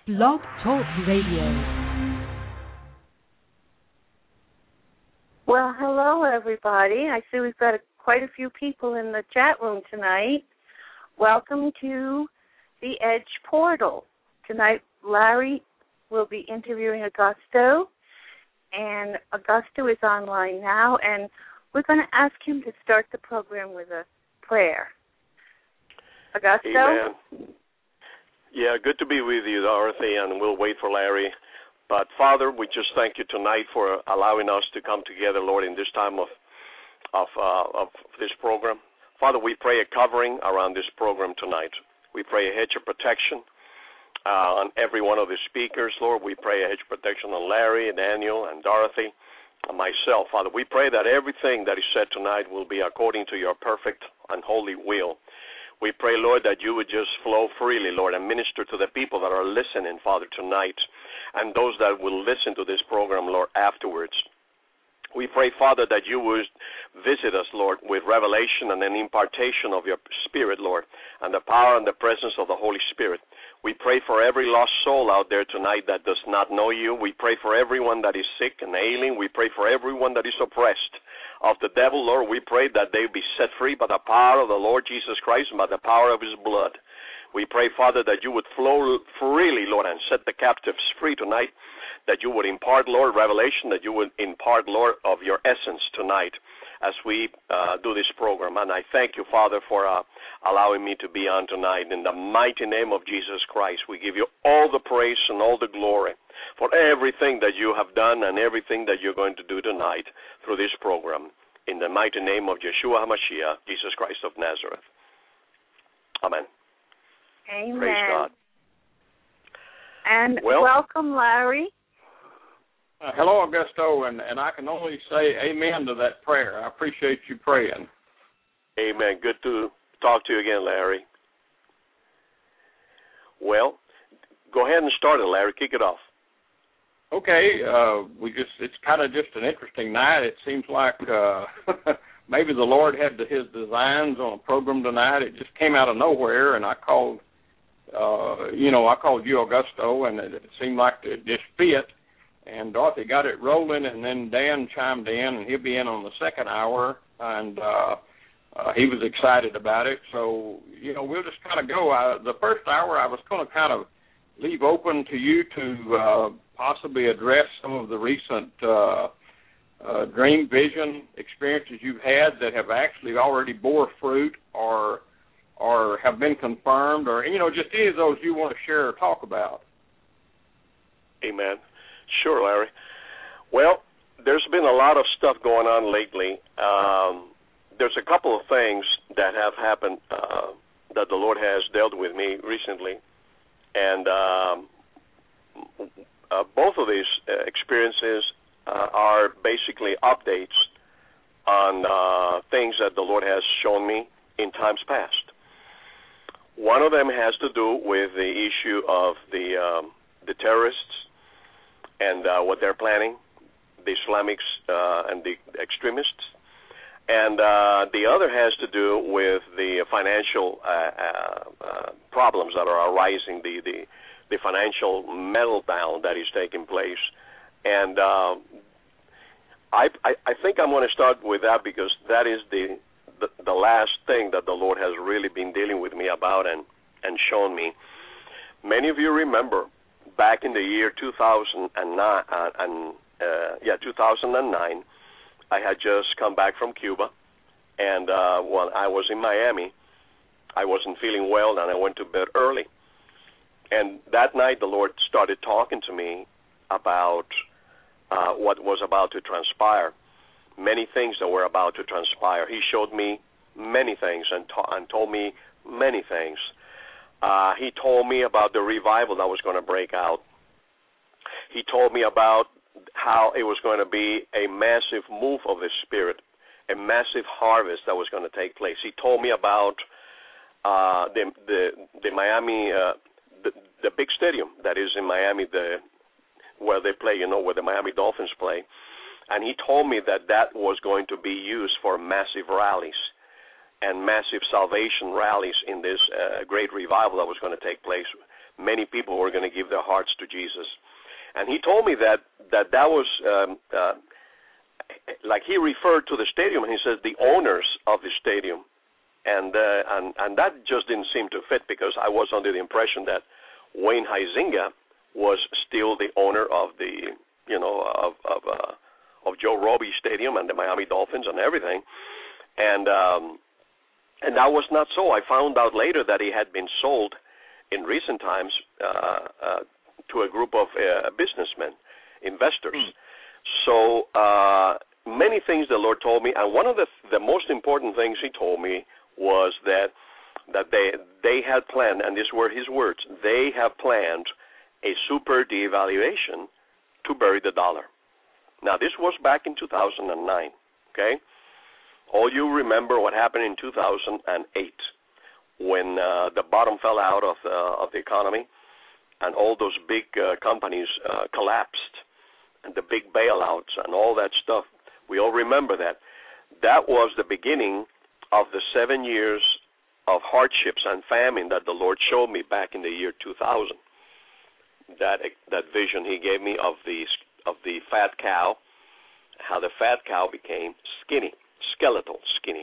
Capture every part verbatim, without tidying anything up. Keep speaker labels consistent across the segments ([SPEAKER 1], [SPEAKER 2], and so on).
[SPEAKER 1] Blog Talk Radio.
[SPEAKER 2] Well, hello, everybody. I see we've got a, quite a few people in the chat room tonight. Welcome to the Edge Portal. Tonight, Larry will be interviewing Augusto, and Augusto is online now, and we're going to ask him to start the program with a prayer. Augusto?
[SPEAKER 3] Amen. Yeah, good to be with you, Dorothy, and we'll wait for Larry. But, Father, we just thank you tonight for allowing us to come together, Lord, in this time of of, uh, of this program. Father, we pray a covering around this program tonight. We pray a hedge of protection uh, on every one of the speakers, Lord. We pray a hedge of protection on Larry, and Daniel, and Dorothy, and myself. Father, we pray that everything that is said tonight will be according to your perfect and holy will. We pray, Lord, that you would just flow freely, Lord, and minister to the people that are listening, Father, tonight, and those that will listen to this program, Lord, afterwards. We pray, Father, that you would visit us, Lord, with revelation and an impartation of your Spirit, Lord, and the power and the presence of the Holy Spirit. We pray for every lost soul out there tonight that does not know you. We pray for everyone that is sick and ailing. We pray for everyone that is oppressed of the devil, Lord. We pray that they be set free by the power of the Lord Jesus Christ and by the power of his blood. We pray, Father, that you would flow freely, Lord, and set the captives free tonight, that you would impart, Lord, revelation, that you would impart, Lord, of your essence tonight as we uh, do this program. And I thank you, Father, for uh, allowing me to be on tonight. In the mighty name of Jesus Christ, we give you all the praise and all the glory for everything that you have done and everything that you're going to do tonight through this program. In the mighty name of Yeshua HaMashiach, Jesus Christ of Nazareth. Amen.
[SPEAKER 2] Amen.
[SPEAKER 3] Praise God.
[SPEAKER 2] And
[SPEAKER 3] well,
[SPEAKER 2] welcome, Larry.
[SPEAKER 4] Uh, hello, Augusto, and, and I can only say amen to that prayer. I appreciate you praying.
[SPEAKER 3] Amen. Good to talk to you again, Larry. Well, go ahead and start it, Larry. Kick it off.
[SPEAKER 4] Okay. Uh, we just it's kind of just an interesting night. It seems like uh, maybe the Lord had his designs on a program tonight. It just came out of nowhere, and I called, uh, you know, I called you, Augusto, and it, it seemed like it just fit. And Dorothy got it rolling, and then Dan chimed in, and he'll be in on the second hour, and uh, uh, he was excited about it. So, you know, we'll just kind of go. I, the first hour I was going to kind of leave open to you to uh, possibly address some of the recent uh, uh, dream vision experiences you've had that have actually already bore fruit or or have been confirmed, or, you know, just any of those you want to share or talk about.
[SPEAKER 3] Amen. Sure, Larry. Well, there's been a lot of stuff going on lately. Um, there's a couple of things that have happened uh, that the Lord has dealt with me recently, and um, uh, both of these uh, experiences uh, are basically updates on uh, things that the Lord has shown me in times past. One of them has to do with the issue of the um, the terrorists and uh, what they're planning, the Islamics uh, and the extremists. And uh, the other has to do with the financial uh, uh, uh, problems that are arising, the, the, the financial meltdown that is taking place. And uh, I, I, I think I'm going to start with that because that is the, the, the last thing that the Lord has really been dealing with me about and, and shown me. Many of you remember back in the year two thousand nine, uh, and uh, yeah, two thousand nine, I had just come back from Cuba, and uh, while I was in Miami, I wasn't feeling well, and I went to bed early. And that night, the Lord started talking to me about uh, what was about to transpire, many things that were about to transpire. He showed me many things and, to- and told me many things. Uh, he told me about the revival that was going to break out. He told me about how it was going to be a massive move of the Spirit, a massive harvest that was going to take place. He told me about uh, the, the the Miami, uh, the, the big stadium that is in Miami, the where they play, you know, where the Miami Dolphins play. And he told me that that was going to be used for massive rallies and massive salvation rallies in this uh, great revival that was going to take place. many people were going to give their hearts to Jesus. And he told me that that, that was, um, uh, like he referred to the stadium, and he says the owners of the stadium. And, uh, and, and that just didn't seem to fit, because I was under the impression that Wayne Huizenga was still the owner of the, you know, of of, uh, of Joe Robbie Stadium and the Miami Dolphins and everything. And um, and that was not so. I found out later that he had been sold in recent times uh, uh, to a group of uh, businessmen, investors. Mm. So uh, many things the Lord told me, and one of the the most important things He told me was that that they they had planned, and these were His words, they have planned a super devaluation to bury the dollar. Now, this was back in two thousand nine, okay? All you remember what happened in two thousand eight when uh, the bottom fell out of the, of the economy and all those big uh, companies uh, collapsed, and the big bailouts and all that stuff. We all remember that. That was the beginning of the seven years of hardships and famine that the Lord showed me back in the year two thousand. That that vision He gave me of the of the fat cow, how the fat cow became skinny, skeletal skinny,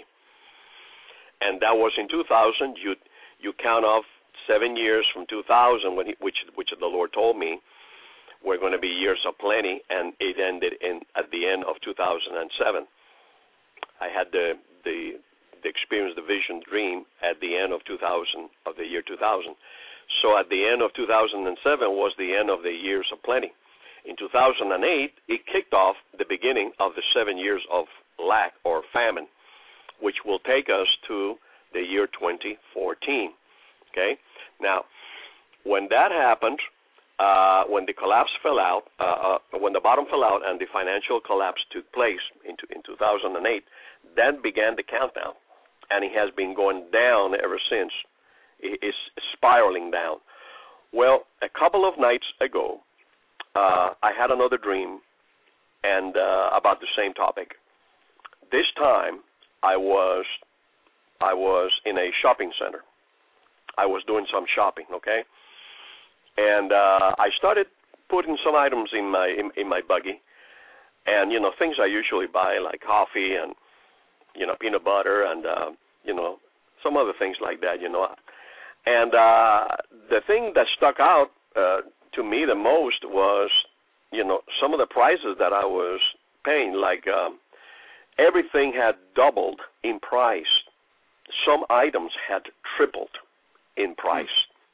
[SPEAKER 3] and that was in two thousand. You you count off seven years from two thousand, when he, which which the Lord told me were going to be years of plenty, and it ended in at the end of two thousand seven. I had the the the experience, the vision, dream at the end of two thousand, of the year two thousand. So at the end of two thousand seven was the end of the years of plenty. In two thousand eight, it kicked off the beginning of the seven years of lack or famine, which will take us to the year twenty fourteen. Okay? Now, when that happened, uh, when the collapse fell out, uh, uh, when the bottom fell out and the financial collapse took place in, in two thousand eight, then began the countdown, and it has been going down ever since. Is spiraling down. Well, a couple of nights ago, uh, I had another dream, and uh, about the same topic. This time, I was I was in a shopping center. I was doing some shopping, okay, and uh, I started putting some items in my in, in my buggy, and you know things I usually buy like coffee and you know peanut butter and uh, you know some other things like that, you know. And uh, the thing that stuck out uh, to me the most was, you know, some of the prices that I was paying. Like um, everything had doubled in price. Some items had tripled in price.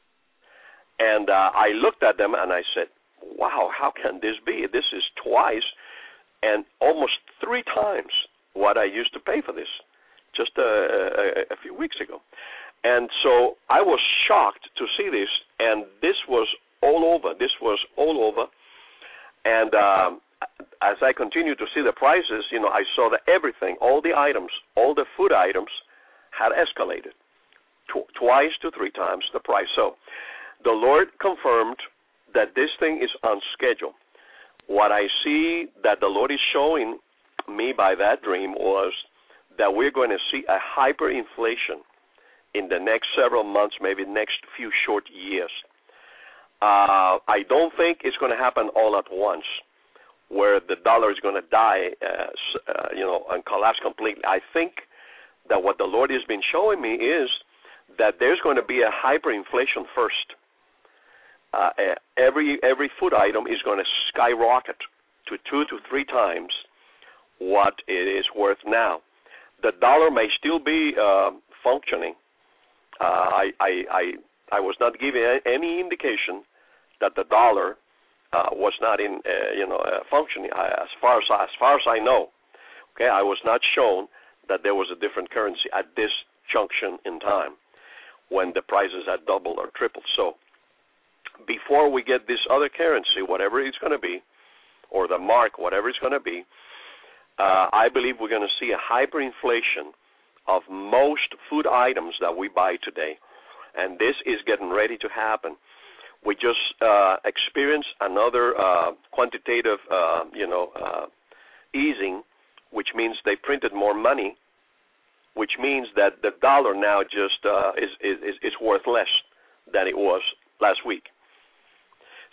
[SPEAKER 3] And uh, I looked at them and I said, wow, how can this be? This is twice and almost three times what I used to pay for this just a, a, a few weeks ago. And so I was shocked to see this, and this was all over. This was all over. And um, as I continued to see the prices, you know, I saw that everything, all the items, all the food items had escalated tw- twice to three times the price. So the Lord confirmed that this thing is on schedule. What I see that the Lord is showing me by that dream was that we're going to see a hyperinflation in the next several months, maybe next few short years. Uh, I don't think it's going to happen all at once, where the dollar is going to die, uh, uh, you know, and collapse completely. I think that what the Lord has been showing me is that there's going to be a hyperinflation first. Uh, every every food item is going to skyrocket to two to three times what it is worth now. The dollar may still be uh, functioning. Uh, I, I, I, I was not given any indication that the dollar uh, was not in, uh, you know, uh, functioning. I, as far as as far as I know, okay, I was not shown that there was a different currency at this junction in time when the prices had doubled or tripled. So before we get this other currency, whatever it's going to be, or the mark, whatever it's going to be, uh, I believe we're going to see a hyperinflation of most food items that we buy today. And this is getting ready to happen. We just uh, experienced another uh, quantitative, uh, you know, uh, easing, which means they printed more money, which means that the dollar now just uh, is, is, is worth less than it was last week.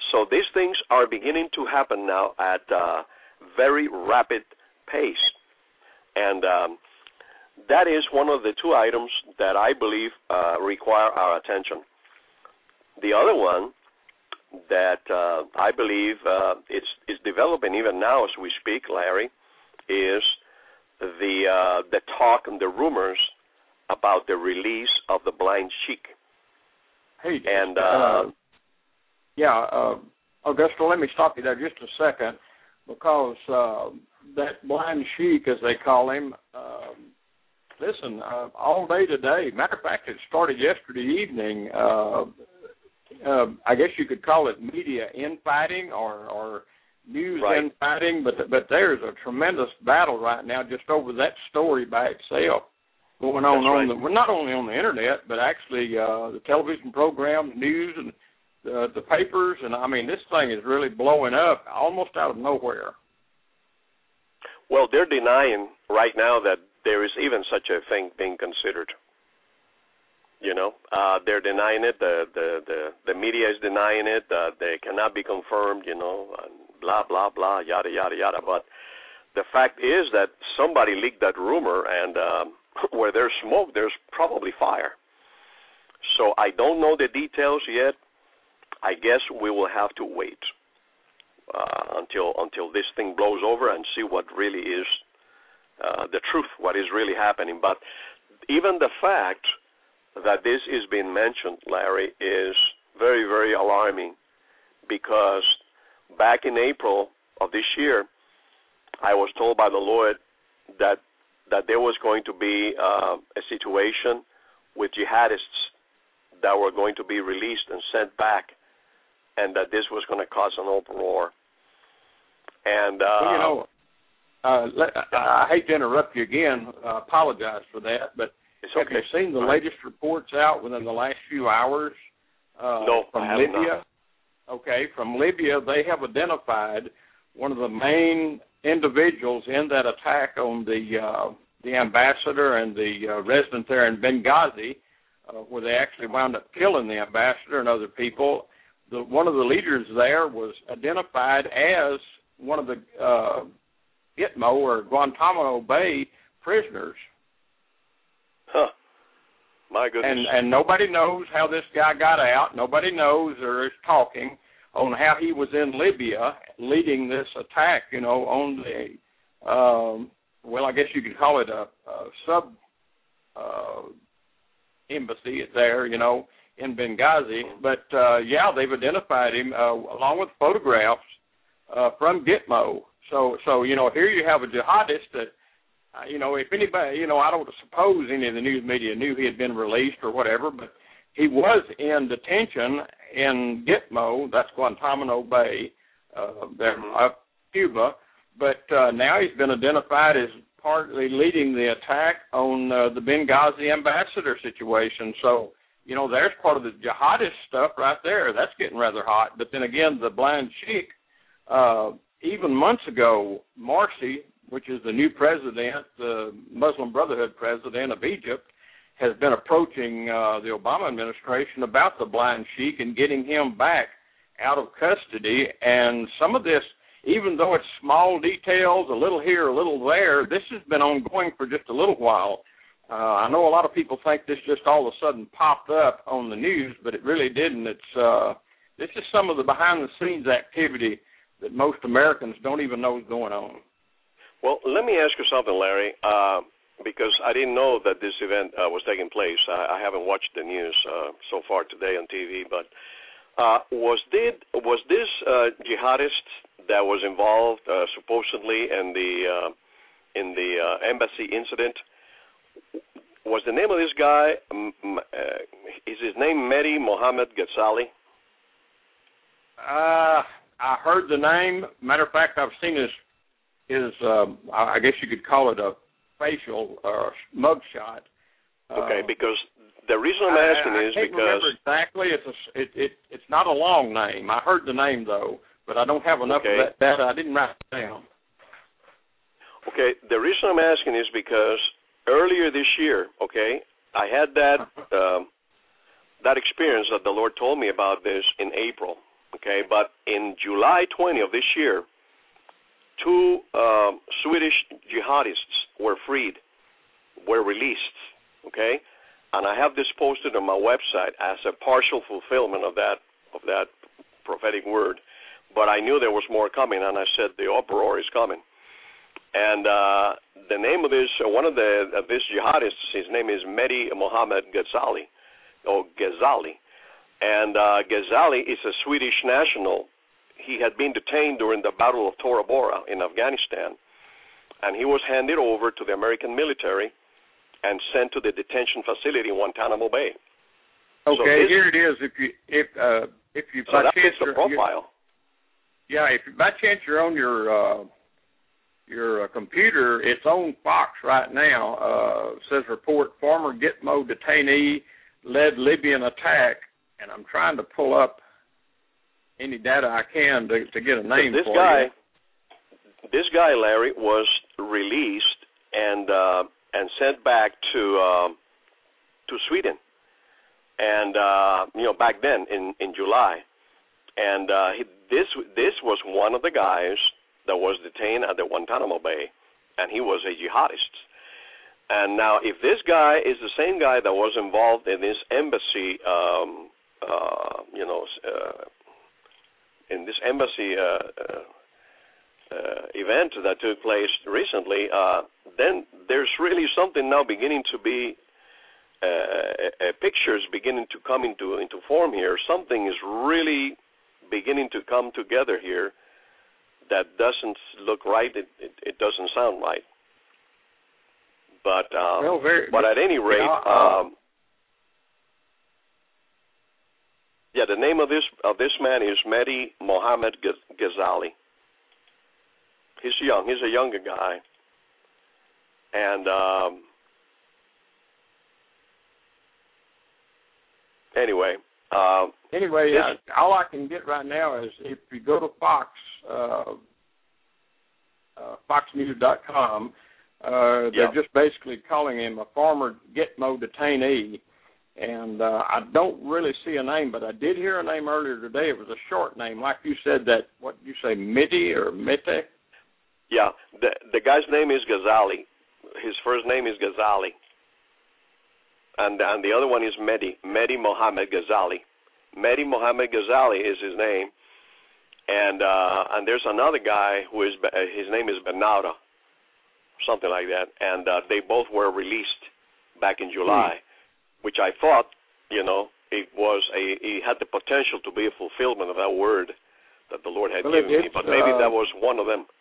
[SPEAKER 3] So these things are beginning to happen now at a very rapid pace. And um, that is one of the two items that I believe uh, require our attention. The other one that uh, I believe uh, it's, it's developing even now as we speak, Larry, is the uh, the talk and the rumors about the release of the blind sheik.
[SPEAKER 4] Hey,
[SPEAKER 3] and uh,
[SPEAKER 4] uh, yeah, uh, Augusto, let me stop you there just a second, because uh, that blind sheik, as they call him, um, listen, uh, all day today. Matter of fact, it started yesterday evening. Uh, uh, I guess you could call it media infighting or, or news
[SPEAKER 3] right.
[SPEAKER 4] infighting, but but there's a tremendous battle right now just over that story by itself going on
[SPEAKER 3] That's
[SPEAKER 4] on
[SPEAKER 3] right.
[SPEAKER 4] the well, not only on the internet, but actually uh, the television programs, news, and the, the papers, and I mean this thing is really blowing up almost out of nowhere.
[SPEAKER 3] Well, they're denying right now that there is even such a thing being considered. You know, uh, they're denying it. The, the, the, the media is denying it. Uh, they cannot be confirmed, you know, and blah, blah, blah, yada, yada, yada. But the fact is that somebody leaked that rumor, and um, where there's smoke, there's probably fire. So I don't know the details yet. I guess we will have to wait uh, until until this thing blows over and see what really is uh, the truth, what is really happening. But even the fact that this is being mentioned, Larry, is very, very alarming, because back in April of this year, I was told by the Lord that that there was going to be uh, a situation with jihadists that were going to be released and sent back, and that this was going to cause an uproar. And uh,
[SPEAKER 4] well, you know, uh, let, I, I hate to interrupt you again. I apologize for that, but
[SPEAKER 3] it's
[SPEAKER 4] have
[SPEAKER 3] okay.
[SPEAKER 4] you seen the latest reports out within the last few hours uh,
[SPEAKER 3] no,
[SPEAKER 4] from
[SPEAKER 3] I have
[SPEAKER 4] Libya?
[SPEAKER 3] Not.
[SPEAKER 4] Okay, from Libya, they have identified one of the main individuals in that attack on the uh, the ambassador and the uh, resident there in Benghazi, uh, where they actually wound up killing the ambassador and other people. The, one of the leaders there was identified as one of the uh, Gitmo or Guantanamo Bay prisoners.
[SPEAKER 3] Huh. My goodness.
[SPEAKER 4] And and nobody knows how this guy got out. Nobody knows or is talking on how he was in Libya leading this attack, you know, on the, um, well, I guess you could call it a, a sub uh, embassy there, you know, in Benghazi. But, uh, yeah, they've identified him uh, along with photographs uh, from Gitmo. So, so, you know, here you have a jihadist that, Uh, you know, if anybody, you know, I don't suppose any of the news media knew he had been released or whatever, but he was in detention in Gitmo, that's Guantanamo Bay, uh, there, uh, Cuba, but uh, now he's been identified as partly leading the attack on uh, the Benghazi ambassador situation. So, you know, there's part of the jihadist stuff right there. That's getting rather hot. But then again, the blind sheik, uh, even months ago, Morsi, which is the new president, the Muslim Brotherhood president of Egypt, has been approaching uh, the Obama administration about the blind sheik and getting him back out of custody. And some of this, even though it's small details, a little here, a little there, this has been ongoing for just a little while. Uh, I know a lot of people think this just all of a sudden popped up on the news, but it really didn't. It's uh, this is some of the behind-the-scenes activity that most Americans don't even know is going on.
[SPEAKER 3] Well, let me ask you something, Larry, uh, because I didn't know that this event uh, was taking place. I, I haven't watched the news uh, so far today on T V, but uh, was did was this uh, jihadist that was involved uh, supposedly in the uh, in the uh, embassy incident? Was the name of this guy? Um, uh, is his name Mehdi Mohammed Ghazali?
[SPEAKER 4] Uh, I heard the name. Matter of fact, I've seen his. Is um, I guess you could call it a facial or mugshot.
[SPEAKER 3] Okay,
[SPEAKER 4] uh,
[SPEAKER 3] because the reason I'm asking
[SPEAKER 4] I, I
[SPEAKER 3] is
[SPEAKER 4] can't
[SPEAKER 3] because
[SPEAKER 4] remember exactly. It's a, it, it it's not a long name. I heard the name though, but I don't have enough
[SPEAKER 3] okay.
[SPEAKER 4] of that data. I didn't write it down.
[SPEAKER 3] Okay, the reason I'm asking is because earlier this year, okay, I had that um, that experience that the Lord told me about this in April, Okay, but in July twentieth of this year, two um, Swedish jihadists were freed, were released, okay? And I have this posted on my website as a partial fulfillment of that of that prophetic word. But I knew there was more coming, and I said the uproar is coming. And uh, the name of this, uh, one of the of this jihadists, his name is Mehdi Mohammed Ghazali, or Ghazali. And uh, Ghazali is a Swedish national. He had been detained during the Battle of Tora Bora in Afghanistan, and he was handed over to the American military and sent to the detention facility in Guantanamo Bay.
[SPEAKER 4] Okay,
[SPEAKER 3] so this,
[SPEAKER 4] here it is. If you if uh, if you
[SPEAKER 3] so
[SPEAKER 4] by
[SPEAKER 3] that
[SPEAKER 4] chance
[SPEAKER 3] fits the profile.
[SPEAKER 4] Yeah, if by chance you're on your uh, your uh, computer, it's on Fox right now. Uh, it says report former Gitmo detainee led Libyan attack, and I'm trying to pull up any data I can to, to get a name
[SPEAKER 3] this
[SPEAKER 4] for
[SPEAKER 3] guy,
[SPEAKER 4] you.
[SPEAKER 3] This guy, Larry, was released and uh, and sent back to uh, to Sweden, and uh, you know back then in, in July, and uh, he, this this was one of the guys that was detained at the Guantanamo Bay, and he was a jihadist. And now, if this guy is the same guy that was involved in this embassy, um, uh, you know, uh, in this embassy uh, uh, uh, event that took place recently, uh, then there's really something now beginning to be, uh, a, a pictures beginning to come into into form here. Something is really beginning to come together here that doesn't look right. It, it, it doesn't sound right. But um,
[SPEAKER 4] well, very,
[SPEAKER 3] but at any rate,
[SPEAKER 4] yeah, uh,
[SPEAKER 3] um, yeah, the name of this of this man is Mehdi Mohammed Ghazali. He's young. He's a younger guy, and um, anyway. Uh,
[SPEAKER 4] anyway,
[SPEAKER 3] this,
[SPEAKER 4] uh, all I can get right now is if you go to Fox, uh, uh, fox news dot com. Uh, they're
[SPEAKER 3] yeah.
[SPEAKER 4] just basically calling him a former Gitmo detainee, and uh, I don't really see a name, but I did hear a name earlier today. It was a short name, like you said. That what did you say, Miti or Mete?
[SPEAKER 3] Yeah, the the guy's name is Ghazali. His first name is Ghazali, and and the other one is Mehdi Mehdi Mohammed Ghazali. Mehdi Mohammed Ghazali is his name, and uh, and there's another guy who is his name is Benauda. Something like that, and uh, they both were released back in July, mm. which I thought, you know, it was a, it had the potential to be a fulfillment of that word that the Lord had
[SPEAKER 4] well,
[SPEAKER 3] given
[SPEAKER 4] it,
[SPEAKER 3] me, but maybe
[SPEAKER 4] uh,
[SPEAKER 3] that was one of them.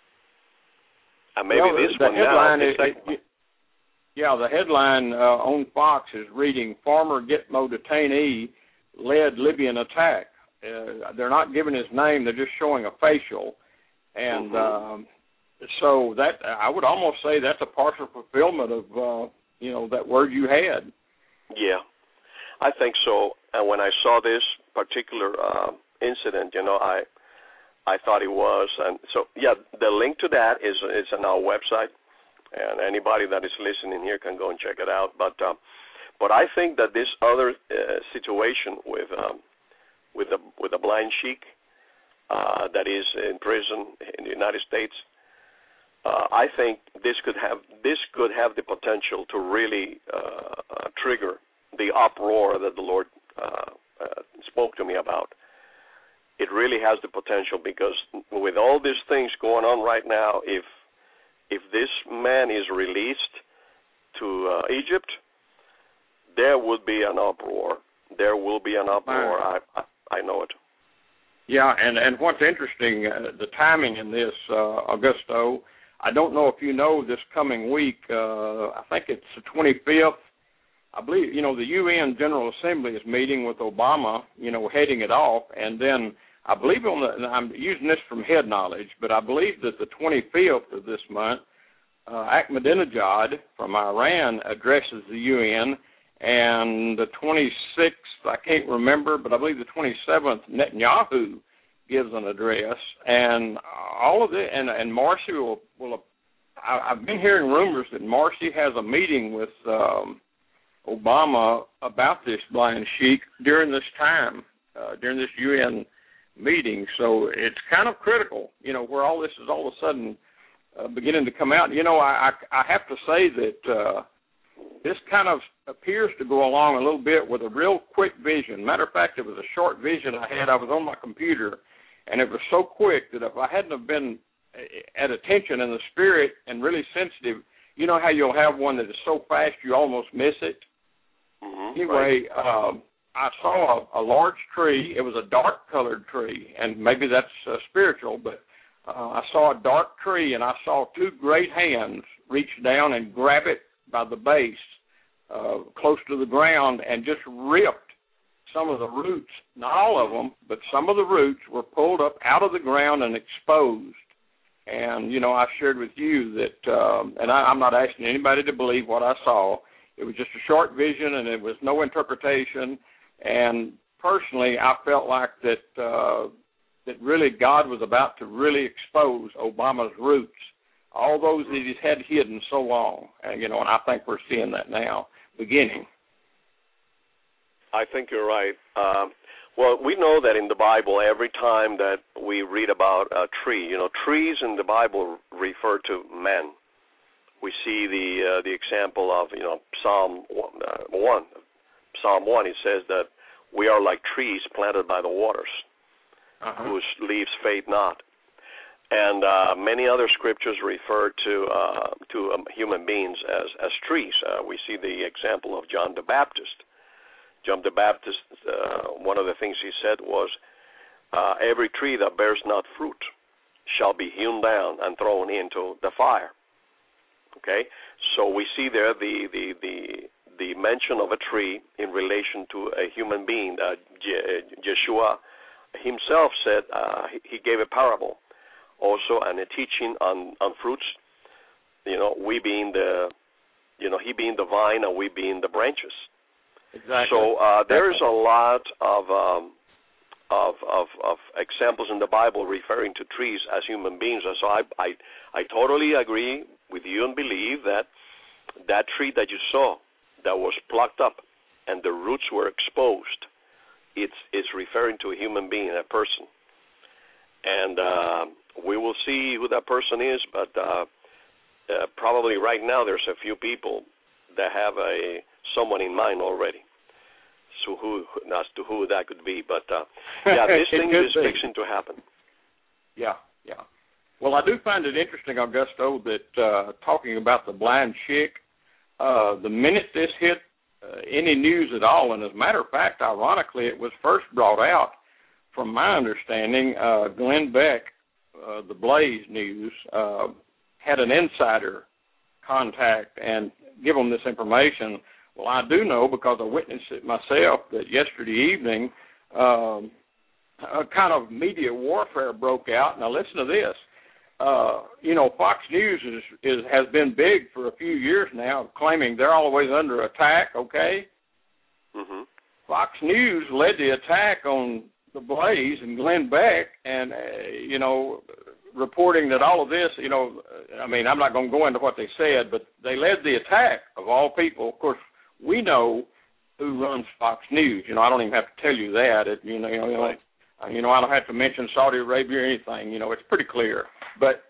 [SPEAKER 3] And maybe
[SPEAKER 4] well,
[SPEAKER 3] this
[SPEAKER 4] the
[SPEAKER 3] one
[SPEAKER 4] headline
[SPEAKER 3] now.
[SPEAKER 4] Is, it, yeah, the headline uh, on Fox is reading, former Gitmo detainee led Libyan attack. Uh, they're not giving his name, they're just showing a facial. And...
[SPEAKER 3] Mm-hmm.
[SPEAKER 4] Um, So that I would almost say that's a partial fulfillment of uh, you know that word you had.
[SPEAKER 3] Yeah, I think so. And when I saw this particular uh, incident, you know, I I thought it was. And so yeah, the link to that is is on our website, and anybody that is listening here can go and check it out. But um, but I think that this other uh, situation with um, with the with the blind sheik uh, that is in prison in the United States. Uh, I think this could have this could have the potential to really uh, uh, trigger the uproar that the Lord uh, uh, spoke to me about. It really has the potential because with all these things going on right now, if if this man is released to uh, Egypt, there would be an uproar. There will be an uproar. I I, I know it.
[SPEAKER 4] Yeah, and, and what's interesting, uh, the timing in this, uh, Augusto. I don't know if you know this coming week, uh, I think it's the twenty-fifth, I believe, you know, the U N General Assembly is meeting with Obama, you know, heading it off, and then I believe on the, and I'm using this from head knowledge, but I believe that the twenty-fifth of this month, uh, Ahmadinejad from Iran addresses the U N, and the twenty-sixth, I can't remember, but I believe the twenty-seventh, Netanyahu gives an address, and all of it, and, and Marcy will, will I, I've been hearing rumors that Marcy has a meeting with um, Obama about this blind sheik during this time, uh, during this U N meetings. So it's kind of critical, you know, where all this is all of a sudden uh, beginning to come out. You know, I, I, I have to say that uh, this kind of appears to go along a little bit with a real quick vision. Matter of fact, it was a short vision I had. I was on my computer, and it was so quick that if I hadn't have been at attention in the spirit and really sensitive, you know how you'll have one that is so fast you almost miss it?
[SPEAKER 3] Mm-hmm,
[SPEAKER 4] anyway,
[SPEAKER 3] right.
[SPEAKER 4] um, I saw a, a large tree. It was a dark-colored tree, and maybe that's uh, spiritual, but uh, I saw a dark tree, and I saw two great hands reach down and grab it by the base uh, close to the ground and just ripped some of the roots, not all of them, but some of the roots were pulled up out of the ground and exposed. And, you know, I shared with you that, um, and I, I'm not asking anybody to believe what I saw. It was just a short vision, and it was no interpretation. And personally, I felt like that uh, that really God was about to really expose Obama's roots, all those that he's had hidden so long. And, you know, and I think we're seeing that now beginning.
[SPEAKER 3] I think you're right. Um, well, we know that in the Bible, every time that we read about a tree, you know, trees in the Bible refer to men. We see the uh, the example of, you know, Psalm one, uh, one. Psalm one, it says that we are like trees planted by the waters, uh-huh. whose leaves fade not. And uh, many other scriptures refer to uh, to um, human beings as, as trees. Uh, we see the example of John the Baptist. John the Baptist, uh, one of the things he said was, uh, every tree that bears not fruit shall be hewn down and thrown into the fire. Okay? So we see there the the, the, the mention of a tree in relation to a human being. Uh, Je- Yeshua himself said, uh, he, he gave a parable also and a teaching on, on fruits, you know, we being the, you know, he being the vine and we being the branches.
[SPEAKER 4] Exactly.
[SPEAKER 3] So uh, there is a lot of, um, of of of examples in the Bible referring to trees as human beings. And so I, I I totally agree with you and believe that that tree that you saw that was plucked up and the roots were exposed, it's it's referring to a human being, a person. And uh, we will see who that person is, but uh, uh, probably right now there's a few people that have a someone in mind already. So who, as to who that could be, but uh, yeah, this thing is be. fixing to happen.
[SPEAKER 4] Yeah, yeah. Well, I do find it interesting, Augusto, that uh, talking about the blind chick, uh, the minute this hit uh, any news at all, and as a matter of fact, ironically, it was first brought out, from my understanding, uh, Glenn Beck, uh, the Blaze News, uh, had an insider contact and give them this information. Well, I do know because I witnessed it myself that yesterday evening um, a kind of media warfare broke out. Now, listen to this. Uh, you know, Fox News is, is has been big for a few years now, claiming they're always under attack, okay?
[SPEAKER 3] Mm-hmm.
[SPEAKER 4] Fox News led the attack on the Blaze and Glenn Beck and, uh, you know, reporting that all of this, you know, I mean, I'm not going to go into what they said, but they led the attack of all people. Of course, we know who runs Fox News. You know, I don't even have to tell you that. It, you know, you know,
[SPEAKER 3] right.
[SPEAKER 4] you know, I don't have to mention Saudi Arabia or anything. You know, it's pretty clear. But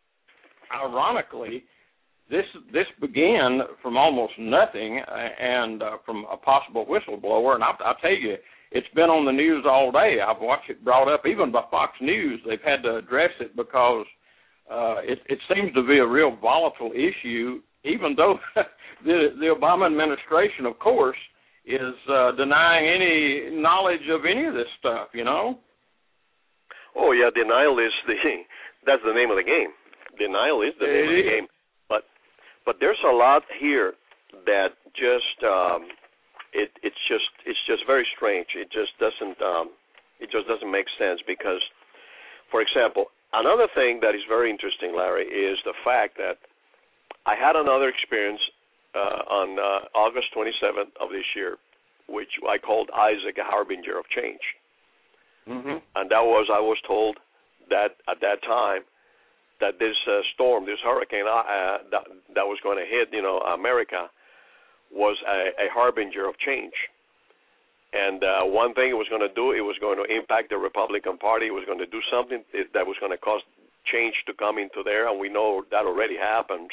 [SPEAKER 4] ironically, this this began from almost nothing and uh, from a possible whistleblower. And I'll, I'll tell you, it's been on the news all day. I've watched it brought up even by Fox News. They've had to address it because uh, it, it seems to be a real volatile issue, even though the, the Obama administration, of course, is uh, denying any knowledge of any of this stuff, you know?
[SPEAKER 3] Oh, yeah, denial is the, that's the name of the game. Denial is the name it of the is. game. But but there's a lot here that just, um, it it's just it's just very strange. It just doesn't, um, it just doesn't make sense because, for example, another thing that is very interesting, Larry, is the fact that I had another experience uh, on uh, August twenty-seventh of this year, which I called Isaac a harbinger of change.
[SPEAKER 4] Mm-hmm.
[SPEAKER 3] And that was, I was told that at that time that this uh, storm, this hurricane uh, that, that was going to hit, you know, America was a, a harbinger of change. And uh, one thing it was going to do, it was going to impact the Republican Party. It was going to do something that was going to cause change to come into there, and we know that already happened.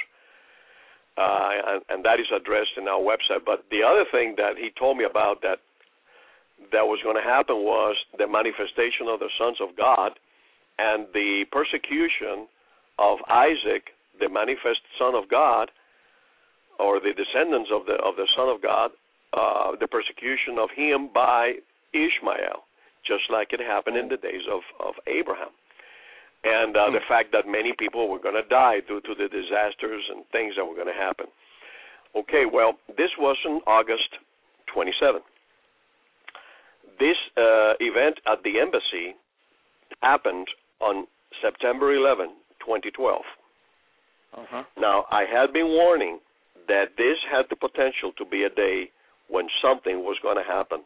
[SPEAKER 3] Uh, and, and that is addressed in our website. But the other thing that he told me about that that was going to happen was the manifestation of the sons of God and the persecution of Isaac, the manifest son of God, or the descendants of the of the son of God, uh, the persecution of him by Ishmael, just like it happened in the days of, of Abraham. And uh, the fact that many people were going to die due to the disasters and things that were going to happen. Okay, well, this was on August twenty-seventh. This uh, event at the embassy happened on September eleventh, twenty twelve.
[SPEAKER 4] Uh-huh.
[SPEAKER 3] Now, I had been warning that this had the potential to be a day when something was going to happen.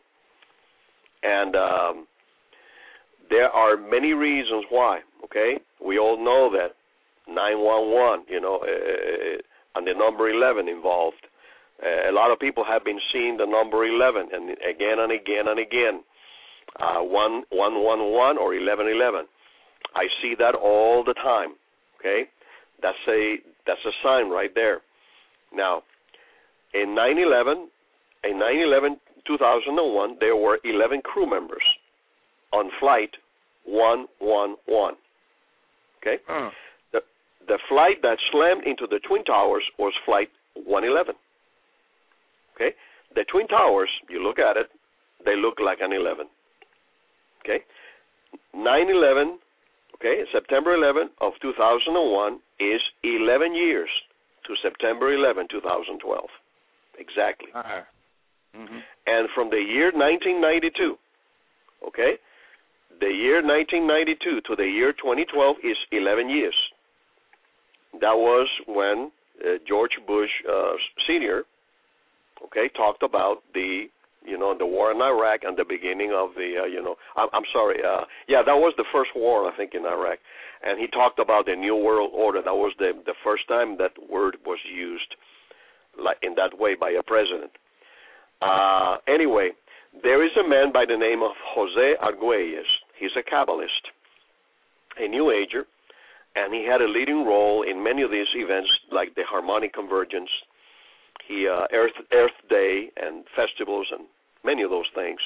[SPEAKER 3] And um, there are many reasons why, okay? We all know that nine one one, you know, uh, and the number eleven involved. Uh, a lot of people have been seeing the number eleven, and again and again and again, uh, one one one one or eleven eleven. I see that all the time, okay? That's a, that's a sign right there. Now, in nine eleven, in nine eleven two thousand one, there were eleven crew members on flight one one one. Okay?
[SPEAKER 4] Uh.
[SPEAKER 3] The the flight that slammed into the Twin Towers was flight one eleven. Okay? The Twin Towers, you look at it, they look like an eleven. Okay? nine eleven, okay, September eleventh of two thousand one is eleven years to September eleventh, two thousand twelve. Exactly.
[SPEAKER 4] Uh-huh. Mm-hmm.
[SPEAKER 3] And from the year nineteen ninety-two, okay, the year nineteen ninety-two to the year twenty twelve is eleven years. That was when uh, George Bush uh, Senior, okay, talked about the, you know, the war in Iraq and the beginning of the, uh, you know, I'm, I'm sorry, uh, yeah, that was the first war, I think, in Iraq. And he talked about the New World Order. That was the, the first time that word was used like in that way by a president. Uh, anyway, there is a man by the name of Jose Arguelles. He's a Kabbalist, a New Ager, and he had a leading role in many of these events like the Harmonic Convergence, he uh, Earth, Earth Day and festivals and many of those things.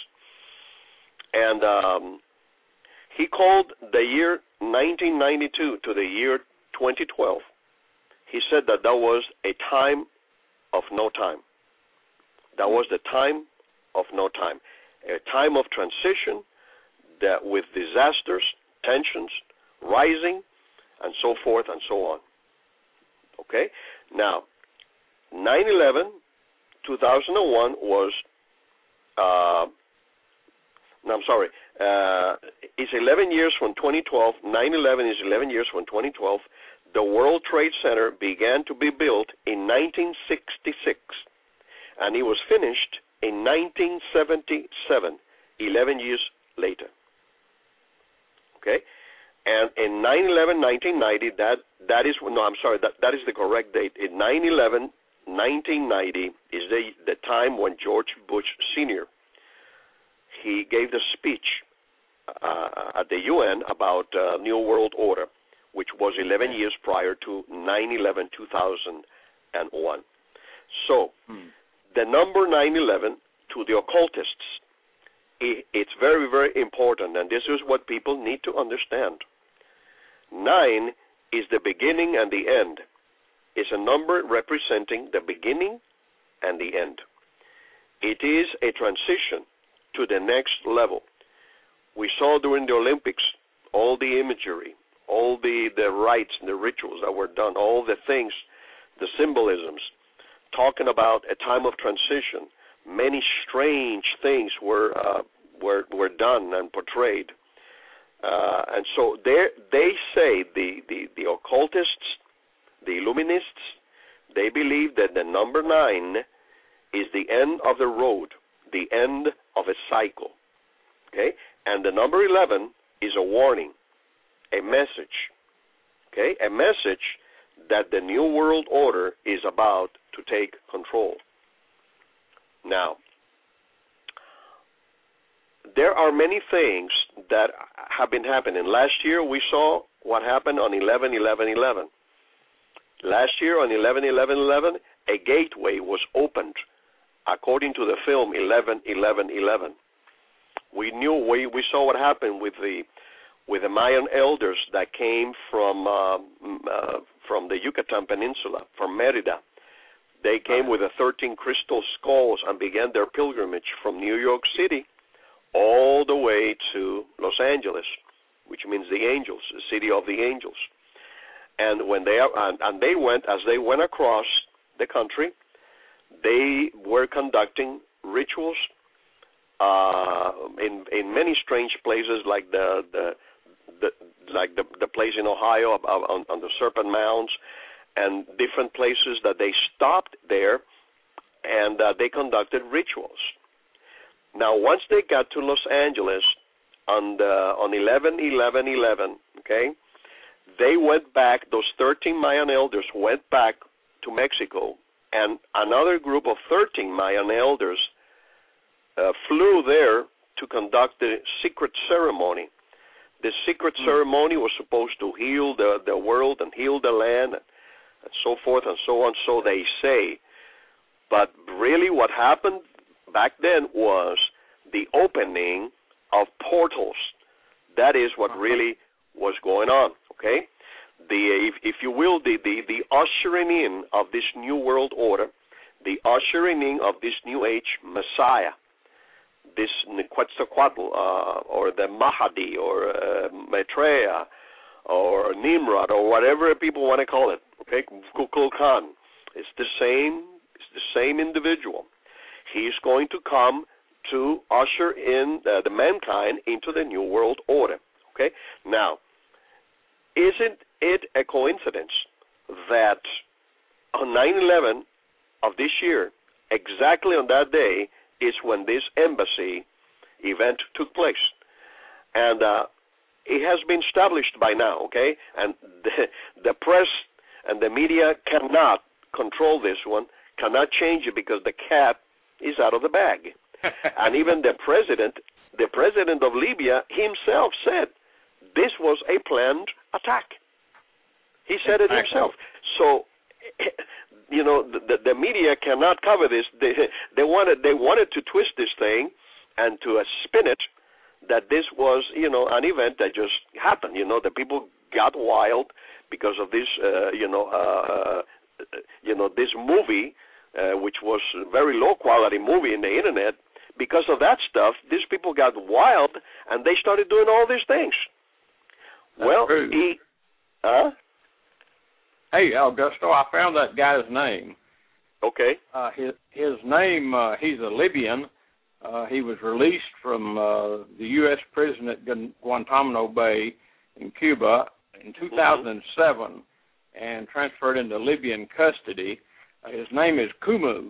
[SPEAKER 3] And um, he called the year nineteen ninety-two to the year twenty twelve. He said that that was a time of no time. That was the time of no time, a time of transition that with disasters, tensions, rising, and so forth and so on. Okay? Now, nine eleven, two thousand one was, uh, no, I'm sorry, uh, it's eleven years from twenty twelve. nine eleven is eleven years from twenty twelve. The World Trade Center began to be built in nineteen sixty-six, and it was finished in nineteen seventy-seven, eleven years later. Okay? And in nine eleven nineteen ninety, that, that is, no, I'm sorry, that, that is the correct date. In nine eleven nineteen ninety is the, the time when George Bush Senior, he gave the speech uh, at the U N about uh, New World Order, which was eleven years prior to nine eleven two thousand one. So, hmm. the number nine eleven to the occultists, it, it's very, very important, and this is what people need to understand. Nine is the beginning and the end. It's a number representing the beginning and the end. It is a transition to the next level. We saw during the Olympics all the imagery, all the, the rites and the rituals that were done, all the things, the symbolisms, talking about a time of transition. Many strange things were uh, were were done and portrayed. Uh, and so they say, the, the, the occultists, the Illuminists, they believe that the number nine is the end of the road, the end of a cycle. Okay? And the number eleven is a warning, a message. Okay? A message that the New World Order is about to take control. Now, there are many things that have been happening. Last year we saw what happened on eleven eleven eleven. Last year on eleven eleven eleven, a gateway was opened according to the film eleven eleven eleven. We knew, we, we saw what happened with the with the Mayan elders that came from uh, uh, from the Yucatan Peninsula, from Merida. They came with the thirteen crystal skulls and began their pilgrimage from New York City all the way to Los Angeles, which means the angels, the city of the angels. And when they and, and they went, as they went across the country, they were conducting rituals uh, in in many strange places, like the the, the like the the place in Ohio on, on the Serpent Mounds, and different places that they stopped there, and uh, they conducted rituals. Now, once they got to Los Angeles on the, on eleven eleven eleven, okay, they went back. Those thirteen Mayan elders went back to Mexico, and another group of thirteen Mayan elders uh, flew there to conduct the secret ceremony. The secret mm. ceremony was supposed to heal the, the world and heal the land, and so forth and so on, so they say. But really what happened back then was the opening of portals. That is what really was going on, okay? The, if, if you will, the, the, the ushering in of this new world order, the ushering in of this new age Messiah, this Quetzalcoatl, uh, or the Mahdi, or uh, Maitreya, or Nimrod, or whatever people want to call it, okay, Kukulkan. It's the same, it's the same individual. He's going to come to usher in uh, the mankind into the new world order, okay? Now, isn't it a coincidence that on nine eleven of this year, exactly on that day, is when this embassy event took place? And uh, it has been established by now, okay? And the, the press and the media cannot control this one, cannot change it, because the cat is out of the bag. And even the president, the president of Libya himself said this was a planned attack. He said it himself. So, you know, the, the media cannot cover this. They, they wanted they wanted to twist this thing and to uh, spin it that this was, you know, an event that just happened. You know, the people got wild because of this, uh, you know, uh, you know, this movie, uh, which was a very low-quality movie in the Internet. Because of that stuff, these people got wild, and they started doing all these things.
[SPEAKER 4] That's
[SPEAKER 3] well,
[SPEAKER 4] true.
[SPEAKER 3] he, huh?
[SPEAKER 4] Hey, Augusto, I found that guy's name.
[SPEAKER 3] Okay.
[SPEAKER 4] Uh, his his name, uh, he's a Libyan. Uh, he was released from uh, the U S prison at Guantanamo Bay in Cuba in two thousand seven mm-hmm. and transferred into Libyan custody. Uh, his name is Kumu,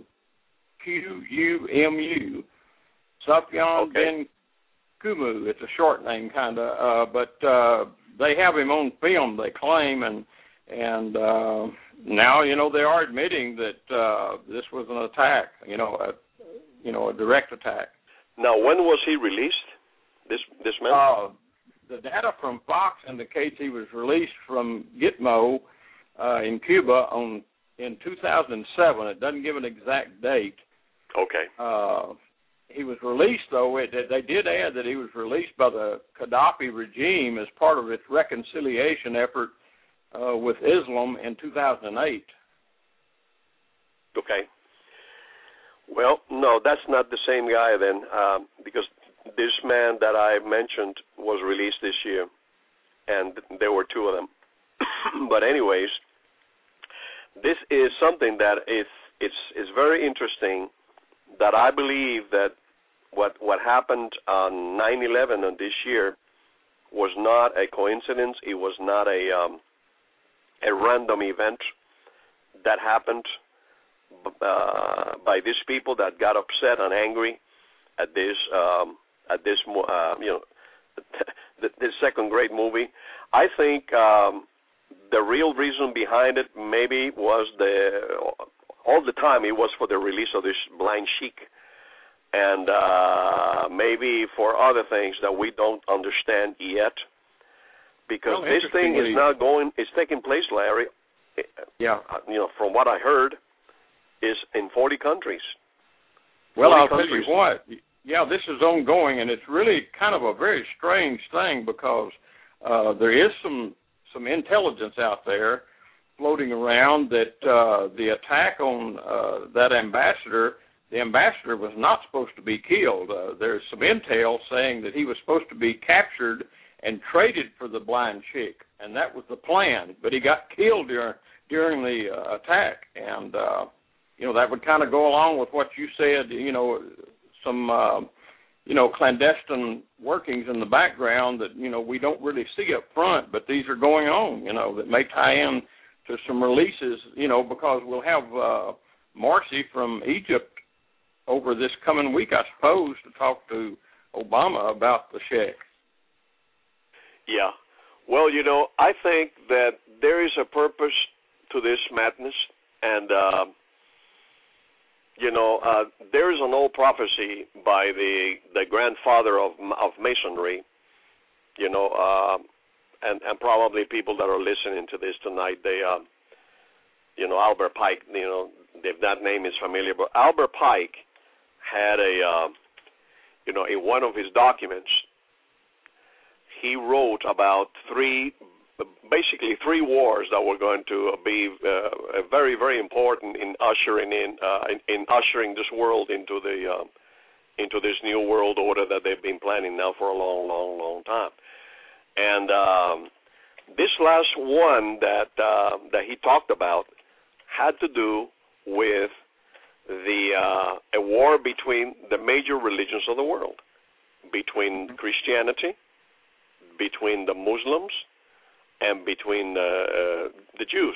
[SPEAKER 4] Q U M U. Sufyan
[SPEAKER 3] okay.
[SPEAKER 4] bin Kumu. It's a short name, kind of, uh, but uh, they have him on film, they claim, and and uh, now, you know, they are admitting that uh, this was an attack, you know, a, you know, a direct attack.
[SPEAKER 3] Now, when was he released, this this man?
[SPEAKER 4] Uh, the data from Fox indicates he was released from Gitmo uh, in Cuba on in two thousand seven. It doesn't give an exact date.
[SPEAKER 3] Okay.
[SPEAKER 4] Uh, he was released, though. It, they did add that he was released by the Gaddafi regime as part of its reconciliation effort uh, with Islam in two thousand eight.
[SPEAKER 3] Okay. Well, no, that's not the same guy then, um, because this man that I mentioned was released this year, and there were two of them. But anyways, this is something that is it's is very interesting. That I believe that what what happened on nine eleven of this year was not a coincidence. It was not a um, a random event that happened uh, by these people that got upset and angry at this um, at this uh, you know the, the second-grade movie. I think um, the real reason behind it maybe was the all the time it was for the release of this blind sheik. and uh, maybe for other things that we don't understand yet. Because
[SPEAKER 4] well,
[SPEAKER 3] this thing is not going, it's taking place, Larry.
[SPEAKER 4] Yeah.
[SPEAKER 3] You know, from what I heard, is in forty countries.
[SPEAKER 4] Well,
[SPEAKER 3] forty
[SPEAKER 4] I'll
[SPEAKER 3] countries.
[SPEAKER 4] tell you what. Yeah, this is ongoing, and it's really kind of a very strange thing because uh, there is some some intelligence out there floating around that uh, the attack on uh, that ambassador, the ambassador was not supposed to be killed. Uh, there's some intel saying that he was supposed to be captured and traded for the blind chick, and that was the plan. But he got killed during during the uh, attack, and uh, you know that would kind of go along with what you said. You know, some uh, you know clandestine workings in the background that you know we don't really see up front, but these are going on. You know that may tie in to some releases. You know because we'll have uh, Marcy from Egypt over this coming week, I suppose, to talk to Obama about the sheikh.
[SPEAKER 3] Yeah. Well, you know, I think that there is a purpose to this madness, and, uh, you know, uh, there is an old prophecy by the the grandfather of of Masonry, you know, uh, and, and probably people that are listening to this tonight, they, uh, you know, Albert Pike, you know, if that name is familiar, but Albert Pike had a, uh, you know, in one of his documents, he wrote about three, basically three wars that were going to be uh, very, very important in ushering in, uh, in, in ushering this world into the uh, into this new world order that they've been planning now for a long, long, long time. And um, this last one that uh, that he talked about had to do with the uh, a war between the major religions of the world, between Christianity, between the Muslims, and between uh, uh, the Jews.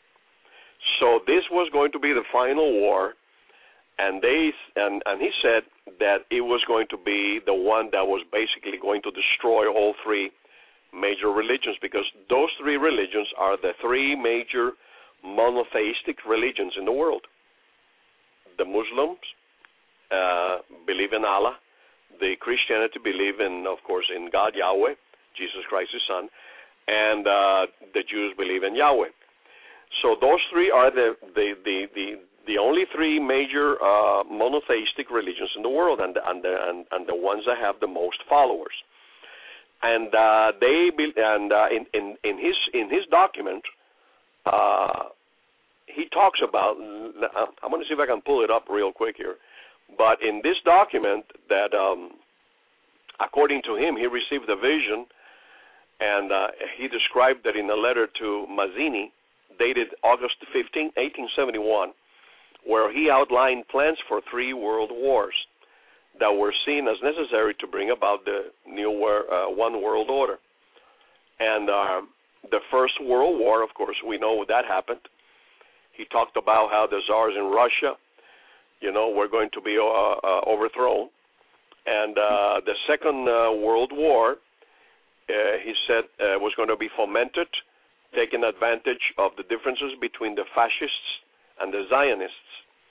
[SPEAKER 3] So this was going to be the final war, and they and, and he said that it was going to be the one that was basically going to destroy all three major religions, because those three religions are the three major monotheistic religions in the world. The Muslims uh, believe in Allah. The Christianity believe in, of course, in God, Yahweh, Jesus Christ, His Son, and uh, the Jews believe in Yahweh. So those three are the the the the, the only three major uh, monotheistic religions in the world, and and the and, and the ones that have the most followers. And uh, they be, and uh, in, in in his in his document, uh, he talks about. I'm going to see if I can pull it up real quick here. But in this document, that um, according to him, he received a vision. And uh, he described that in a letter to Mazzini, dated August fifteenth, eighteen seventy-one, where he outlined plans for three world wars that were seen as necessary to bring about the new war, uh, one world order. And uh, the First World War, of course, we know that happened. He talked about how the czars in Russia, you know, were going to be uh, uh, overthrown. And uh, the Second uh, World War, Uh, he said, uh, was going to be fomented, taking advantage of the differences between the fascists and the Zionists.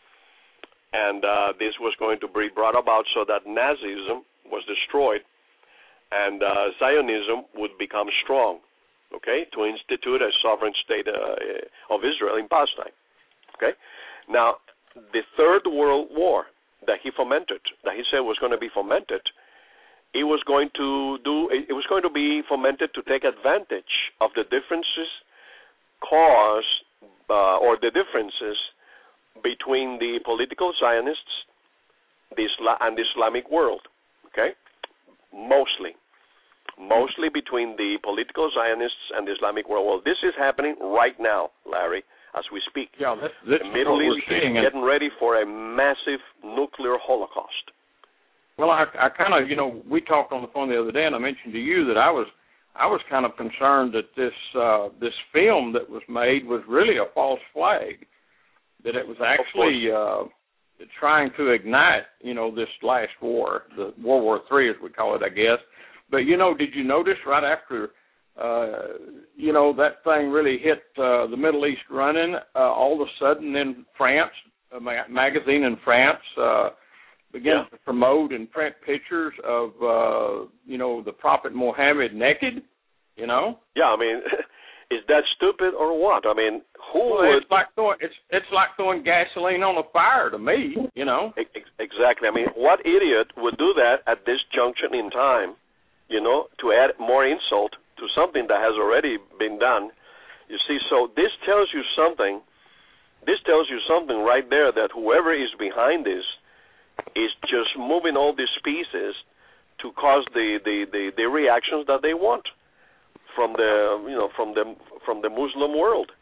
[SPEAKER 3] And uh, this was going to be brought about so that Nazism was destroyed and uh, Zionism would become strong, okay, to institute a sovereign state uh, of Israel in Palestine. Okay? Now, the Third World War that he fomented, that he said was going to be fomented, It was going to do. It was going to be fomented to take advantage of the differences caused, uh, or the differences between the political Zionists, the Isla- and the Islamic world. Okay, mostly, mostly between the political Zionists and the Islamic world. Well, this is happening right now, Larry, as we speak.
[SPEAKER 4] Yeah, that's, that's
[SPEAKER 3] the Middle East is getting ready for a massive nuclear holocaust.
[SPEAKER 4] Well, I, I kind of, you know, we talked on the phone the other day, and I mentioned to you that I was, I was kind of concerned that this, uh, this film that was made was really a false flag, that it was actually uh, trying to ignite, you know, this last war, the World War Three, as we call it, I guess. But you know, did you notice right after, uh, you know, that thing really hit uh, the Middle East running, uh, all of a sudden in France, a ma- magazine in France. Uh, begins
[SPEAKER 3] yeah.
[SPEAKER 4] to promote and print pictures of, uh, you know, the Prophet Muhammad naked, you know?
[SPEAKER 3] Yeah, I mean, is that stupid or what? I mean, who
[SPEAKER 4] well,
[SPEAKER 3] would...
[SPEAKER 4] It's like, throwing, it's, it's like throwing gasoline on a fire to me, you know?
[SPEAKER 3] Exactly. I mean, what idiot would do that at this junction in time, you know, to add more insult to something that has already been done? You see, so this tells you something. This tells you something right there, that whoever is behind this is just moving all these pieces to cause the, the, the, the reactions that they want from the, you know, from the from the Muslim world.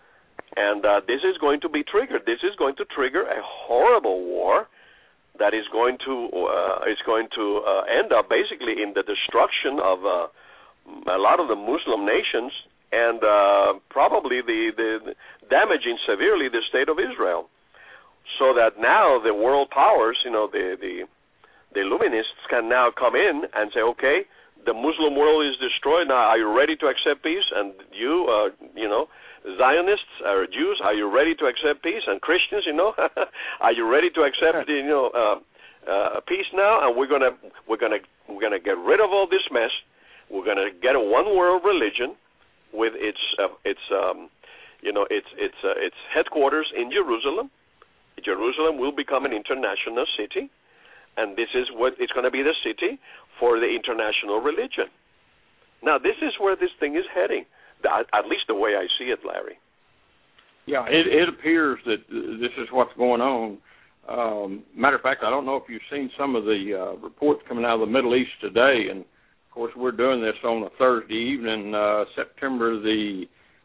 [SPEAKER 3] And uh, this is going to be triggered. This is going to trigger a horrible war that is going to uh, is going to uh, end up basically in the destruction of uh, a lot of the Muslim nations, and uh, probably the, the damaging severely the state of Israel. So that now the world powers, you know, the, the the Illuminists can now come in and say, okay, the Muslim world is destroyed. Now, are you ready to accept peace? And you, uh, you know, Zionists or Jews, are you ready to accept peace? And Christians, you know, are you ready to accept, you know, uh, uh, peace now? And we're gonna we're gonna we're gonna get rid of all this mess. We're gonna get a one world religion with its uh, its um, you know its its uh, its headquarters in Jerusalem. Jerusalem will become an international city, and this is what it's going to be the city for the international religion. Now, this is where this thing is heading, at least the way I see it, Larry.
[SPEAKER 4] Yeah, it, it appears that this is what's going on. Um, matter of fact, I don't know if you've seen some of the uh, reports coming out of the Middle East today, and, of course, we're doing this on a Thursday evening, uh, September the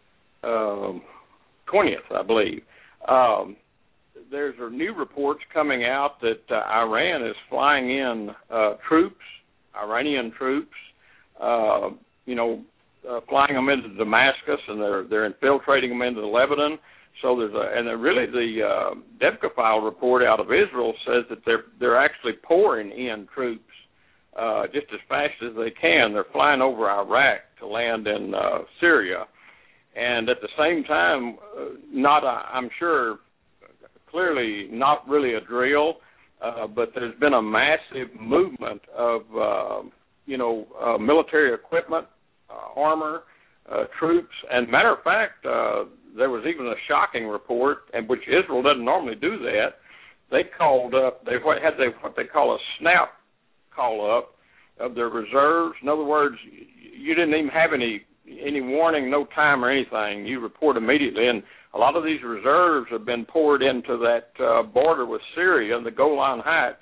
[SPEAKER 4] um, twentieth, I believe. Um, There's new reports coming out that uh, Iran is flying in uh, troops, Iranian troops, uh, you know, uh, flying them into Damascus, and they're they're infiltrating them into Lebanon. So there's a, and really the uh, Devka file report out of Israel says that they're they're actually pouring in troops uh, just as fast as they can. They're flying over Iraq to land in uh, Syria, and at the same time, uh, not a, I'm sure. Clearly not really a drill, uh, but there's been a massive movement of, uh, you know, uh, military equipment, uh, armor, uh, troops. And matter of fact, uh, there was even a shocking report, and which Israel doesn't normally do that. They called up, they had they, what they call a snap call-up of their reserves. In other words, you didn't even have any any warning, no time or anything. You report immediately, and a lot of these reserves have been poured into that uh, border with Syria and the Golan Heights.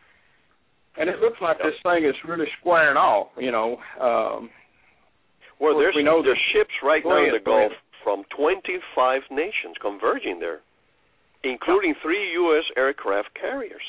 [SPEAKER 4] And it looks like this thing is really squaring off, you know. Um,
[SPEAKER 3] well, there's,
[SPEAKER 4] we know
[SPEAKER 3] there's ships right now in the Gulf
[SPEAKER 4] ahead.
[SPEAKER 3] from twenty-five nations converging there, including three U S aircraft carriers.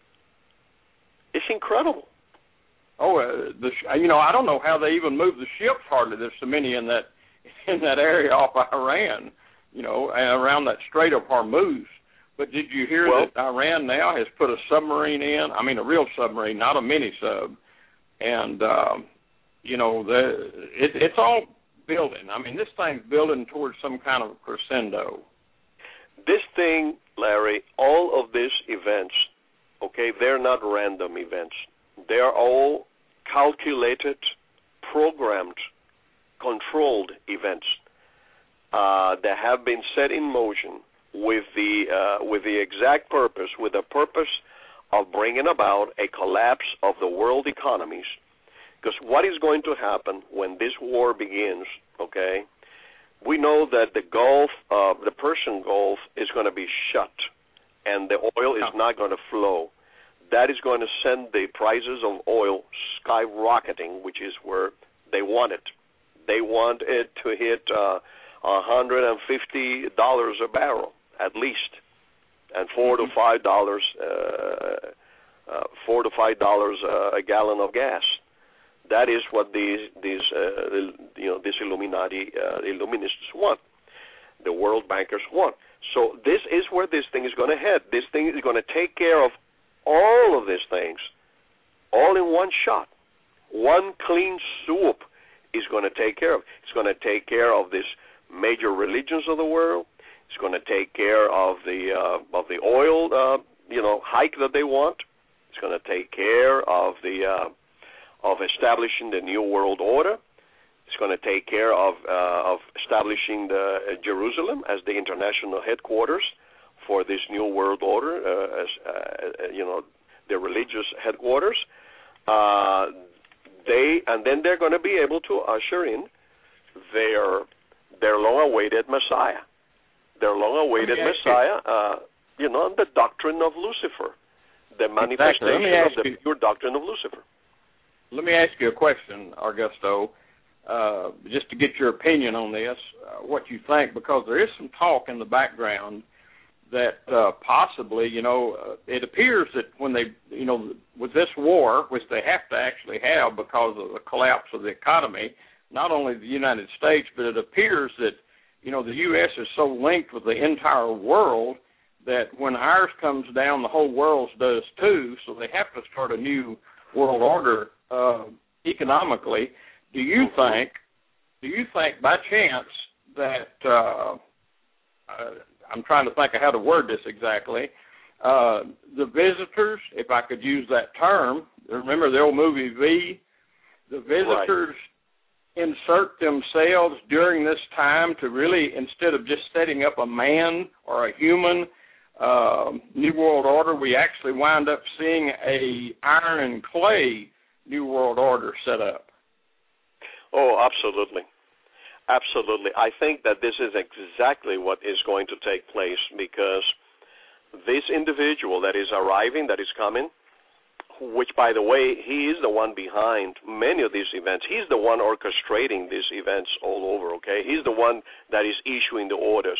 [SPEAKER 3] It's incredible.
[SPEAKER 4] Oh, uh, the, you know, I don't know how they even move the ships hardly. There's so many in that in that area off Iran, you know, around that Strait of Hormuz. But did you hear
[SPEAKER 3] well,
[SPEAKER 4] that Iran now has put a submarine in? I mean, a real submarine, not a mini sub. And, um, you know, the, it, it's all building. I mean, this thing's building towards some kind of crescendo.
[SPEAKER 3] This thing, Larry, all of these events, okay, they're not random events. They are all calculated, programmed, controlled events uh, that have been set in motion with the uh, with the exact purpose, with the purpose of bringing about a collapse of the world economies. Because what is going to happen when this war begins, okay, we know that the Gulf, uh, the Persian Gulf, is going to be shut, and the oil is not going to flow. That is going to send the prices of oil skyrocketing, which is where they want it. They want it to hit uh, one hundred fifty dollars a barrel at least, and four to five dollars, uh, uh, four to five dollars uh, a gallon of gas. That is what these these uh, you know these Illuminati uh, Illuminists want. The world bankers want. So this is where this thing is going to head. This thing is going to take care of all of these things, all in one shot. One clean swoop is going to take care of. It's going to take care of these major religions of the world. It's going to take care of the uh, of the oil, uh, you know, hike that they want. It's going to take care of the uh, of establishing the New World Order. It's going to take care of uh, of establishing the uh, Jerusalem as the international headquarters for this New World Order, uh, as uh, you know, the religious headquarters. Uh, they and then they're going to be able to usher in their their long-awaited Messiah, their long-awaited Messiah. Uh, you know, the doctrine of Lucifer, the manifestation
[SPEAKER 4] exactly.
[SPEAKER 3] of the
[SPEAKER 4] you,
[SPEAKER 3] pure doctrine of Lucifer.
[SPEAKER 4] Let me ask you a question, Augusto, uh, just to get your opinion on this, uh, what you think, because there is some talk in the background that uh, possibly, you know, uh, it appears that when they, you know, with this war, which they have to actually have because of the collapse of the economy, not only the United States, but it appears that, you know, the U S is so linked with the entire world that when ours comes down, the whole world does too, so they have to start a new world order uh, economically. Do you think, do you think by chance that, uh, uh, I'm trying to think of how to word this exactly, uh, the visitors, if I could use that term, remember the old movie V, the visitors right. insert themselves during this time to really, instead of just setting up a man or a human uh, New World Order, we actually wind up seeing a iron and clay New World Order set up.
[SPEAKER 3] Oh, absolutely. Absolutely. I think that this is exactly what is going to take place, because this individual that is arriving, that is coming, which, by the way, he is the one behind many of these events. He's the one orchestrating these events all over, okay? He's the one that is issuing the orders.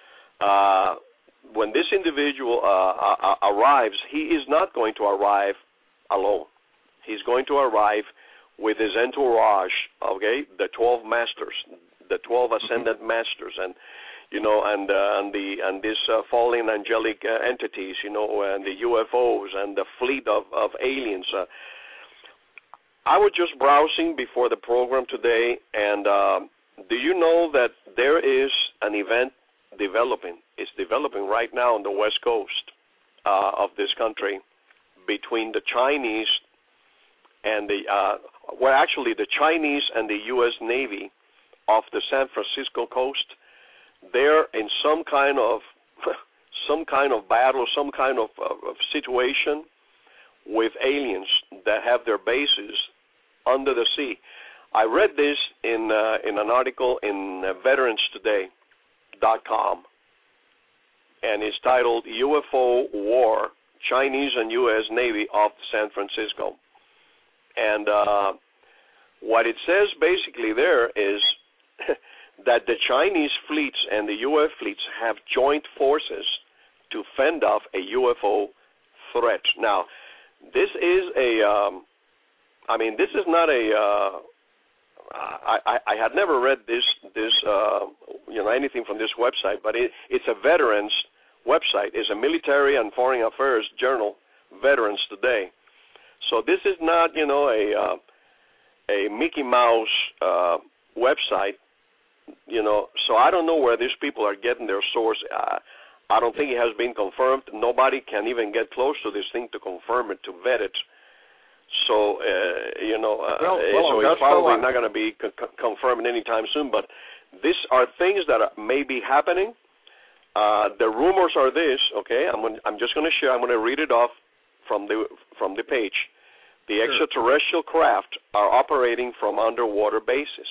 [SPEAKER 3] Uh, when this individual uh, uh, arrives, he is not going to arrive alone. He's going to arrive with his entourage, okay, the twelve masters, the twelve ascended mm-hmm. masters, and you know, and uh, and the and these uh, fallen angelic uh, entities, you know, and the U F Os and the fleet of of aliens. Uh, I was just browsing before the program today, and uh, do you know that there is an event developing? It's developing right now on the west coast uh, of this country between the Chinese and the uh, well, actually the Chinese and the U S Navy off the San Francisco coast. They're in some kind of some kind of battle, some kind of, of, of situation with aliens that have their bases under the sea. I read this in uh, in an article in uh, veterans today dot com, and it's titled U F O War, Chinese and U S Navy off San Francisco. And uh, what it says basically there is that the Chinese fleets and the U S fleets have joined forces to fend off a U F O threat. Now, this is a, um, I mean, this is not a, uh, I, I, I had never read this, this uh, you know, anything from this website, but it, it's a veterans website. It's a military and foreign affairs journal, Veterans Today. So this is not, you know, a uh, a Mickey Mouse uh, website, you know. So I don't know where these people are getting their source. Uh, I don't think it has been confirmed. Nobody can even get close to this thing to confirm it, to vet it. So, uh, you know, uh,
[SPEAKER 4] well, well,
[SPEAKER 3] so it's probably not going to be co- confirmed anytime soon. But these are things that are, may be happening. Uh, the rumors are this, okay? I'm gonna, I'm just going to share. I'm going to read it off from the from the page. The extraterrestrial craft are operating from underwater bases,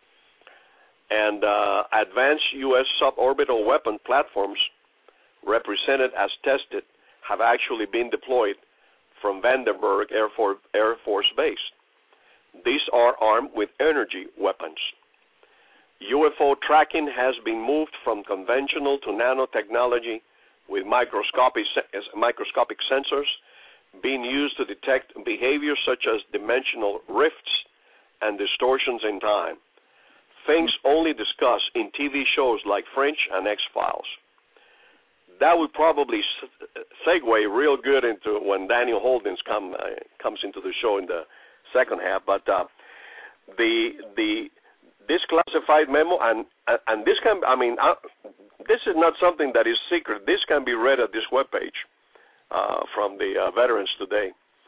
[SPEAKER 3] and uh, advanced U S suborbital weapon platforms, represented as tested, have actually been deployed from Vandenberg Air Force, Air Force Base. These are armed with energy weapons. U F O tracking has been moved from conventional to nanotechnology with microscopic, microscopic sensors being used to detect behaviors such as dimensional rifts and distortions in time, things only discussed in T V shows like Fringe and X-Files. That would probably segue real good into when Daniel Holdings come, uh, comes into the show in the second half. But uh, the the this classified memo, and and this can, I mean, uh, this is not something that is secret. This can be read at this webpage. Uh, from the uh, Veterans Today.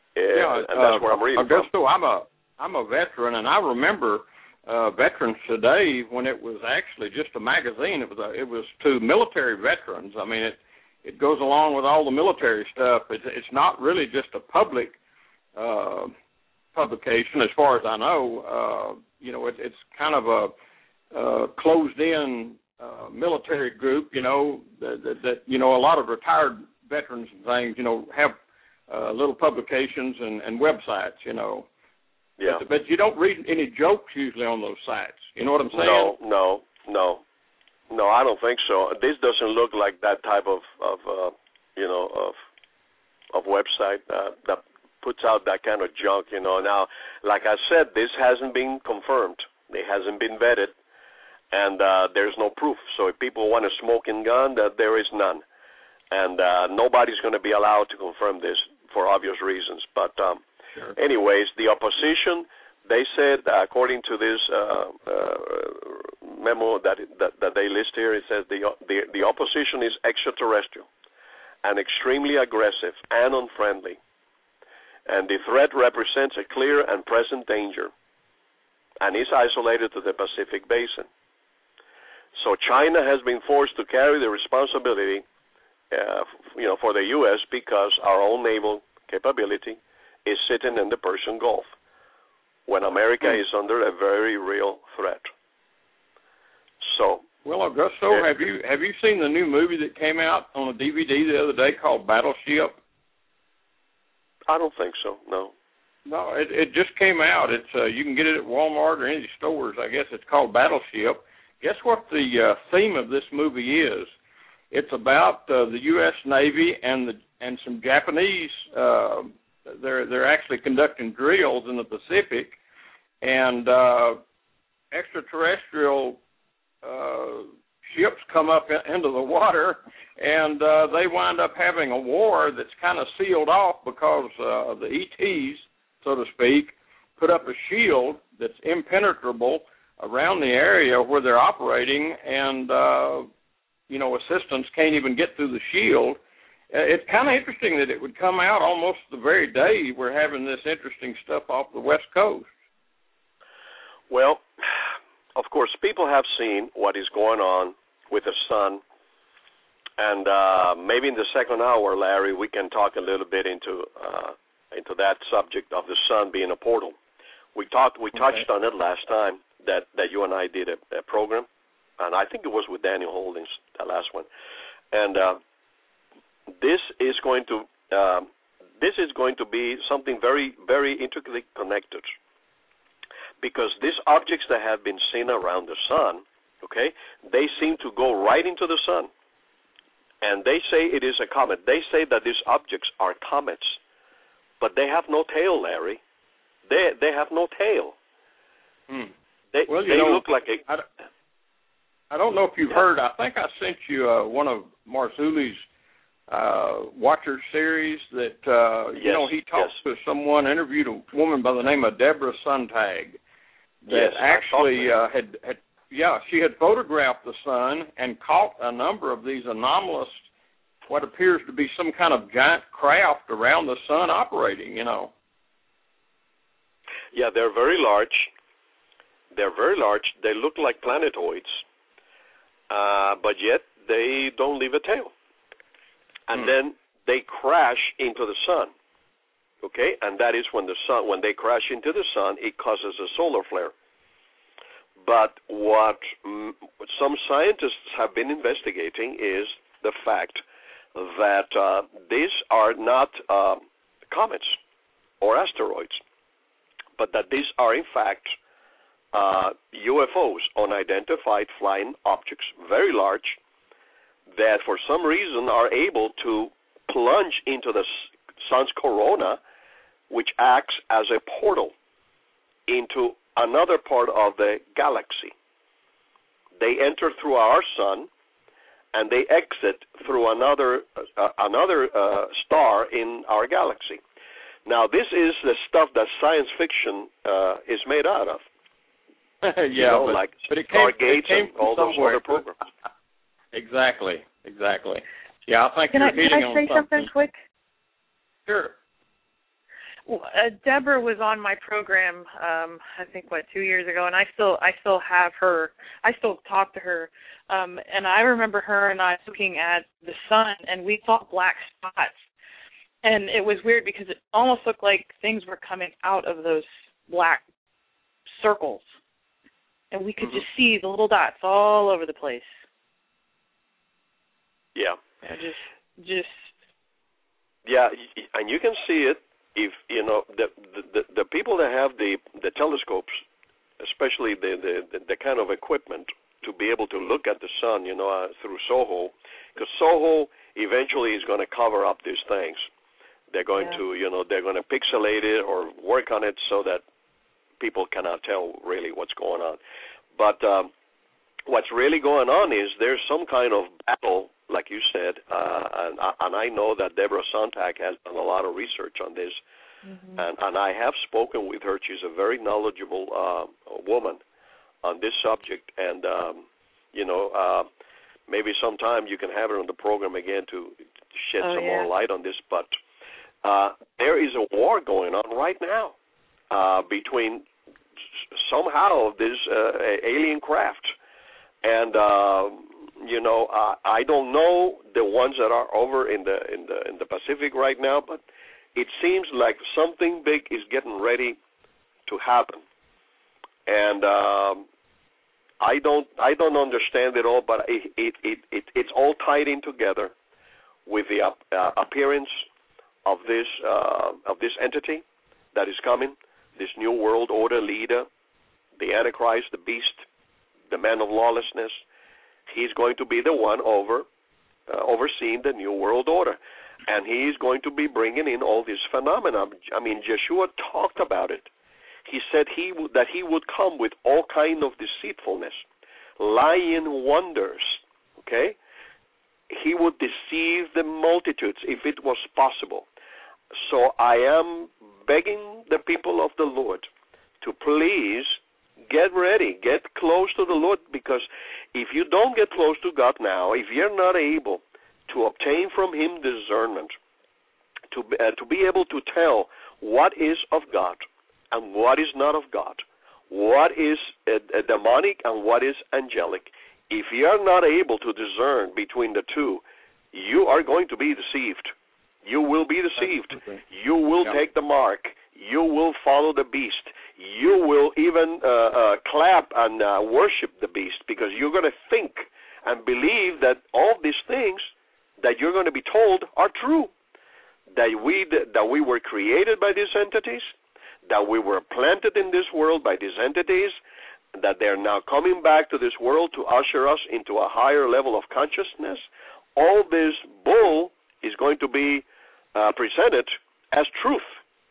[SPEAKER 4] yeah,
[SPEAKER 3] and that's
[SPEAKER 4] uh,
[SPEAKER 3] where I'm reading
[SPEAKER 4] Augusto,
[SPEAKER 3] from.
[SPEAKER 4] I'm a I'm a veteran, and I remember uh, Veterans Today when it was actually just a magazine. It was a, it was to military veterans. I mean, it it goes along with all the military stuff. It's it's not really just a public uh, publication, as far as I know. Uh, you know, it, it's kind of a uh, closed-in uh, military group. You know that, that, that you know a lot of retired veterans and things. You know have uh, little publications and, and websites. You know.
[SPEAKER 3] Yeah.
[SPEAKER 4] But, but you don't read any jokes usually on those sites. You know what I'm saying?
[SPEAKER 3] No, no, no, no. I don't think so. This doesn't look like that type of, of uh, you know, of of website uh, that puts out that kind of junk. You know. Now, like I said, this hasn't been confirmed. It hasn't been vetted, and uh, there's no proof. So if people want a smoking gun, that there is none, and uh, nobody's going to be allowed to confirm this for obvious reasons. But um,
[SPEAKER 4] Sure.
[SPEAKER 3] Anyways, the opposition, they said, uh, according to this uh, uh, memo that, it, that that they list here, it says the, the the opposition is extraterrestrial and extremely aggressive and unfriendly, and the threat represents a clear and present danger, and is isolated to the Pacific Basin. So China has been forced to carry the responsibility, uh, you know, for the U S because our own naval capability is sitting in the Persian Gulf, when America is under a very real threat. So,
[SPEAKER 4] well, Augusto, uh, have you have you seen the new movie that came out on a D V D the other day called Battleship?
[SPEAKER 3] I don't think so. No.
[SPEAKER 4] No, it it just came out. It's uh, you can get it at Walmart or any stores. I guess it's called Battleship. Guess what the uh, theme of this movie is? It's about uh, the U S Navy and the and some Japanese. Uh, They're they're actually conducting drills in the Pacific, and uh, extraterrestrial uh, ships come up in, into the water, and uh, they wind up having a war that's kind of sealed off because uh, the E Ts, so to speak, put up a shield that's impenetrable around the area where they're operating, and uh, you know assistants can't even get through the shield. It's kind of interesting that it would come out almost the very day we're having this interesting stuff off the West Coast.
[SPEAKER 3] Well, of course, people have seen what is going on with the sun, and uh, maybe in the second hour, Larry, we can talk a little bit into uh, into that subject of the sun being a portal. We talked, we
[SPEAKER 4] okay.
[SPEAKER 3] touched on it last time that, that you and I did a, a program, and I think it was with Daniel Holdings, the last one, and. Uh, This is going to uh, this is going to be something very, very intricately connected, because these objects that have been seen around the sun, okay, they seem to go right into the sun, and they say it is a comet. They say that these objects are comets, but they have no tail, Larry. They they have no tail.
[SPEAKER 4] Hmm.
[SPEAKER 3] They
[SPEAKER 4] well, you
[SPEAKER 3] they
[SPEAKER 4] know,
[SPEAKER 3] look like a.
[SPEAKER 4] I, I don't know if you've
[SPEAKER 3] yeah.
[SPEAKER 4] heard. I think I sent you uh, one of Marzulli's Uh, Watcher series that, uh,
[SPEAKER 3] yes,
[SPEAKER 4] you know, he talked
[SPEAKER 3] yes.
[SPEAKER 4] to someone, interviewed a woman by the name of Deborah Sontag that
[SPEAKER 3] yes,
[SPEAKER 4] actually uh, had, had, yeah, she had photographed the sun and caught a number of these anomalous, what appears to be some kind of giant craft around the sun operating, you know.
[SPEAKER 3] Yeah, they're very large. They're very large. They look like planetoids, uh, but yet they don't leave a tail. And hmm. then they crash into the sun, okay? And that is when the sun, when they crash into the sun, it causes a solar flare. But what mm, some scientists have been investigating is the fact that uh, these are not uh, comets or asteroids, but that these are, in fact, uh, U F Os, unidentified flying objects, very large, that for some reason are able to plunge into the sun's corona, which acts as a portal into another part of the galaxy. They enter through our sun, and they exit through another uh, another uh, star in our galaxy. Now, this is the stuff that science fiction uh, is made out of.
[SPEAKER 4] yeah,
[SPEAKER 3] you know,
[SPEAKER 4] but,
[SPEAKER 3] like
[SPEAKER 4] but it came,
[SPEAKER 3] Stargate
[SPEAKER 4] it came
[SPEAKER 3] and all those
[SPEAKER 4] somewhere.
[SPEAKER 3] other programs.
[SPEAKER 4] Exactly, exactly. Yeah, I think
[SPEAKER 2] can
[SPEAKER 4] you're
[SPEAKER 2] I,
[SPEAKER 4] hitting
[SPEAKER 2] can I
[SPEAKER 4] on
[SPEAKER 2] say
[SPEAKER 4] something.
[SPEAKER 2] something quick?
[SPEAKER 4] Sure.
[SPEAKER 5] Well, uh, Deborah was on my program, um, I think, what, two years ago, and I still I still have her. I still talk to her. Um, and I remember her and I looking at the sun, and we saw black spots. And it was weird because it almost looked like things were coming out of those black circles. And we could mm-hmm. just see the little dots all over the place.
[SPEAKER 3] Yeah.
[SPEAKER 5] yeah just, just.
[SPEAKER 3] Yeah, and you can see it if, you know, the the, the people that have the, the telescopes, especially the, the, the kind of equipment to be able to look at the sun, you know, uh, through SOHO, because SOHO eventually is going to cover up these things. They're going yeah. to, you know, they're going to pixelate it or work on it so that people cannot tell really what's going on. But um, what's really going on is there's some kind of battle, like you said, uh, and, and I know that Deborah Sontag has done a lot of research on this, mm-hmm. and, and I have spoken with her. She's a very knowledgeable uh, woman on this subject, and, um, you know, uh, maybe sometime you can have her on the program again to shed oh, some yeah. more light on this, but uh, there is a war going on right now uh, between somehow this uh, alien craft, and uh, you know, uh, I don't know the ones that are over in the in the in the Pacific right now, but it seems like something big is getting ready to happen. And um, I don't, I don't understand it all, but it, it, it, it, it's all tied in together with the uh, appearance of this, uh, of this entity that is coming, this new world order leader, the Antichrist, the beast, the man of lawlessness. He's going to be the one over, uh, overseeing the new world order, and he's going to be bringing in all these phenomena. I mean, Yeshua talked about it. He said he would, that he would come with all kind of deceitfulness, lying wonders, okay? He would deceive the multitudes if it was possible. So I am begging the people of the Lord to please get ready, get close to the Lord, because if you don't get close to God now, if you're not able to obtain from Him discernment, to, uh, to be able to tell what is of God, and what is not of God, what is a, a demonic and what is angelic. If you are not able to discern between the two, you are going to be deceived. You will be deceived. You will yeah. take the mark. You will follow the beast. You will even uh, uh, clap and uh, worship the beast, because you're going to think and believe that all these things that you're going to be told are true, that we, that we were created by these entities, that we were planted in this world by these entities, that they're now coming back to this world to usher us into a higher level of consciousness. All this bull is going to be uh, presented as truth.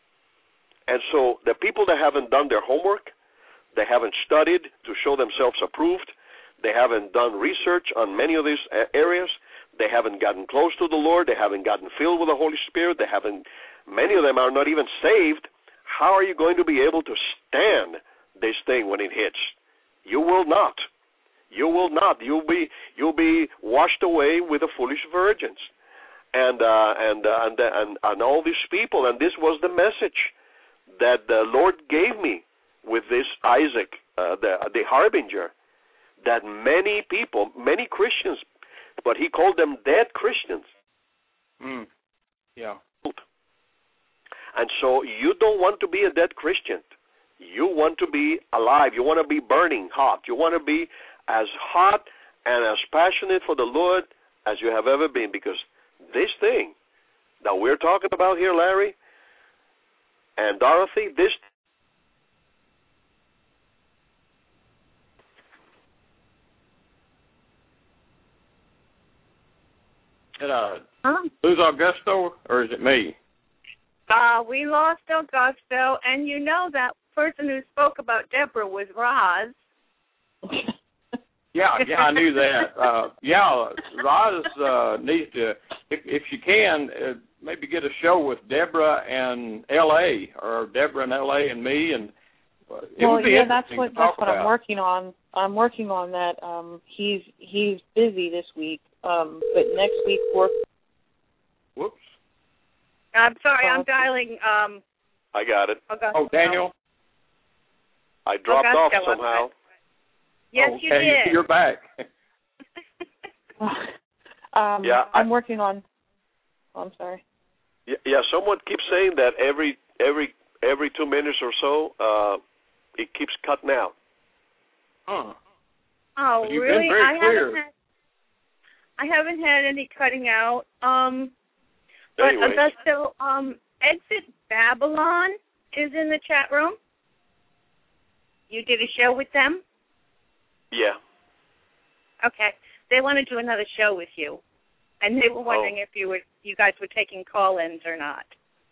[SPEAKER 3] And so the people that haven't done their homework, they haven't studied to show themselves approved, they haven't done research on many of these areas, they haven't gotten close to the Lord, they haven't gotten filled with the Holy Spirit, they haven't, many of them are not even saved. How are you going to be able to stand this thing when it hits? You will not. You will not. You'll be you'll be washed away with the foolish virgins, and uh, and, uh, and and and all these people. And this was the message that the Lord gave me with this Isaac, uh, the the harbinger, that many people, many Christians, but he called them dead Christians.
[SPEAKER 4] Mm. Yeah.
[SPEAKER 3] And so you don't want to be a dead Christian. You want to be alive. You want to be burning hot. You want to be as hot and as passionate for the Lord as you have ever been, because this thing that we're talking about here, Larry and Dorothy, this
[SPEAKER 4] Did I lose Augusto, or is it me?
[SPEAKER 2] Uh, we lost Augusto, and you know that person who spoke about Deborah was Roz.
[SPEAKER 4] yeah, yeah, I knew that. Uh, yeah, Roz uh, needs to, if, if she can, uh, maybe get a show with Deborah and L A, or Deborah and L A and me, and uh, it
[SPEAKER 5] well,
[SPEAKER 4] would be
[SPEAKER 5] yeah, that's
[SPEAKER 4] interesting
[SPEAKER 5] what
[SPEAKER 4] to
[SPEAKER 5] that's
[SPEAKER 4] talk
[SPEAKER 5] what
[SPEAKER 4] about.
[SPEAKER 5] I'm working on. I'm working on that. Um, he's he's busy this week, um, but next week we're.
[SPEAKER 4] Whoops.
[SPEAKER 2] I'm sorry, I'm dialing um,
[SPEAKER 3] I got it.
[SPEAKER 2] Augusto.
[SPEAKER 4] Oh, Daniel?
[SPEAKER 3] I dropped
[SPEAKER 2] Augusto,
[SPEAKER 3] off somehow.
[SPEAKER 2] Yes,
[SPEAKER 4] oh,
[SPEAKER 2] you
[SPEAKER 4] okay.
[SPEAKER 2] did.
[SPEAKER 4] You're back.
[SPEAKER 5] um,
[SPEAKER 3] Yeah,
[SPEAKER 5] I'm
[SPEAKER 3] I-
[SPEAKER 5] working on. Oh, I'm sorry.
[SPEAKER 3] Yeah, yeah, someone keeps saying that every every every two minutes or so, uh, it keeps cutting out.
[SPEAKER 4] Huh.
[SPEAKER 2] Oh,
[SPEAKER 4] You've
[SPEAKER 2] really?
[SPEAKER 4] been very
[SPEAKER 2] I
[SPEAKER 4] clear.
[SPEAKER 2] haven't had. I haven't had any cutting out. Um, but
[SPEAKER 3] Anyway,
[SPEAKER 2] Augusto, um, Exit Babylon is in the chat room. You did a show with them?
[SPEAKER 3] yeah.
[SPEAKER 2] Okay. They want to do another show with you, and they were wondering
[SPEAKER 3] Oh.
[SPEAKER 2] if you were, you guys were taking call-ins or not.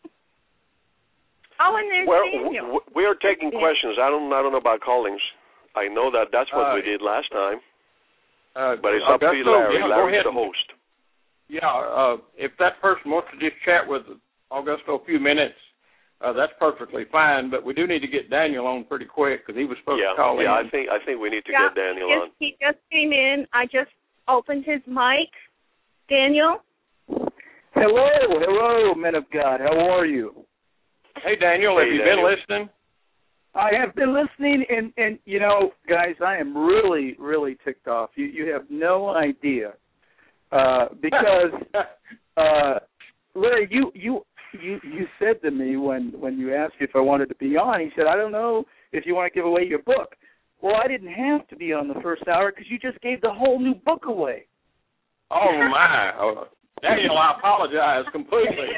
[SPEAKER 2] Oh, and there's
[SPEAKER 3] Well,
[SPEAKER 2] Daniel.
[SPEAKER 3] w- we are taking
[SPEAKER 2] Yeah.
[SPEAKER 3] questions. I don't I don't know about callings. I know that that's what
[SPEAKER 4] Uh,
[SPEAKER 3] we did last time,
[SPEAKER 4] Uh,
[SPEAKER 3] but it's up to you,
[SPEAKER 4] Augusto,
[SPEAKER 3] Larry.
[SPEAKER 4] yeah, go
[SPEAKER 3] Larry's
[SPEAKER 4] ahead.
[SPEAKER 3] the host.
[SPEAKER 4] Yeah, uh, if that person wants to just chat with Augusto a few minutes, uh, that's perfectly fine. But we do need to get Daniel on pretty quick because he was supposed
[SPEAKER 3] Yeah,
[SPEAKER 4] to call
[SPEAKER 3] yeah.
[SPEAKER 4] in.
[SPEAKER 3] I think I think we need to
[SPEAKER 2] Yeah,
[SPEAKER 3] get Daniel
[SPEAKER 2] he
[SPEAKER 3] on.
[SPEAKER 2] just, he just came in. I just opened his mic. Daniel?
[SPEAKER 6] Hello, hello, men of God. How are you?
[SPEAKER 4] Hey, Daniel, have
[SPEAKER 3] Hey,
[SPEAKER 4] you
[SPEAKER 3] Daniel.
[SPEAKER 4] been listening?
[SPEAKER 6] I have been listening, and, and you know, guys, I am really, really ticked off. You you have no idea, uh, because uh, Larry, you you you you said to me when when you asked if I wanted to be on, he said, I don't know if you want to give away your book. Well, I didn't have to be on the first hour because you just gave the whole new book away.
[SPEAKER 4] Oh, my. Oh, Daniel, I apologize completely.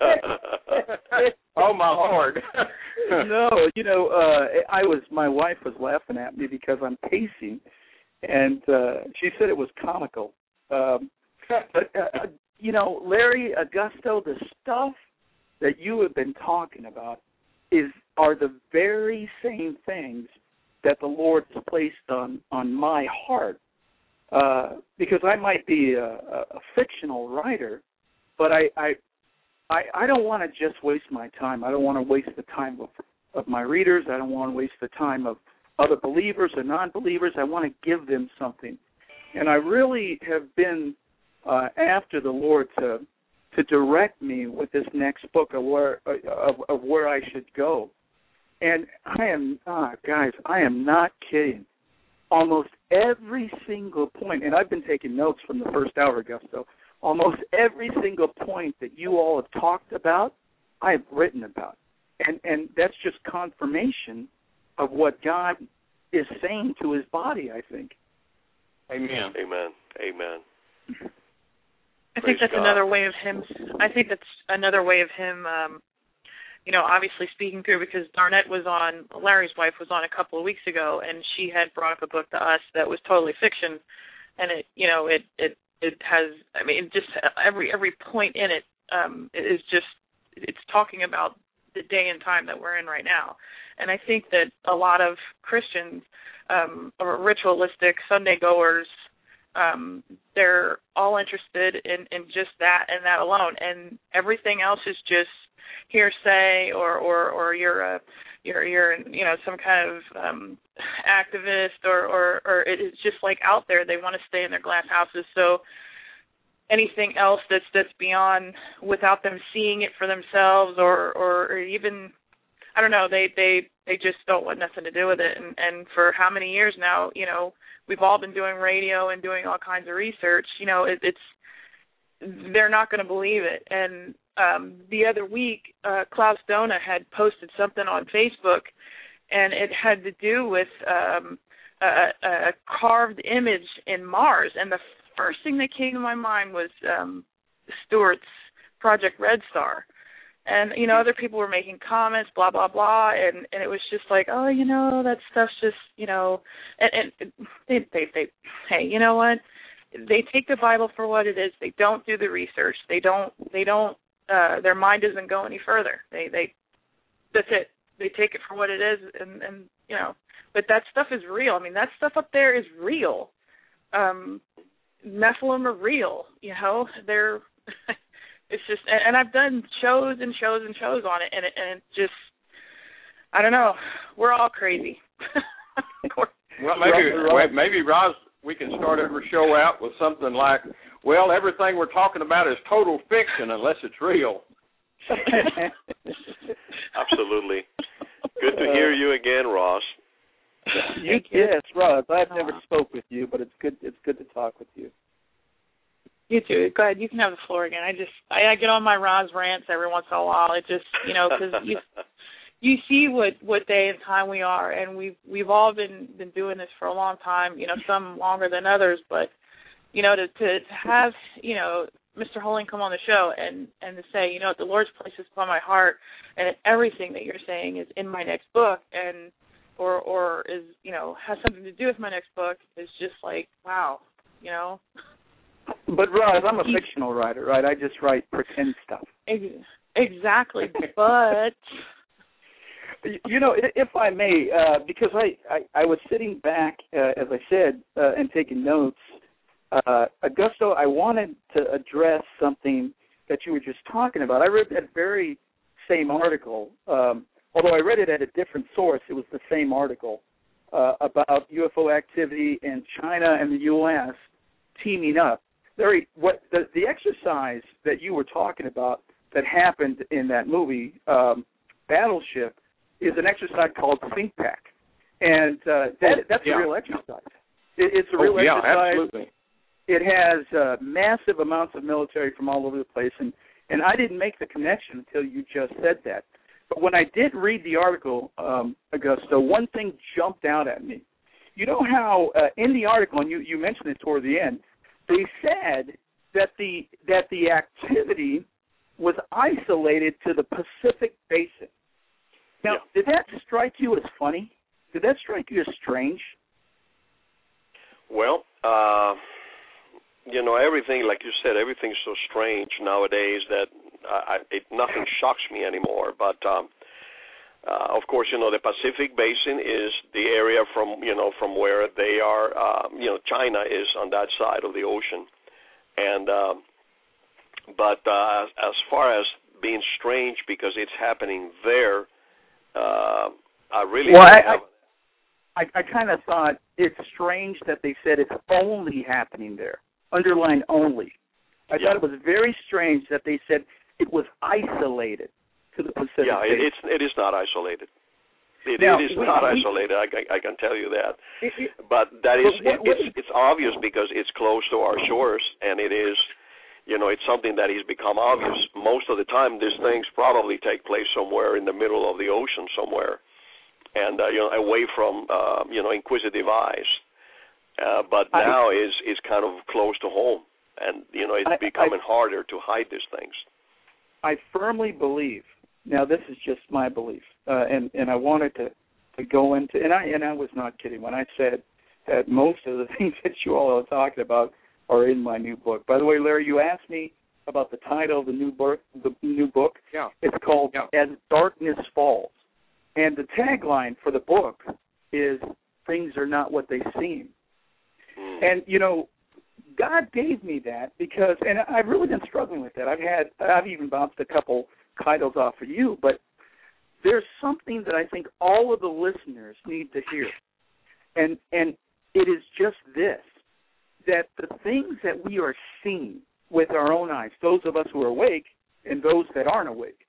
[SPEAKER 4] Oh, my Lord.
[SPEAKER 6] No, you know, uh, I was. My wife was laughing at me because I'm pacing, and uh, she said it was comical. Um, but uh, you know, Larry, Augusto, the stuff that you have been talking about is are the very same things that the Lord has placed on on my heart. Uh, because I might be a, a, a fictional writer, but I, I I, I don't want to just waste my time. I don't want to waste the time of, of my readers. I don't want to waste the time of other believers or non-believers. I want to give them something. And I really have been uh, after the Lord to to direct me with this next book of where of, of where I should go. And I am, ah, guys, I am not kidding. Almost every single point, and I've been taking notes from the first hour, Augusto, almost every single point that you all have talked about, I have written about. And and that's just confirmation of what God is saying to his body, I think.
[SPEAKER 4] Amen.
[SPEAKER 3] Amen. Amen.
[SPEAKER 5] I
[SPEAKER 3] Praise
[SPEAKER 5] think that's
[SPEAKER 3] God.
[SPEAKER 5] another way of him. I think that's another way of him. Um, you know, obviously speaking through, because Darnett was on, Larry's wife was on a couple of weeks ago, and she had brought up a book to us that was totally fiction, and it, you know, it it it has. I mean, it just every every point in it um, is just it's talking about the day and time that we're in right now, and I think that a lot of Christians, um, or ritualistic Sunday goers, um, they're all interested in, in just that and that alone, and everything else is just hearsay, or, or, or you're a you're you're you know some kind of um, activist, or, or or it's just like out there. They want to stay in their glass houses. So anything else that's that's beyond, without them seeing it for themselves, or, or, or even I don't know, they, they they just don't want nothing to do with it. And and for how many years now, you know, we've all been doing radio and doing all kinds of research. You know, it, it's they're not going to believe it. And um, the other week, uh, Klaus Dona had posted something on Facebook, and it had to do with um, a, a carved image in Mars. And the first thing that came to my mind was um, Stewart's Project Red Star. And, you know, other people were making comments, blah, blah, blah, and, and it was just like, oh, you know, that stuff's just, you know, and, and they, they, they, hey, you know what? They take the Bible for what it is. They don't do the research. They don't, they don't, uh, their mind doesn't go any further. They, they, that's it. They take it for what it is, and, and, you know, but that stuff is real. I mean, that stuff up there is real. Um, Nephilim are real, you know, they're, it's just, and I've done shows and shows and shows on it, and it, and it just, I don't know, we're all crazy.
[SPEAKER 4] Well, maybe, maybe, Roz, we can start every show out with something like, well, everything we're talking about is total fiction unless it's real.
[SPEAKER 3] Absolutely. Good to hear you again, Ross.
[SPEAKER 6] You, yes, Ross. I've never spoke with you, but it's good. It's good to talk with you.
[SPEAKER 5] You too. Go ahead. You can have the floor again. I just I, I get on my Roz rants every once in a while. It just you know because you you see what, what day and time we are, and we've we've all been been doing this for a long time. You know, some longer than others, but you know to to, to have you know. Mister Holing come on the show and, and to say, you know, the Lord's placed this upon my heart, and everything that you're saying is in my next book, and or or is you know has something to do with my next book is just like wow, you know.
[SPEAKER 6] But Roz, I'm a fictional writer, right? I just write pretend stuff.
[SPEAKER 5] Exactly, but
[SPEAKER 6] you know, if I may, uh, because I, I I was sitting back, uh, as I said, uh, and taking notes. Uh, Augusto, I wanted to address something that you were just talking about. I read that very same article, um, although I read it at a different source. It was the same article uh, about U F O activity in China and the U S teaming up. Larry, what the, the exercise that you were talking about that happened in that movie, um, Battleship, is an exercise called Think Pack, and uh, that, that's yeah. a real exercise. It, it's a real
[SPEAKER 4] oh, yeah,
[SPEAKER 6] exercise.
[SPEAKER 4] Absolutely.
[SPEAKER 6] It has uh, massive amounts of military from all over the place, and, and I didn't make the connection until you just said that. But when I did read the article, um, Augusto, one thing jumped out at me. You know how uh, in the article, and you, you mentioned it toward the end, they said that the that the activity was isolated to the Pacific Basin. Now, yeah. did that strike you as funny? Did that strike you as strange?
[SPEAKER 3] Well, uh... you know, everything, like you said, everything's so strange nowadays that I, it, nothing shocks me anymore. But, um, uh, of course, you know, the Pacific Basin is the area from, you know, from where they are, um, you know, China is on that side of the ocean. And, um, but uh, as far as being strange because it's happening there, uh, I really
[SPEAKER 6] well,
[SPEAKER 3] don't
[SPEAKER 6] I,
[SPEAKER 3] have...
[SPEAKER 6] I, I kind of thought it's strange that they said it's only happening there. Underlined only. I yeah. thought it was very strange that they said it was isolated to the Pacific.
[SPEAKER 3] Yeah, it, it's it is not isolated. It,
[SPEAKER 6] now,
[SPEAKER 3] it is
[SPEAKER 6] we,
[SPEAKER 3] not
[SPEAKER 6] we,
[SPEAKER 3] isolated. I, I can tell you that.
[SPEAKER 6] It, it,
[SPEAKER 3] but that is
[SPEAKER 6] but what,
[SPEAKER 3] it, it's it's obvious because it's close to our shores, and it is, you know, it's something that has become obvious. Most of the time, these things probably take place somewhere in the middle of the ocean somewhere, and uh, you know, away from uh, you know inquisitive eyes. Uh, but now I, is is kind of close to home, and you know it's I, becoming I, harder to hide these things.
[SPEAKER 6] I firmly believe. Now this is just my belief, uh, and and I wanted to, to go into, and I and I was not kidding when I said that most of the things that you all are talking about are in my new book. By the way, Larry, you asked me about the title of the new book. The new book.
[SPEAKER 4] Yeah.
[SPEAKER 6] It's called yeah. As Darkness Falls, and the tagline for the book is "Things are not what they seem." And, you know, God gave me that because, and I've really been struggling with that. I've had, I've even bounced a couple titles off of you, but there's something that I think all of the listeners need to hear. And, and it is just this, that the things that we are seeing with our own eyes, those of us who are awake and those that aren't awake,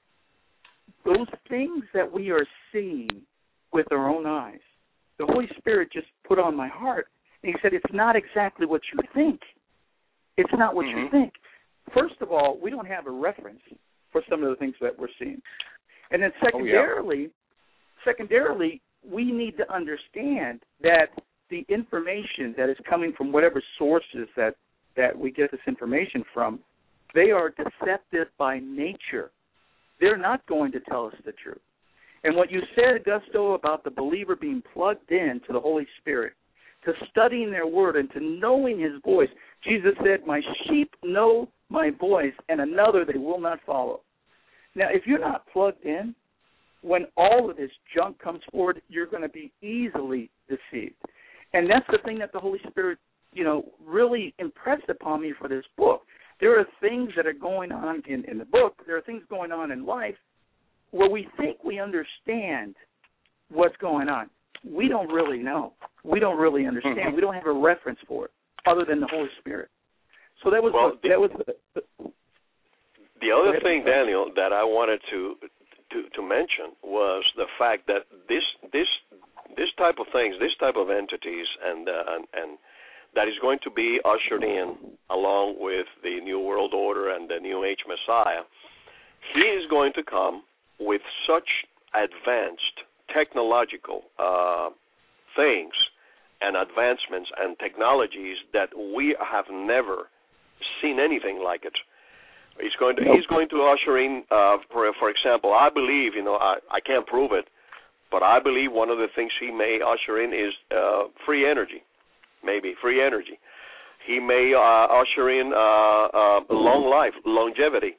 [SPEAKER 6] those things that we are seeing with our own eyes, the Holy Spirit just put on my heart. And he said, it's not exactly what you think. It's not what mm-hmm. you think. First of all, we don't have a reference for some of the things that we're seeing. And then secondarily, oh, yeah. secondarily, we need to understand that the information that is coming from whatever sources that, that we get this information from, they are deceptive by nature. They're not going to tell us the truth. And what you said, Augusto, about the believer being plugged in to the Holy Spirit, to studying their word and to knowing his voice. Jesus said, my sheep know my voice, and another they will not follow. Now, if you're not plugged in, when all of this junk comes forward, you're going to be easily deceived. And that's the thing that the Holy Spirit, you know, really impressed upon me for this book. There are things that are going on in, in the book. There are things going on in life where we think we understand what's going on. We don't really know. We don't really understand. Mm-hmm. We don't have a reference for it other than the Holy Spirit. So that was
[SPEAKER 3] well,
[SPEAKER 6] the, that was the, the,
[SPEAKER 3] the other thing, Daniel, that I wanted to to, to mention was the fact that this this this type of things, this type of entities, and uh, and, and that is going to be ushered in along with the New World Order and the New Age Messiah. He is going to come with such advanced technological uh, things and advancements and technologies that we have never seen anything like it. He's going to nope. he's going to usher in, uh, for for example, I believe, you know, I, I can't prove it, but I believe one of the things he may usher in is uh, free energy, maybe free energy. He may uh, usher in uh, uh, long life, longevity.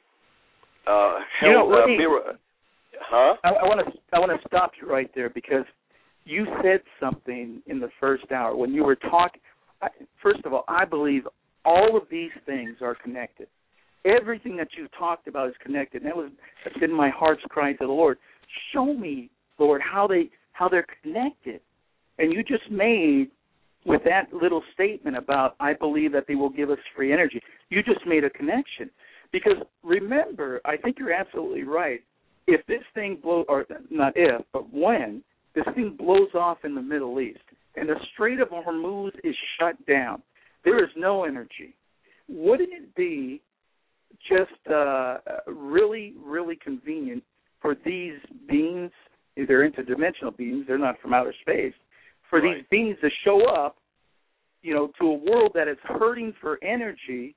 [SPEAKER 3] Uh, health,
[SPEAKER 6] you know,
[SPEAKER 3] uh,
[SPEAKER 6] me,
[SPEAKER 3] mirror, huh?
[SPEAKER 6] I want to I want to stop you right there because you said something in the first hour when you were talking. First of all, I believe all of these things are connected. Everything that you talked about is connected. And that was that's been my heart's cry to the Lord. Show me, Lord, how they how they're connected. And you just made with that little statement about I believe that they will give us free energy. You just made a connection. Because remember, I think you're absolutely right. If this thing blows, or not if, but when this thing blows off in the Middle East and the Strait of Hormuz is shut down, there is no energy. Wouldn't it be just uh, really, really convenient for these beings, they're interdimensional beings, they're not from outer space, for right. these beings to show up, you know, to a world that is hurting for energy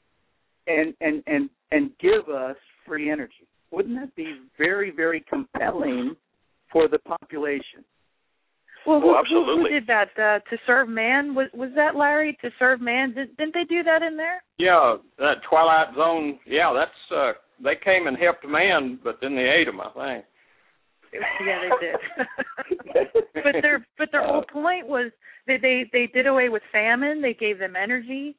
[SPEAKER 6] and, and, and, and give us free energy? Wouldn't that be very, very compelling for the population?
[SPEAKER 5] Well, who,
[SPEAKER 3] oh, absolutely.
[SPEAKER 5] who did that? Uh, to serve man? Was was that Larry? To serve man? Did, didn't they do that in there?
[SPEAKER 4] Yeah, that Twilight Zone. Yeah, that's uh, they came and helped man, but then they ate them, I think.
[SPEAKER 5] Yeah, they did. but their but their whole point was that they they did away with famine. They gave them energy.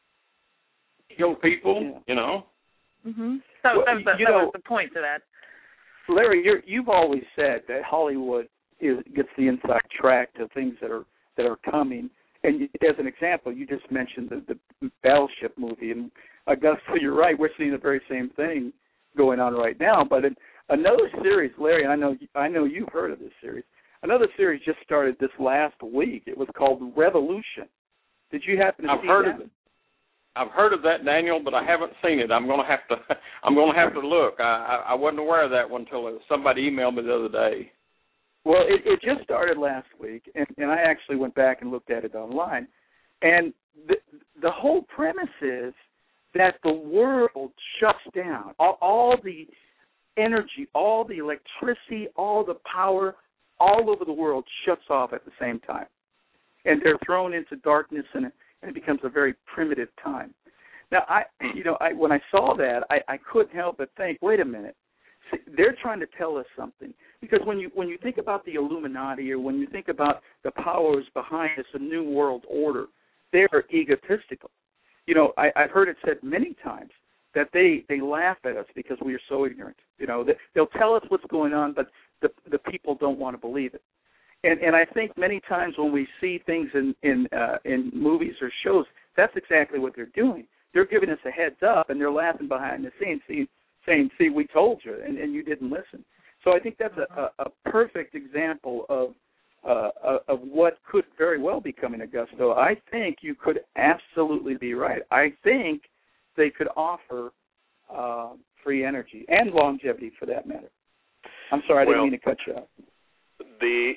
[SPEAKER 4] Kill people, you know.
[SPEAKER 5] Mhm. So
[SPEAKER 6] well,
[SPEAKER 5] that, was the,
[SPEAKER 6] you
[SPEAKER 5] that
[SPEAKER 6] know,
[SPEAKER 5] was the point to that.
[SPEAKER 6] Larry, you're, you've always said that Hollywood is, gets the inside track to things that are that are coming. And as an example, you just mentioned the, the Battleship movie, and Augusta, you're right. We're seeing the very same thing going on right now. But in another series, Larry, and I know I know you've heard of this series. Another series just started this last week. It was called Revolution. Did you happen to
[SPEAKER 4] I've
[SPEAKER 6] see
[SPEAKER 4] heard
[SPEAKER 6] that?
[SPEAKER 4] of it. I've heard of that, Daniel, but I haven't seen it. I'm going to have to. I'm going to have to look. I, I, I wasn't aware of that one until somebody emailed me the other day.
[SPEAKER 6] Well, it, it just started last week, and, and I actually went back and looked at it online. And the, the whole premise is that the world shuts down. All, all the energy, all the electricity, all the power, all over the world shuts off at the same time. And they're thrown into darkness, and it, and it becomes a very primitive time. Now, I, you know, I, when I saw that, I, I couldn't help but think, wait a minute. They're trying to tell us something, because when you when you think about the Illuminati, or when you think about the powers behind this, the New World Order, they're egotistical. You know, I, I've heard it said many times that they, they laugh at us because we are so ignorant. You know, they, they'll tell us what's going on, but the the people don't want to believe it. And and I think many times when we see things in in uh, in movies or shows, that's exactly what they're doing. They're giving us a heads up, and they're laughing behind the scenes, see, saying, see, we told you, and, and you didn't listen. So I think that's a, a, a perfect example of uh, of what could very well be coming, Augusto. I think you could absolutely be right. I think they could offer uh, free energy and longevity, for that matter. I'm sorry, I didn't
[SPEAKER 3] well,
[SPEAKER 6] mean to cut you off.
[SPEAKER 3] The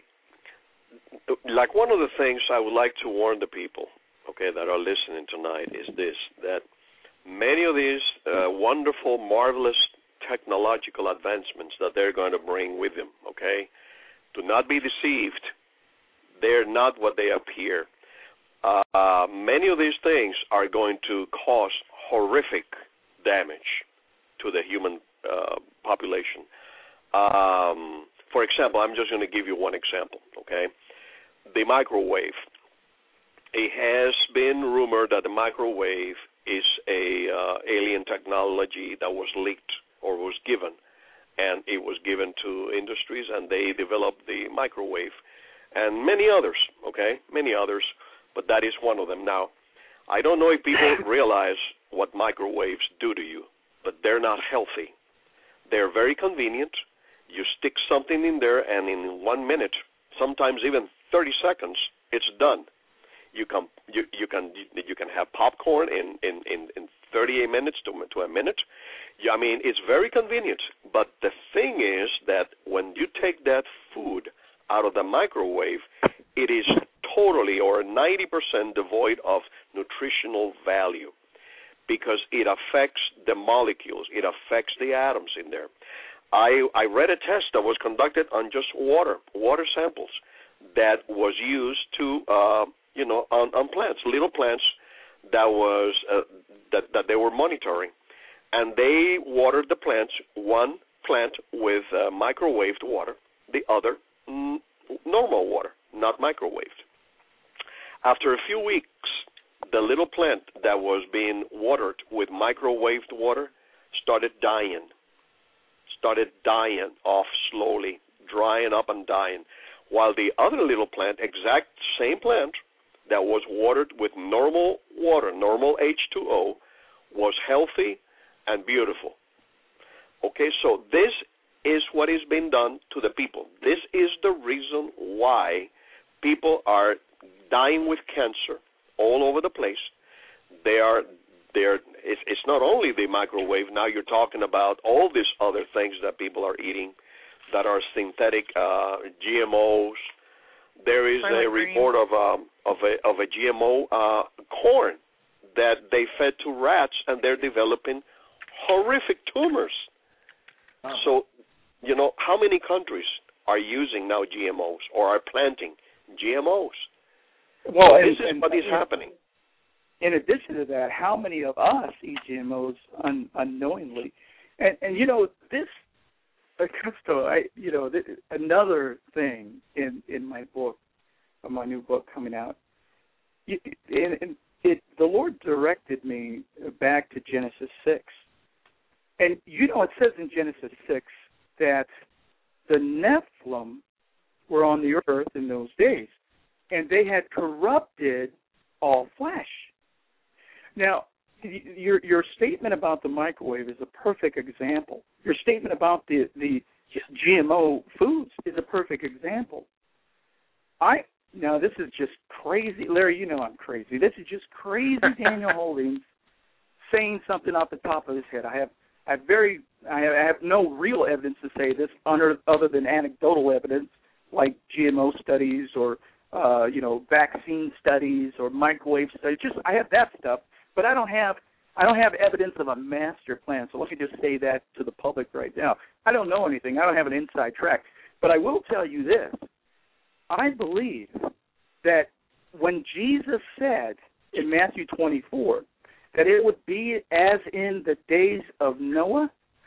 [SPEAKER 3] like one of the things I would like to warn the people, okay, that are listening tonight is this, that many of these uh, wonderful, marvelous technological advancements that they're going to bring with them, okay, do not be deceived. They're not what they appear. Uh, uh, many of these things are going to cause horrific damage to the human uh, population. Um, for example, I'm just going to give you one example, okay? The microwave. It has been rumored that the microwave is a uh, alien technology that was leaked or was given, and it was given to industries, and they developed the microwave, and many others, okay, many others, but that is one of them. Now, I don't know if people realize what microwaves do to you, but they're not healthy. They're very convenient. You stick something in there, and in one minute, sometimes even thirty seconds, it's done. You can you, you can you can have popcorn in in, in, in thirty-eight minutes to to a minute. Yeah, I mean, it's very convenient. But the thing is that when you take that food out of the microwave, it is totally or ninety percent devoid of nutritional value because it affects the molecules, it affects the atoms in there. I I read a test that was conducted on just water, water samples that was used to uh, you know on, on plants, little plants that was uh, that that they were monitoring, and they watered the plants, one plant with uh, microwaved water, the other mm, normal water, not microwaved. After a few weeks, the little plant that was being watered with microwaved water started dying, started dying off slowly, drying up and dying, while the other little plant, exact same plant, that was watered with normal water, normal H two O, was healthy and beautiful. Okay, so this is what is being done to the people. This is the reason why people are dying with cancer all over the place. They are, they're, it's, it's not only the microwave. Now you're talking about all these other things that people are eating that are synthetic uh, G M Os. There is a report of um, of a of a G M O uh, corn that they fed to rats, and they're developing horrific tumors. Oh. So, you know, how many countries are using now G M Os or are planting G M Os?
[SPEAKER 6] Well,
[SPEAKER 3] so
[SPEAKER 6] and,
[SPEAKER 3] this is
[SPEAKER 6] and,
[SPEAKER 3] what is happening.
[SPEAKER 6] In addition to that, how many of us eat G M Os un, unknowingly? And, and you know, this, Augusto, I, you know, th- another thing in, in my book, my new book coming out, and, and it, the Lord directed me back to Genesis six. And, you know, it says in Genesis six that the Nephilim were on the earth in those days, and they had corrupted all flesh. Now, your your statement about the microwave is a perfect example. Your statement about the, the G M O foods is a perfect example. I now this is just crazy, Larry. You know I'm crazy. This is just crazy. Daniel Holdings saying something off the top of his head. I have I have very I have, I have no real evidence to say this, other other than anecdotal evidence like G M O studies or uh, you know vaccine studies or microwave studies. Just I have that stuff. But I don't have I don't have evidence of a master plan, so let me just say that to the public right now. I don't know anything. I don't have an inside track. But I will tell you this. I believe that when Jesus said in Matthew twenty-four that it would be as in the days of Noah,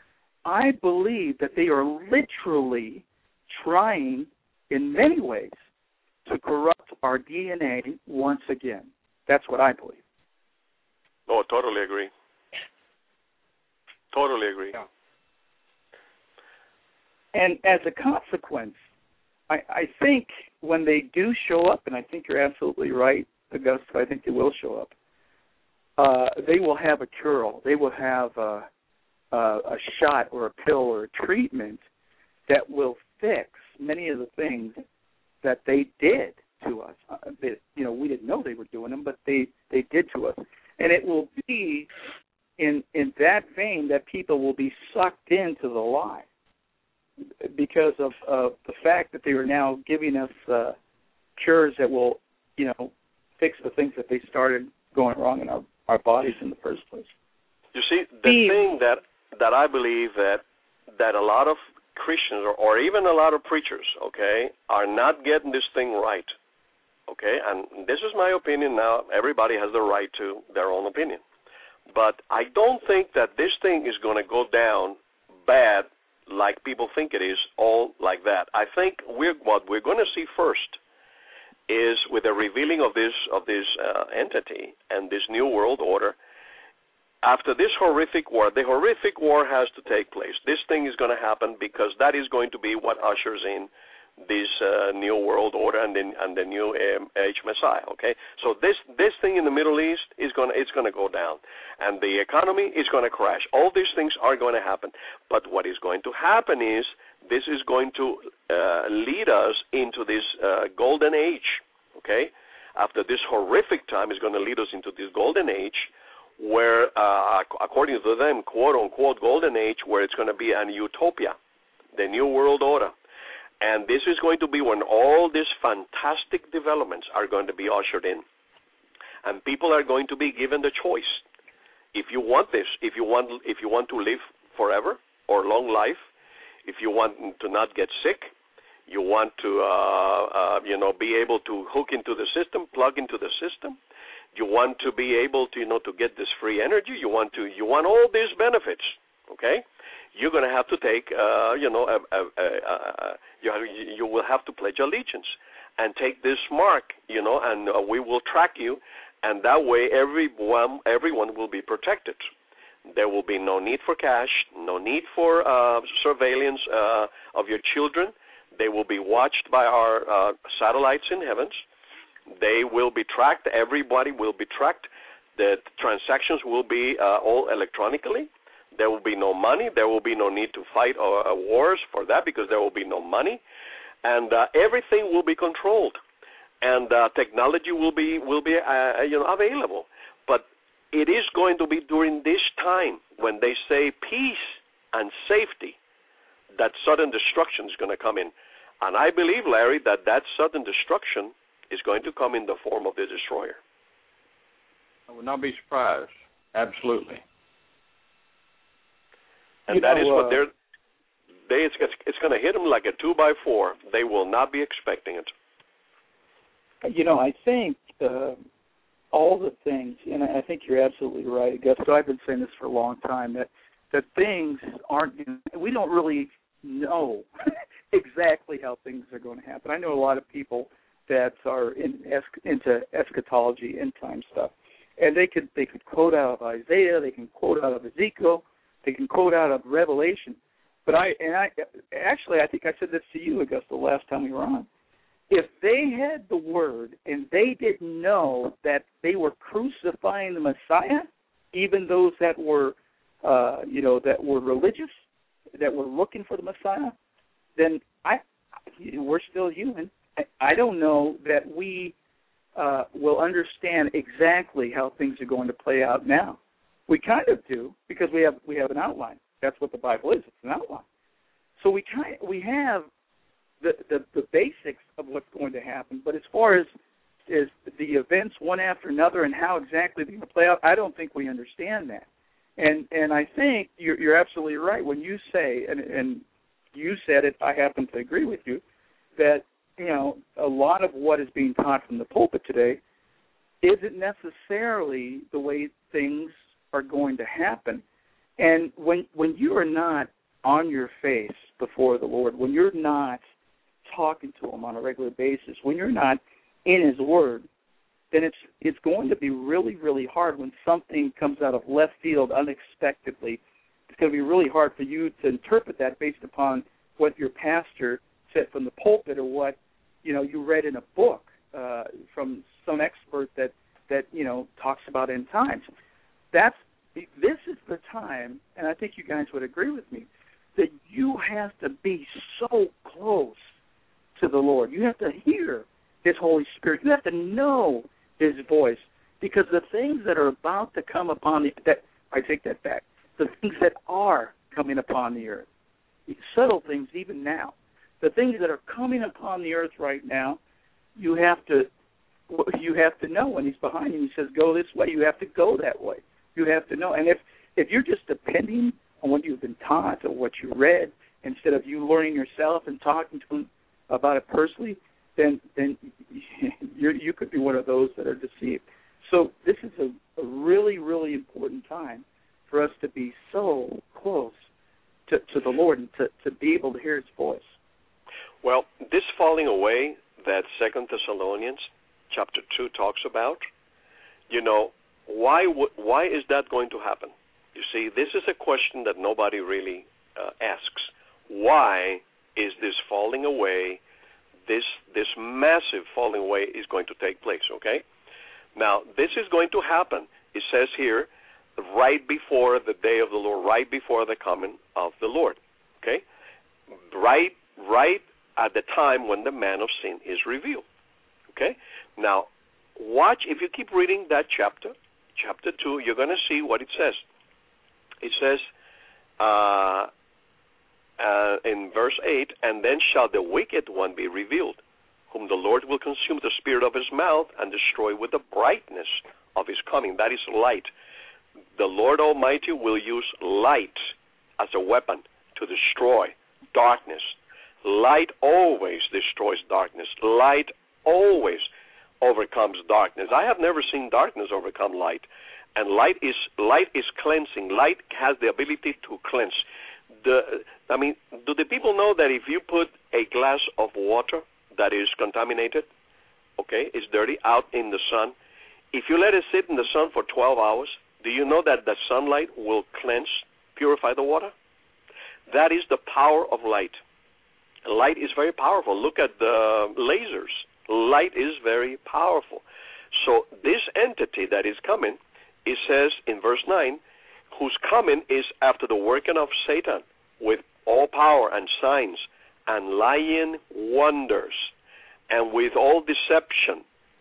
[SPEAKER 6] I believe that they are literally trying in many ways to corrupt our D N A once again. That's what I believe.
[SPEAKER 3] Oh, totally agree. Totally agree.
[SPEAKER 6] Yeah. And as a consequence, I, I think when they do show up, and I think you're absolutely right, Augusto, I think they will show up, uh, they will have a cure-all. They will have a, a, a shot or a pill or a treatment that will fix many of the things that they did to us. Uh, they, you know, we didn't know they were doing them, but they, they did to us. And it will be in in that vein that people will be sucked into the lie because of, of the fact that they are now giving us uh, cures that will, you know, fix the things that they started going wrong in our, our bodies in the first place.
[SPEAKER 3] You see, the Steve. thing that that I believe that that a lot of Christians or, or even a lot of preachers, okay, are not getting this thing right. Okay, and this is my opinion now. Everybody has the right to their own opinion. But I don't think that this thing is going to go down bad like people think it is, all like that. I think we're, what we're going to see first is with the revealing of this of this uh, entity and this new world order, after this horrific war, the horrific war has to take place. This thing is going to happen because that is going to be what ushers in this uh, new world order and the, and the new um, age Messiah. Okay, so this this thing in the Middle East is going it's going to go down, and the economy is going to crash. All these things are going to happen, but what is going to happen is this is going to uh, lead us into this uh, golden age, okay? After this horrific time is going to lead us into this golden age where, uh, according to them, quote-unquote golden age, where it's going to be an utopia, the new world order. And this is going to be when all these fantastic developments are going to be ushered in. And people are going to be given the choice. If you want this, if you want, if you want to live forever or long life, if you want to not get sick, you want to, uh, uh, you know, be able to hook into the system, plug into the system. You want to be able to, you know, to get this free energy. You want to, you want all these benefits. Okay, you're going to have to take, uh, you know, a, a, a, a, you you will have to pledge allegiance and take this mark, you know, and uh, we will track you, and that way everyone everyone will be protected. There will be no need for cash, no need for uh, surveillance uh, of your children. They will be watched by our uh, satellites in heavens. They will be tracked. Everybody will be tracked. The transactions will be uh, all electronically. There will be no money. There will be no need to fight uh, wars for that because there will be no money. And uh, everything will be controlled. And uh, technology will be will be uh, you know available. But it is going to be during this time when they say peace and safety that sudden destruction is going to come in. And I believe, Larry, that that sudden destruction is going to come in the form of the destroyer.
[SPEAKER 4] I would not be surprised. Absolutely.
[SPEAKER 3] And
[SPEAKER 6] you
[SPEAKER 3] that
[SPEAKER 6] know,
[SPEAKER 3] is what
[SPEAKER 6] uh,
[SPEAKER 3] they're, they, it's, it's going to hit them like a two by four. They will not be expecting it.
[SPEAKER 6] You know, I think uh, all the things, and I think you're absolutely right, Augusto. I've been saying this for a long time, that, that things aren't, we don't really know exactly how things are going to happen. I know a lot of people that are in, into eschatology, end time stuff, and they could they could quote out of Isaiah, they can quote out of Ezekiel, they can quote out of Revelation. But I and I actually I think I said this to you, Augusto, last time we were on. If they had the word and they didn't know that they were crucifying the Messiah, even those that were uh, you know that were religious, that were looking for the Messiah, then I we're still human. I don't know that we uh, will understand exactly how things are going to play out now. We kind of do because we have we have an outline. That's what the Bible is. It's an outline. So we kind we have the, the the basics of what's going to happen. But as far as is the events one after another and how exactly they're going to play out, I don't think we understand that. And and I think you're, you're absolutely right when you say, and, and you said it, I happen to agree with you, that you know, a lot of what is being taught from the pulpit today isn't necessarily the way things are going to happen. And when when you are not on your face before the Lord, when you're not talking to Him on a regular basis, when you're not in His Word, then it's it's going to be really, really hard when something comes out of left field unexpectedly. It's going to be really hard for you to interpret that based upon what your pastor said from the pulpit or what you know, you read in a book uh, from some expert that, that, you know, talks about end times. That's, this is the time, and I think you guys would agree with me, that you have to be so close to the Lord. You have to hear His Holy Spirit. You have to know His voice, because the things that are about to come upon the, that, I take that back, the things that are coming upon the earth, subtle things even now, the things that are coming upon the earth right now, you have to you have to know when He's behind you. He says, go this way. You have to go that way. You have to know. And if, if you're just depending on what you've been taught or what you read, instead of you learning yourself and talking to Him about it personally, then then you you could be one of those that are deceived. So this is a, a really, really important time for us to be so close to, to the Lord and to, to be able to hear His voice.
[SPEAKER 3] Well, this falling away that Second Thessalonians chapter two talks about, you know, why w- why is that going to happen? You see, this is a question that nobody really uh, asks. Why is this falling away, this this massive falling away is going to take place, okay? Now, this is going to happen, it says here, right before the day of the Lord, right before the coming of the Lord, okay? right, right at the time when the man of sin is revealed. Okay? Now, watch, if you keep reading that chapter, chapter two, you're going to see what it says. It says uh, uh, in verse eight, and then shall the wicked one be revealed, whom the Lord will consume the spirit of his mouth and destroy with the brightness of his coming. That is light. The Lord Almighty will use light as a weapon to destroy darkness. Light always destroys darkness. Light always overcomes darkness. I have never seen darkness overcome light. And light is light is cleansing. Light has the ability to cleanse. The I mean, do the people know that if you put a glass of water that is contaminated, okay, it's dirty, out in the sun, if you let it sit in the sun for twelve hours, do you know that the sunlight will cleanse, purify the water? That is the power of light. Light is very powerful. Look at the lasers. Light is very powerful. So this entity that is coming, it says in verse nine, whose coming is after the working of Satan with all power and signs and lying wonders and with all deception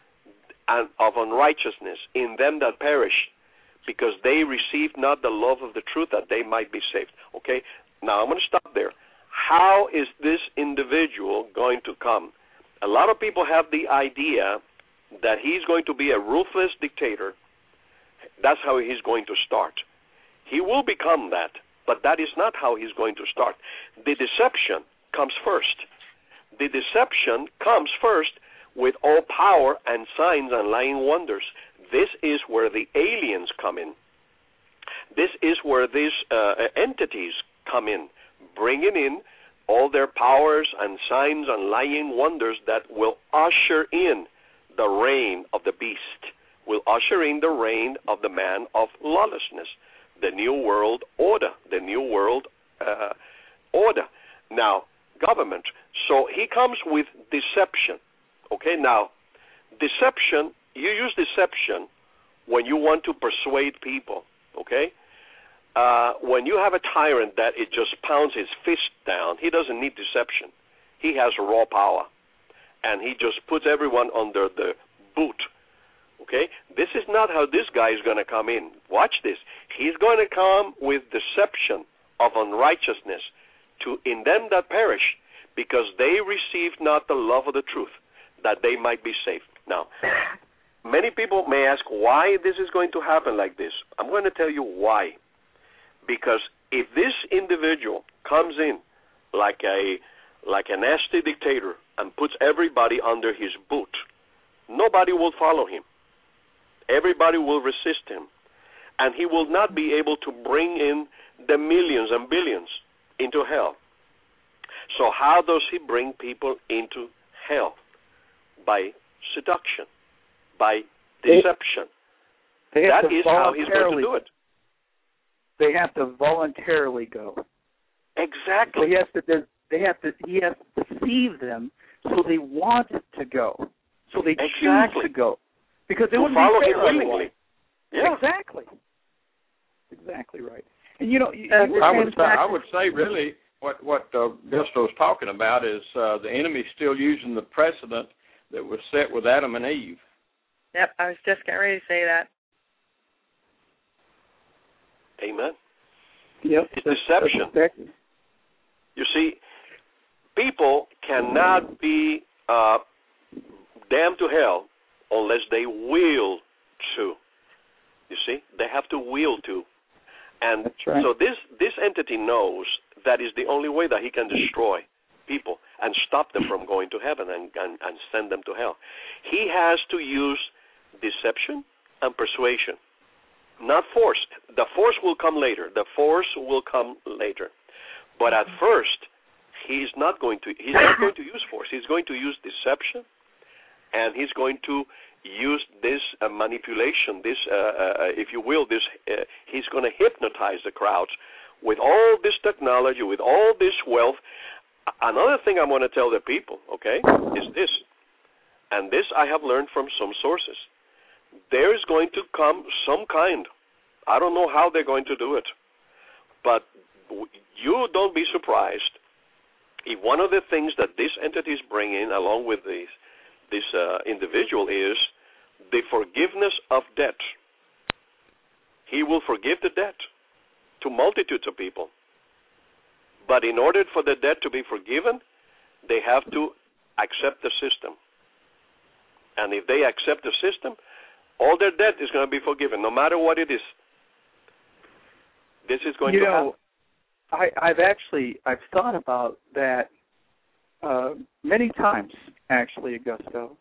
[SPEAKER 3] and of unrighteousness in them that perish, because they received not the love of the truth that they might be saved. Okay? Now I'm going to stop there. How is this individual going to come? A lot of people have the idea that he's going to be a ruthless dictator. That's how he's going to start. He will become that, but that is not how he's going to start. The deception comes first. The deception comes first with all power and signs and lying wonders. This is where the aliens come in. This is where these uh, entities come in, bringing in all their powers and signs and lying wonders that will usher in the reign of the beast, will usher in the reign of the man of lawlessness, the new world order, the new world uh, order. Now, government. So he comes with deception. Okay, now, deception, you use deception when you want to persuade people, okay? Uh, when you have a tyrant that it just pounds his fist down, he doesn't need deception. He has raw power, and he just puts everyone under the boot, okay? This is not how this guy is going to come in. Watch this. He's going to come with deception of unrighteousness to in them that perish, because they received not the love of the truth, that they might be saved. Now, many people may ask why this is going to happen like this. I'm going to tell you why. Because if this individual comes in like a like a nasty dictator and puts everybody under his boot, nobody will follow him. Everybody will resist him. And he will not be able to bring in the millions and billions into hell. So how does he bring people into hell? By seduction, by deception.
[SPEAKER 6] They, they
[SPEAKER 3] that is how he's going to do it.
[SPEAKER 6] They have to voluntarily go.
[SPEAKER 3] Exactly.
[SPEAKER 6] So he has to. They have to. He has to deceive them so they want to go. So they
[SPEAKER 3] exactly.
[SPEAKER 6] choose to go because they
[SPEAKER 3] to
[SPEAKER 6] wouldn't
[SPEAKER 3] follow
[SPEAKER 6] be
[SPEAKER 3] him willingly. Yeah.
[SPEAKER 6] Exactly. Exactly right. And you know, you,
[SPEAKER 4] uh,
[SPEAKER 6] you
[SPEAKER 4] I would say, I would say really what what uh, Gusto's talking about is uh, the enemy still using the precedent that was set with Adam and Eve.
[SPEAKER 5] Yep, I was just getting ready to say that.
[SPEAKER 3] Amen.
[SPEAKER 6] Yep.
[SPEAKER 3] It's deception.
[SPEAKER 6] That's
[SPEAKER 3] you see, people cannot be uh, damned to hell unless they will to. You see, they have to will to. And
[SPEAKER 6] That's right.
[SPEAKER 3] so this, this entity knows that is the only way that he can destroy people and stop them from going to heaven and, and, and send them to hell. He has to use deception and persuasion, not force. The force will come later. The force will come later. But at first, he's not going to he's not going to use force. He's going to use deception, and he's going to use this uh, manipulation, this, uh, uh, if you will, this. Uh, he's going to hypnotize the crowds with all this technology, with all this wealth. Another thing I want to tell the people, okay, is this, and this I have learned from some sources. There is going to come some kind, I don't know how they're going to do it, but you don't be surprised if one of the things that these entities bring in along with this, this uh, individual is the forgiveness of debt. He will forgive the debt to multitudes of people. But in order for the debt to be forgiven, they have to accept the system. And if they accept the system, all their debt is going to be forgiven, no matter what it is. This is going
[SPEAKER 6] you
[SPEAKER 3] to
[SPEAKER 6] know,
[SPEAKER 3] happen.
[SPEAKER 6] I, I've actually I've thought about that uh, many times, actually, Augusto.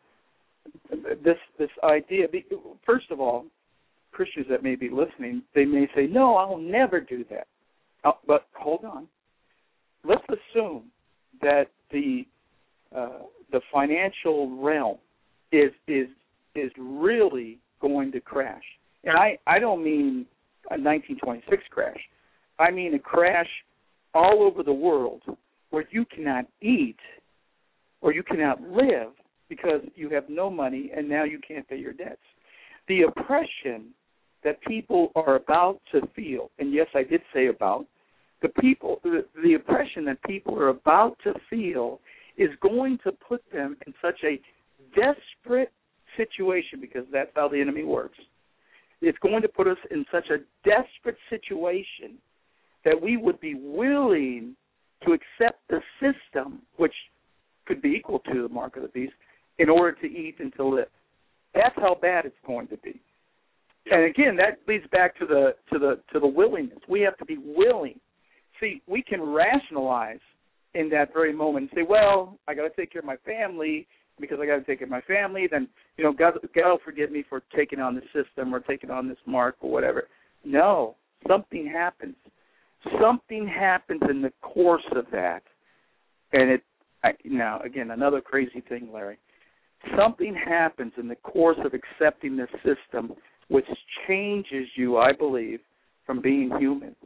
[SPEAKER 6] This this idea. First of all, Christians that may be listening, they may say, "No, I'll never do that." Uh, but hold on. Let's assume that the uh, the financial realm is is is really going to crash, and I, I don't mean a nineteen twenty-six crash. I mean a crash all over the world where you cannot eat or you cannot live because you have no money and now you can't pay your debts. The oppression that people are about to feel, and yes, I did say about, the people, the, the oppression that people are about to feel is going to put them in such a desperate situation, because that's how the enemy works. It's going to put us in such a desperate situation that we would be willing to accept the system, which could be equal to the mark of the beast, in order to eat and to live. That's how bad it's going to be. And again, that leads back to the to the to the willingness. We have to be willing. See, we can rationalize in that very moment and say, "Well, I got to take care of my family because I got to take care of my family. Then, you know, God, God will forgive me for taking on the system or taking on this mark or whatever." No, something happens. Something happens in the course of that, and it. I, now, again, another crazy thing, Larry. Something happens in the course of accepting this system, which changes you, I believe, from being human.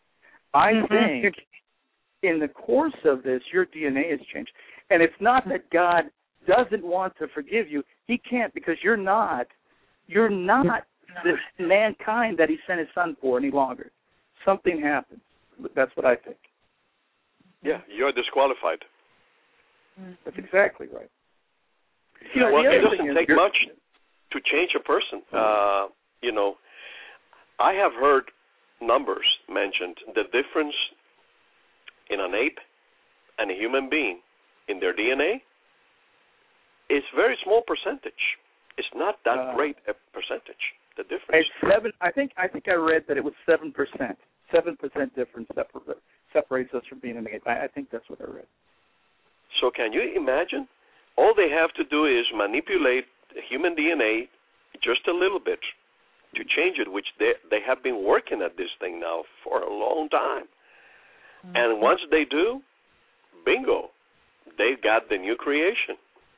[SPEAKER 6] I mm-hmm. think in the course of this, your D N A has changed. And it's not that God doesn't want to forgive you. He can't, because you're not, you're not this mankind that he sent his son for any longer. Something happens. That's what I think.
[SPEAKER 3] Yeah, you're disqualified.
[SPEAKER 6] That's exactly right.
[SPEAKER 3] You know, well, it doesn't take much to change a person. Uh, you know, I have heard numbers mentioned, the difference in an ape and a human being in their D N A is very small percentage. It's not that uh, great a percentage, the difference.
[SPEAKER 6] It's seven, I think I think I read that it was seven percent. seven percent difference separ- separates us from being an ape. I, I think that's what I read.
[SPEAKER 3] So can you imagine? All they have to do is manipulate human D N A just a little bit to change it, which they they have been working at this thing now for a long time. Mm-hmm. And once they do, bingo, they got the new creation.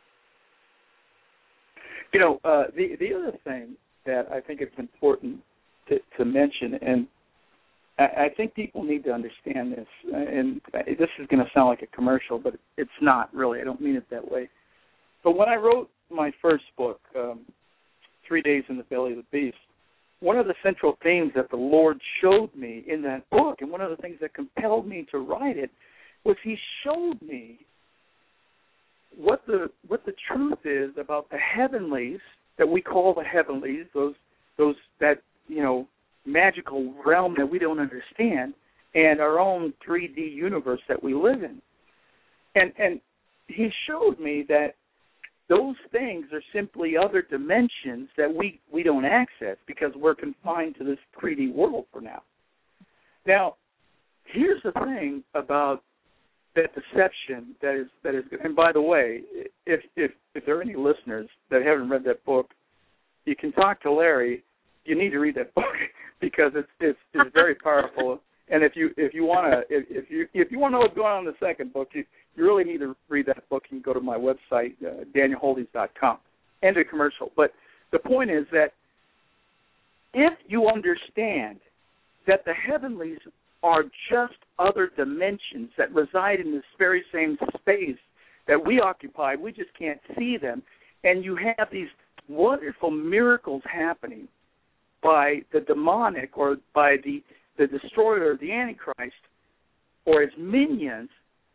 [SPEAKER 6] You know, uh, the the other thing that I think it's important to, to mention, and I, I think people need to understand this, and this is going to sound like a commercial, but it's not really. I don't mean it that way. But when I wrote my first book, um, Three Days in the Belly of the Beast, one of the central themes that the Lord showed me in that book, and one of the things that compelled me to write it, was he showed me what the what the truth is about the heavenlies that we call the heavenlies, those those that you know magical realm that we don't understand, and our own three D universe that we live in. And and he showed me that those things are simply other dimensions that we, we don't access because we're confined to this three D world for now. Now, here's the thing about that deception that is that is. And by the way, if if if there are any listeners that haven't read that book, you can talk to Larry. You need to read that book because it's it's, it's very powerful. And if you if you want to if, if you if you want to know what's going on in the second book, you, you really need to read that book. You can go to my website, uh, daniel holdies dot com. End of commercial. But the point is that if you understand that the heavenlies are just other dimensions that reside in this very same space that we occupy, we just can't see them, and you have these wonderful miracles happening by the demonic or by the, the destroyer, the Antichrist, or his minions,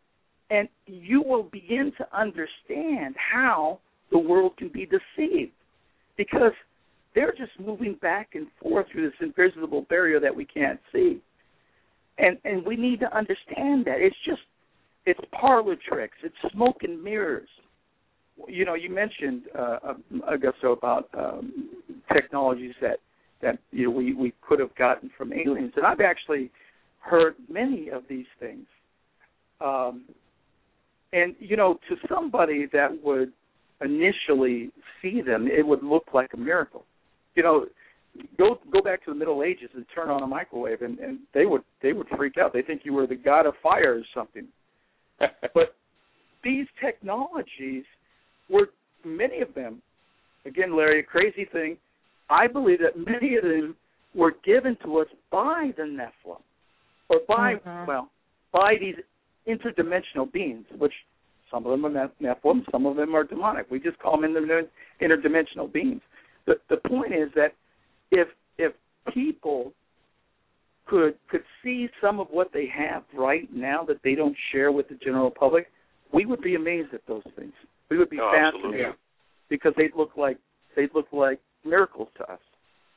[SPEAKER 6] and you will begin to understand how the world can be deceived, because they're just moving back and forth through this invisible barrier that we can't see. And and we need to understand that. It's just, it's parlor tricks. It's smoke and mirrors. You know, you mentioned, uh, Augusto, about um, technologies that, that you know, we, we could have gotten from aliens. And I've actually heard many of these things. Um, and, you know, to somebody that would initially see them, it would look like a miracle. You know, go go back to the Middle Ages and turn on a microwave, and, and they would they would freak out. They think you were the god of fire or something. But these technologies were, many of them, again, Larry, a crazy thing, I believe that many of them were given to us by the Nephilim, or by, mm-hmm. well, by these interdimensional beings, which some of them are Nephilim, some of them are demonic. We just call them inter- interdimensional beings. The, the point is that if if people could could see some of what they have right now that they don't share with the general public, we would be amazed at those things. We would be
[SPEAKER 3] oh,
[SPEAKER 6] fascinated
[SPEAKER 3] absolutely.
[SPEAKER 6] because they'd look like they'd look like miracles to us.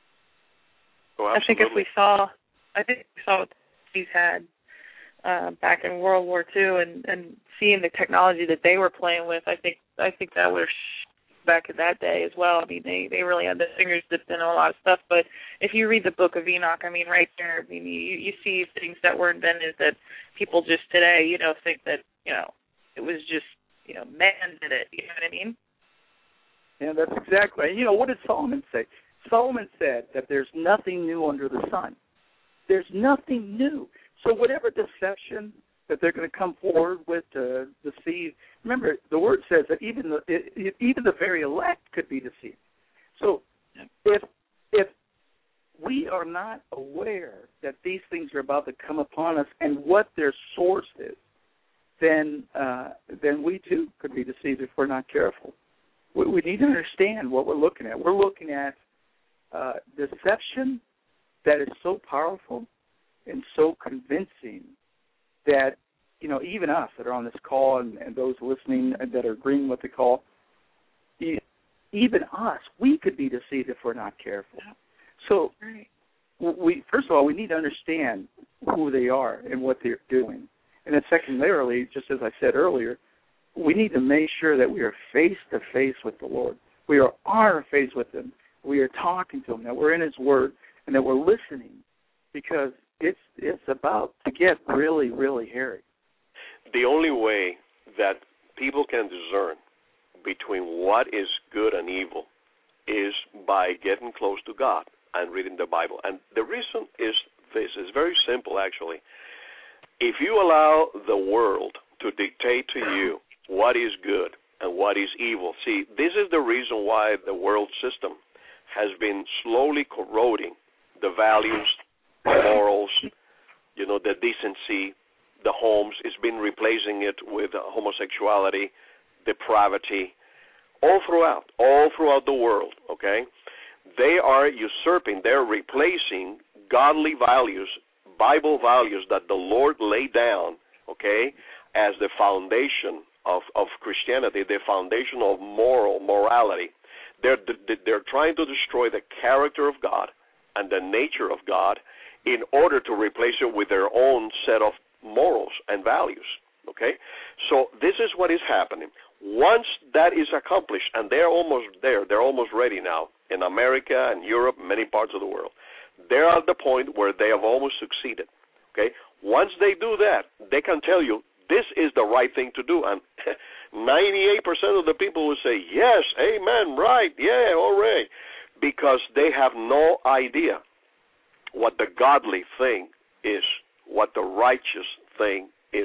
[SPEAKER 3] Oh,
[SPEAKER 5] I think if we saw, I think we saw what these had uh, back in World War Two, and, and seeing the technology that they were playing with, I think I think that would have back in that day as well. I mean, they, they really had their fingers dipped in a lot of stuff. But if you read the Book of Enoch, I mean, right there, I mean, you, you see things that were invented that people just today, you know, think that, you know, it was just, you know, man did it. You know what I mean?
[SPEAKER 6] Yeah, that's exactly right. You know, what did Solomon say? Solomon said that there's nothing new under the sun. There's nothing new. So whatever deception that they're going to come forward with to deceive. Remember, the word says that even the it, even the very elect could be deceived. So if if we are not aware that these things are about to come upon us and what their source is, then uh, then we too could be deceived if we're not careful. We, we need to understand what we're looking at. We're looking at uh, deception that is so powerful and so convincing that, you know, even us that are on this call and, and those listening that are agreeing with the call, even us, we could be deceived if we're not careful. So, we first of all, we need to understand who they are and what they're doing. And then secondarily, just as I said earlier, we need to make sure that we are face-to-face with the Lord. We are on our face with Him. We are talking to Him, that we're in His Word, and that we're listening, because it's it's about to get really, really hairy.
[SPEAKER 3] The only way that people can discern between what is good and evil is by getting close to God and reading the Bible. And the reason is this. It's very simple, actually. If you allow the world to dictate to you what is good and what is evil, see, this is the reason why the world system has been slowly corroding the values, the morals, you know, the decency, the homes. It's been replacing it with homosexuality, depravity, all throughout, all throughout the world, okay? They are usurping, they're replacing godly values, Bible values that the Lord laid down, okay, as the foundation of, of Christianity, the foundation of moral morality. They're, they're trying to destroy the character of God and the nature of God in order to replace it with their own set of morals and values, okay? So this is what is happening. Once that is accomplished, and they're almost there, they're almost ready now in America and Europe, many parts of the world, they're at the point where they have almost succeeded, okay? Once they do that, they can tell you this is the right thing to do, and ninety-eight percent of the people will say, yes, amen, right, yeah, all right, because they have no idea what the godly thing is, what the righteous thing is.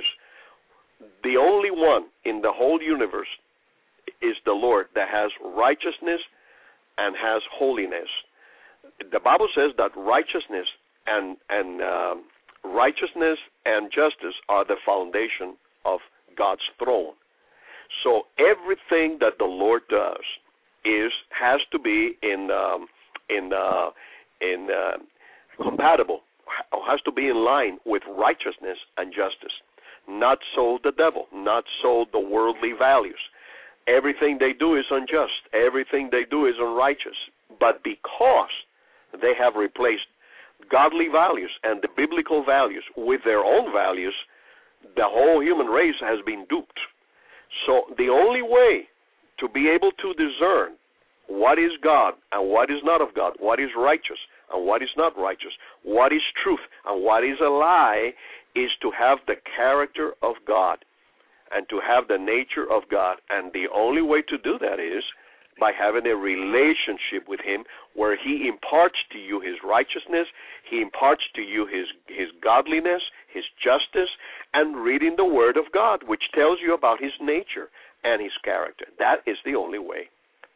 [SPEAKER 3] The only one in the whole universe is the Lord that has righteousness and has holiness. The Bible says that righteousness and and um, righteousness and justice are the foundation of God's throne. So everything that the Lord does is has to be in um, in uh, in uh, compatible, has to be in line with righteousness and justice. Not so the devil, not so the worldly values. Everything they do is unjust. Everything they do is unrighteous. But because they have replaced godly values and the biblical values with their own values, the whole human race has been duped. So the only way to be able to discern what is God and what is not of God, what is righteous and what is not righteous, what is truth and what is a lie, is to have the character of God and to have the nature of God. And the only way to do that is by having a relationship with Him where He imparts to you His righteousness, He imparts to you His, His godliness, His justice, and reading the Word of God, which tells you about His nature and His character. That is the only way.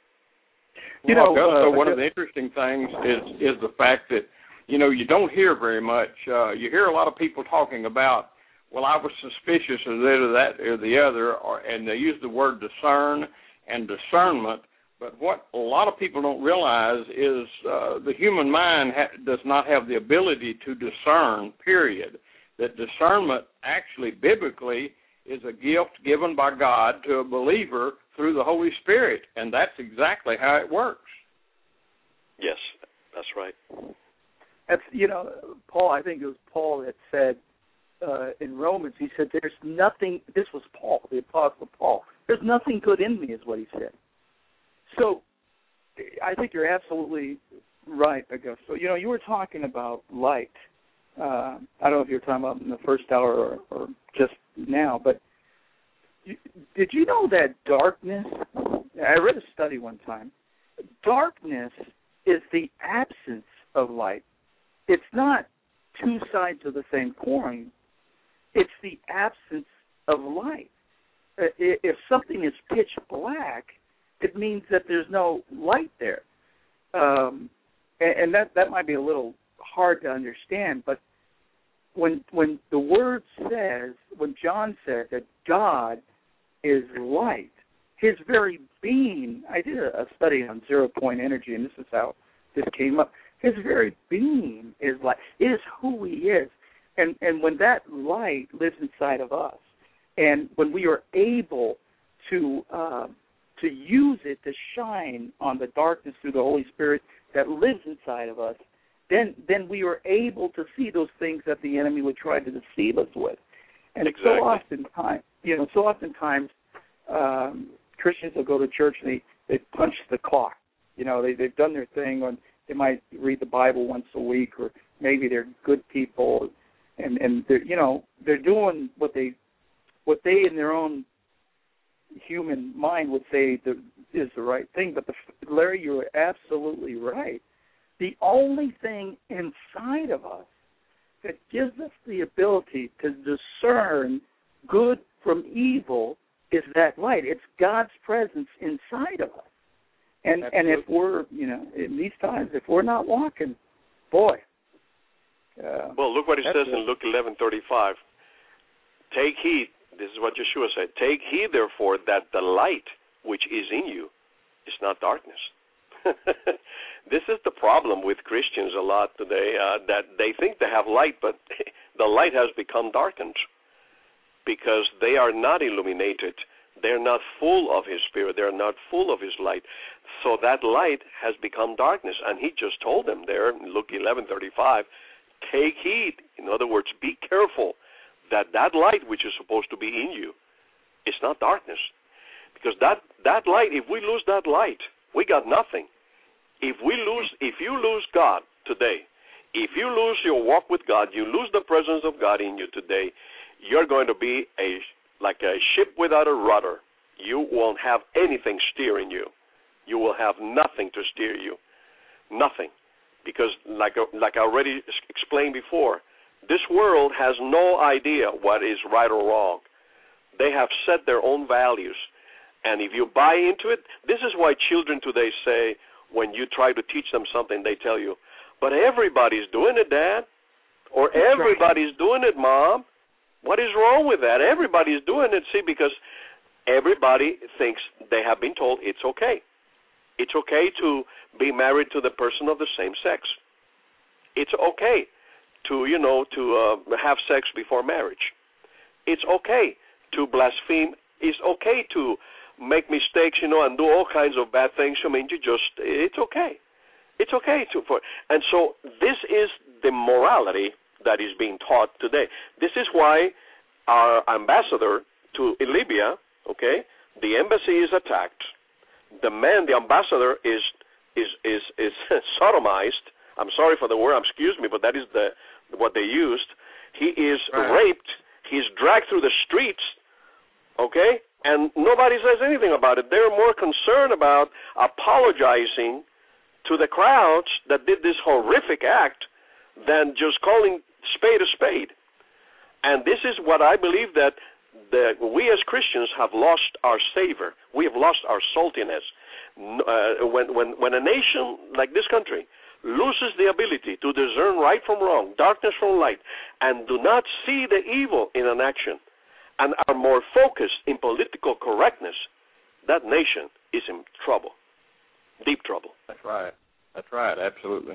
[SPEAKER 4] You well, know, Augusto, uh, one of the interesting things is is the fact that, you know, you don't hear very much. Uh, you hear a lot of people talking about, well, I was suspicious of this or that or the other, or, and they use the word discern and discernment. But what a lot of people don't realize is uh, the human mind ha- does not have the ability to discern, period. That discernment actually, biblically, is a gift given by God to a believer through the Holy Spirit, and that's exactly how it works.
[SPEAKER 3] Yes, that's right.
[SPEAKER 6] That's, you know, Paul, I think it was Paul that said uh, in Romans, he said, there's nothing, this was Paul, the Apostle Paul, there's nothing good in me, is what he said. So I think you're absolutely right, Augusto. You know, you were talking about light. Uh, I don't know if you were talking about in the first hour or, or just now, but you, did you know that darkness, I read a study one time, darkness is the absence of light. It's not two sides of the same coin. It's the absence of light. If something is pitch black, it means that there's no light there. Um, and, and that, that might be a little hard to understand, but when when the Word says, when John said that God is light, His very being, I did a study on zero-point energy, and this is how this came up. His very being is light. It is who He is. And, and when that light lives inside of us, and when we are able to uh, to use it to shine on the darkness through the Holy Spirit that lives inside of us, then then we are able to see those things that the enemy would try to deceive us with. And
[SPEAKER 3] exactly.
[SPEAKER 6] so oftentimes, you know, so oftentimes um, Christians will go to church and they, they punch the clock. You know, they, they've done their thing, or they might read the Bible once a week, or maybe they're good people, and, and they're, you know, they're doing what they what they in their own human mind would say the, is the right thing. But, the, Larry, you're absolutely right. The only thing inside of us that gives us the ability to discern good from evil is that light. It's God's presence inside of us. And and if we're, you know, in these times, if we're not walking, boy. Uh,
[SPEAKER 3] well, look what it says
[SPEAKER 6] it.
[SPEAKER 3] in Luke eleven thirty-five. Take heed, this is what Yeshua said, take heed, therefore, that the light which is in you is not darkness. This is the problem with Christians a lot today, uh, that they think they have light, but the light has become darkened because they are not illuminated. They're not full of His Spirit. They're not full of His light. So that light has become darkness. And He just told them there in Luke eleven thirty-five, take heed. In other words, be careful that that light which is supposed to be in you is not darkness. Because that, that light, if we lose that light, we got nothing. If we lose, if you lose God today, if you lose your walk with God, you lose the presence of God in you today, you're going to be a like a ship without a rudder. You won't have anything steering you. You will have nothing to steer you, nothing, because like like I already explained before, this world has no idea what is right or wrong. They have set their own values. And if you buy into it, this is why children today say, when you try to teach them something, they tell you, but everybody's doing it, Dad. Or That's everybody's right. doing it, Mom. What is wrong with that? Everybody's doing it, see, because everybody thinks they have been told it's okay. It's okay to be married to the person of the same sex. It's okay to, you know, to uh, have sex before marriage. It's okay to blaspheme. It's okay to make mistakes, you know, and do all kinds of bad things. I mean, you just, it's okay. It's okay to, for, and so this is the morality that is being taught today. This is why our ambassador to Libya, okay, the embassy is attacked. The man, the ambassador, is is is is sodomized. I'm sorry for the word, excuse me, but that is the what they used. He is right. raped. He's dragged through the streets, okay, and nobody says anything about it. They're more concerned about apologizing to the crowds that did this horrific act than just calling spade a spade. And this is what I believe, that the, we as Christians have lost our savor. We have lost our saltiness. Uh, when, when, when a nation like this country loses the ability to discern right from wrong, darkness from light, and do not see the evil in an action, and are more focused in political correctness, that nation is in trouble, deep trouble.
[SPEAKER 4] That's right. That's right, absolutely.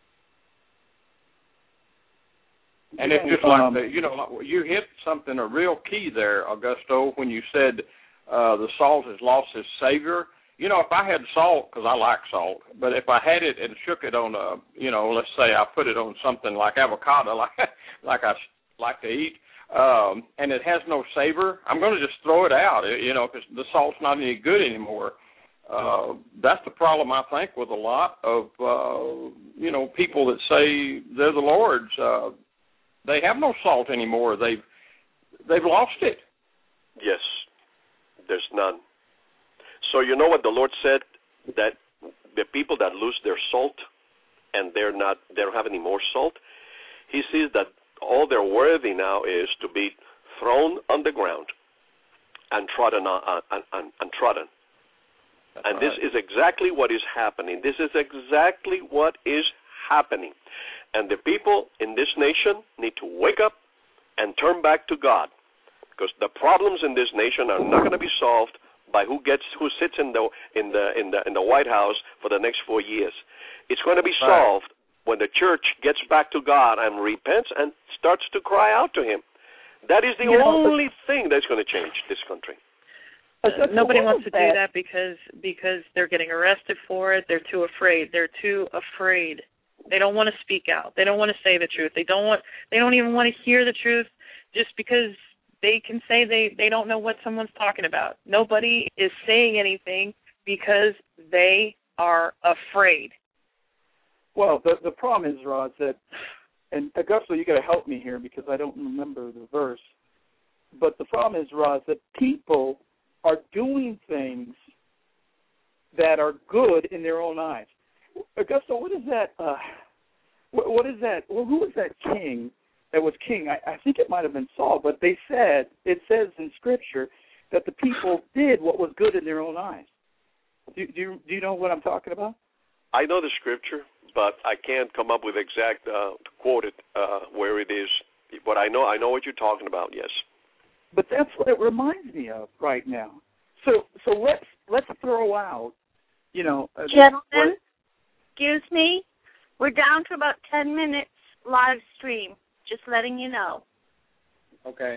[SPEAKER 4] And it's just like, the, you know, you hit something, a real key there, Augusto, when you said uh, the salt has lost its savor. You know, if I had salt, because I like salt, but if I had it and shook it on a, you know, let's say I put it on something like avocado, like like I like to eat, um, and it has no savor, I'm going to just throw it out, you know, because the salt's not any good anymore. Uh, that's the problem, I think, with a lot of, uh, you know, people that say they're the Lord's. Uh, they have no salt anymore. They've they've lost it.
[SPEAKER 3] Yes, there's none. So you know what the Lord said, that the people that lose their salt and they're not, they don't have any more salt, He sees that all they're worthy now is to be thrown on the ground and trodden on, and, and, and trodden. That's and right. This is exactly what is happening. This is exactly what is happening. And the people in this nation need to wake up and turn back to God, because the problems in this nation are not going to be solved by who gets who sits in the in the in the in the White House for the next four years. It's going to be solved right. when the church gets back to God and repents and starts to cry out to Him. That is the you only know, thing that's going to change this country.
[SPEAKER 5] Uh, nobody wants to do that because because they're getting arrested for it. They're too afraid. They're too afraid. They don't want to speak out. They don't want to say the truth. They don't want. They don't even want to hear the truth, just because they can say they, they don't know what someone's talking about. Nobody is saying anything because they are afraid.
[SPEAKER 6] Well, the the problem is, Rod, that, and Augusto, you got to help me here because I don't remember the verse. But the problem is, Rod, that people are doing things that are good in their own eyes. Augusto, what is that? Uh, what, what is that? Well, who was that king that was king? I, I think it might have been Saul, but they said, it says in Scripture that the people did what was good in their own eyes. Do, do, you, do you know what I'm talking about?
[SPEAKER 3] I know the Scripture, but I can't come up with exact uh, quote it uh, where it is. But I know I know what you're talking about. Yes.
[SPEAKER 6] But that's what it reminds me of right now. So so let's let's throw out, you know, uh,
[SPEAKER 2] gentlemen. What, excuse me. We're down to about ten minutes live stream. Just letting you know.
[SPEAKER 4] Okay.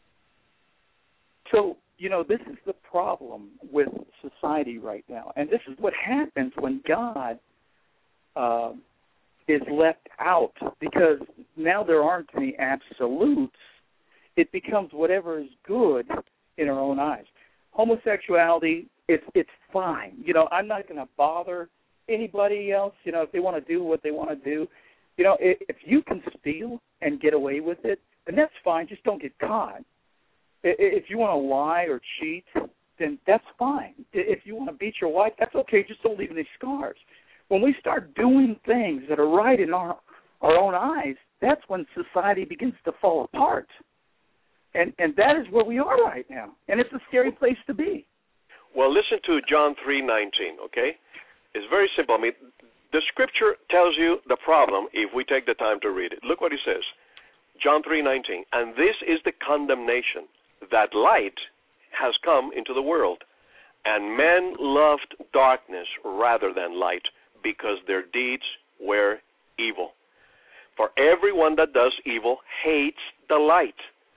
[SPEAKER 6] So, you know, this is the problem with society right now. And this is what happens when God uh, is left out, because now there aren't any absolutes. It becomes whatever is good in our own eyes. Homosexuality, it's it's fine. You know, I'm not going to bother anybody else. You know, if they want to do what they want to do. You know, if you can steal and get away with it, then that's fine. Just don't get caught. If you want to lie or cheat, then that's fine. If you want to beat your wife, that's okay. Just don't leave any scars. When we start doing things that are right in our, our own eyes, that's when society begins to fall apart. And and that is where we are right now. And it's a scary place to be.
[SPEAKER 3] Well, listen to John three nineteen, okay? It's very simple. I mean, the Scripture tells you the problem if we take the time to read it. Look what it says. John three nineteen. And this is the condemnation, that light has come into the world, and men loved darkness rather than light, because their deeds were evil. For everyone that does evil hates the light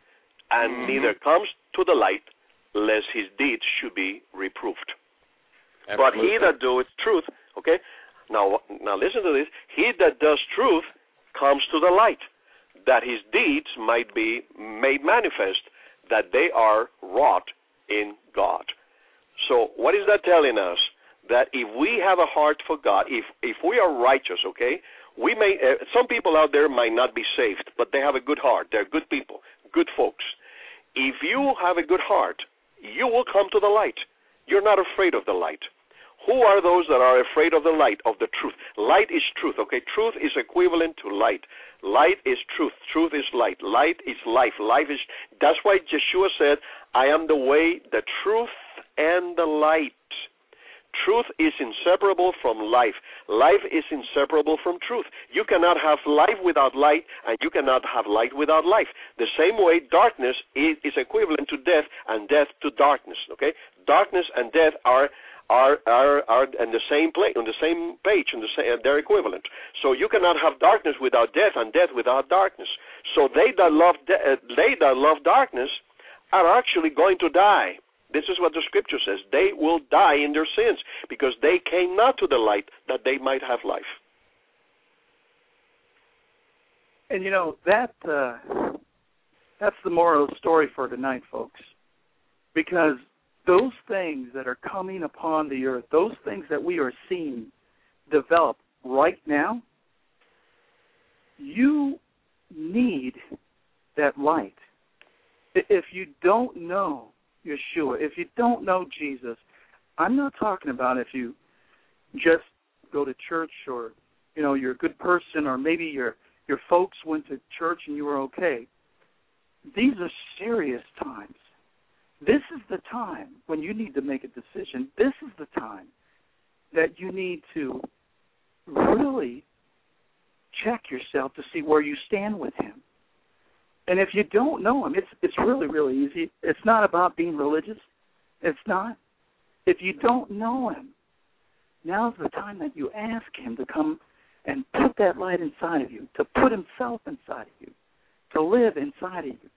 [SPEAKER 3] and
[SPEAKER 4] mm-hmm.
[SPEAKER 3] neither comes to the light, lest his deeds should be reproved.
[SPEAKER 4] Absolutely.
[SPEAKER 3] But he that doeth truth, okay, now, now listen to this, he that does truth comes to the light, that his deeds might be made manifest, that they are wrought in God. So what is that telling us? That if we have a heart for God, if if we are righteous, okay, we may, uh, some people out there might not be saved, but they have a good heart. They're good people, good folks. If you have a good heart, you will come to the light. You're not afraid of the light. Who are those that are afraid of the light, of the truth? Light is truth, okay? Truth is equivalent to light. Light is truth. Truth is light. Light is life. Life is, that's why Yeshua said, I am the way, the truth, and the light. Truth is inseparable from life. Life is inseparable from truth. You cannot have life without light, and you cannot have light without life. The same way darkness is, is equivalent to death, and death to darkness, okay? Darkness and death are are are are in the same place, on the same page, on the same, they're equivalent. So you cannot have darkness without death, and death without darkness. So they that love de- uh, they that love darkness are actually going to die. This is what the Scripture says. They will die in their sins because they came not to the light that they might have life.
[SPEAKER 6] And you know that uh, that's the moral of the story for tonight, folks, because those things that are coming upon the earth, those things that we are seeing develop right now, you need that light. If you don't know Yeshua, if you don't know Jesus, I'm not talking about if you just go to church or, you know, you're a good person or maybe your your folks went to church and you were okay. These are serious times. This is the time when you need to make a decision. This is the time that you need to really check yourself to see where you stand with him. And if you don't know him, it's it's really, really easy. It's not about being religious. It's not. If you don't know him, now's the time that you ask him to come and put that light inside of you, to put himself inside of you, to live inside of you.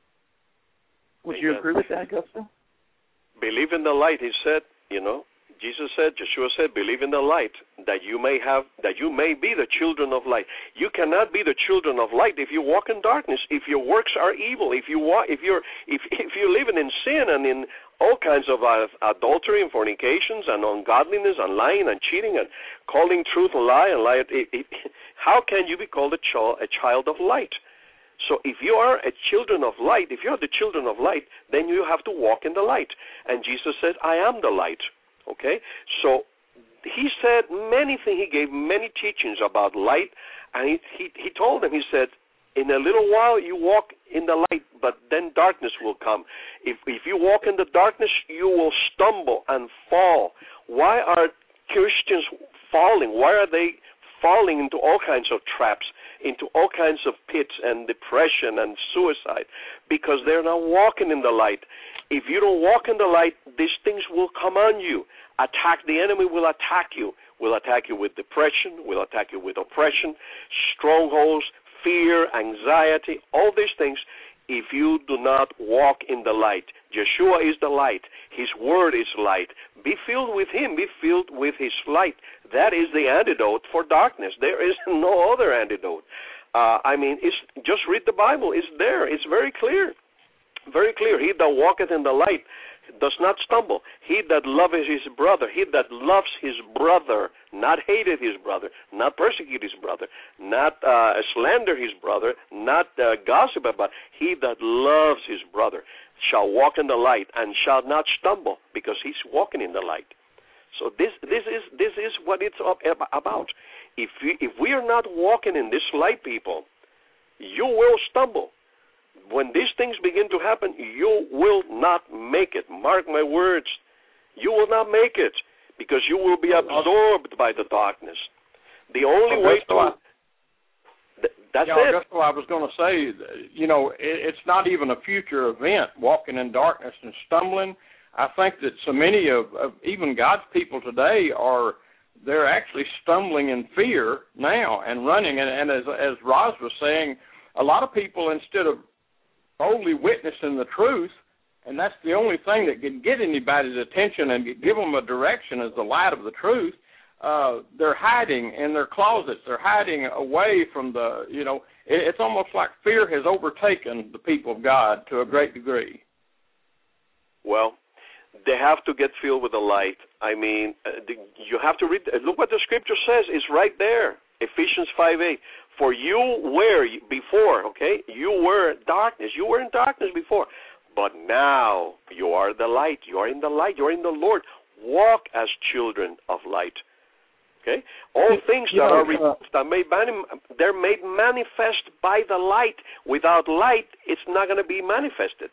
[SPEAKER 6] Would you agree with that, Gusto?
[SPEAKER 3] Believe in the light, he said, you know. Jesus said, Yeshua said, believe in the light that you may have, that you may be the children of light. You cannot be the children of light if you walk in darkness, if your works are evil, if you walk, if you're, if if you're living in sin and in all kinds of uh, adultery and fornications and ungodliness and lying and cheating and calling truth a lie and lie. It, it, how can you be called a child, a child of light? So if you are a children of light, if you are the children of light, then you have to walk in the light. And Jesus said, I am the light. Okay? So he said many things. He gave many teachings about light. And he, he, he told them, he said, in a little while you walk in the light, but then darkness will come. If, if you walk in the darkness, you will stumble and fall. Why are Christians falling? Why are they falling into all kinds of traps, into all kinds of pits and depression and suicide? Because they're not walking in the light. If you don't walk in the light, these things will come on you. Attack, the enemy will attack you. Will attack you with depression, will attack you with oppression, strongholds, fear, anxiety, all these things, if you do not walk in the light. Yeshua is the light. His word is light. Be filled with him. Be filled with his light. That is the antidote for darkness. There is no other antidote. Uh, I mean, it's, just read the Bible. It's there. It's very clear. Very clear. He that walketh in the light does not stumble. He that loveth his brother, he that loves his brother, not hateth his brother, not persecute his brother, not uh, slander his brother, not uh, gossip about, he that loves his brother shall walk in the light and shall not stumble, because he's walking in the light. So this this is this is what it's about. If we, if we are not walking in this light, people, you will stumble. When these things begin to happen, you will not make it. Mark my words. You will not make it because you will be absorbed by the darkness. The only
[SPEAKER 4] Augusto,
[SPEAKER 3] way to... Th- that's
[SPEAKER 4] yeah,
[SPEAKER 3] it.
[SPEAKER 4] Augusto, I was going to say, you know, it, it's not even a future event, walking in darkness and stumbling. I think that so many of, of even God's people today are, they're actually stumbling in fear now and running. And, and as, as Roz was saying, a lot of people, instead of boldly witnessing the truth, and that's the only thing that can get anybody's attention and give them a direction is the light of the truth. Uh, they're hiding in their closets. They're hiding away from the, you know, it, it's almost like fear has overtaken the people of God to a great degree.
[SPEAKER 3] Well, they have to get filled with the light. I mean, uh, the, you have to read, look what the scripture says. It's right there, Ephesians five eight. For you were before, okay, you were darkness. You were in darkness before. But now you are the light. You are in the light. You are in the Lord. Walk as children of light. Okay? All things that are re- that made mani- they're made manifest by the light. Without light, it's not going to be manifested.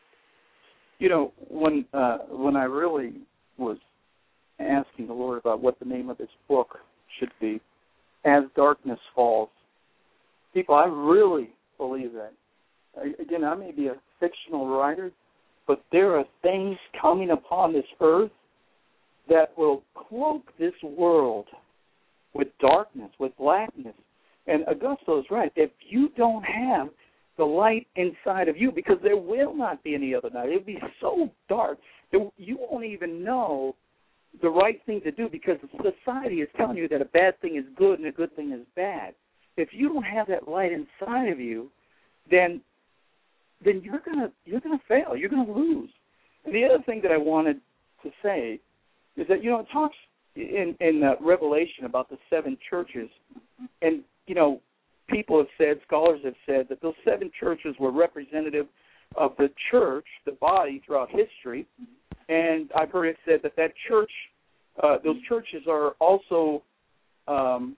[SPEAKER 6] You know, when uh, when I really was asking the Lord about what the name of this book should be, As Darkness Falls, people, I really believe that. Again, I may be a fictional writer, but there are things coming upon this earth that will cloak this world with darkness, with blackness. And Augusto is right. If you don't have the light inside of you, because there will not be any other night. It will be so dark that you won't even know the right thing to do because society is telling you that a bad thing is good and a good thing is bad. If you don't have that light inside of you, then then you're gonna you're gonna fail. You're gonna lose. And the other thing that I wanted to say is that, you know, it talks in in uh, Revelation about the seven churches, and you know, people have said, scholars have said that those seven churches were representative of the church, the body throughout history, and I've heard it said that that church, uh, those churches are also um,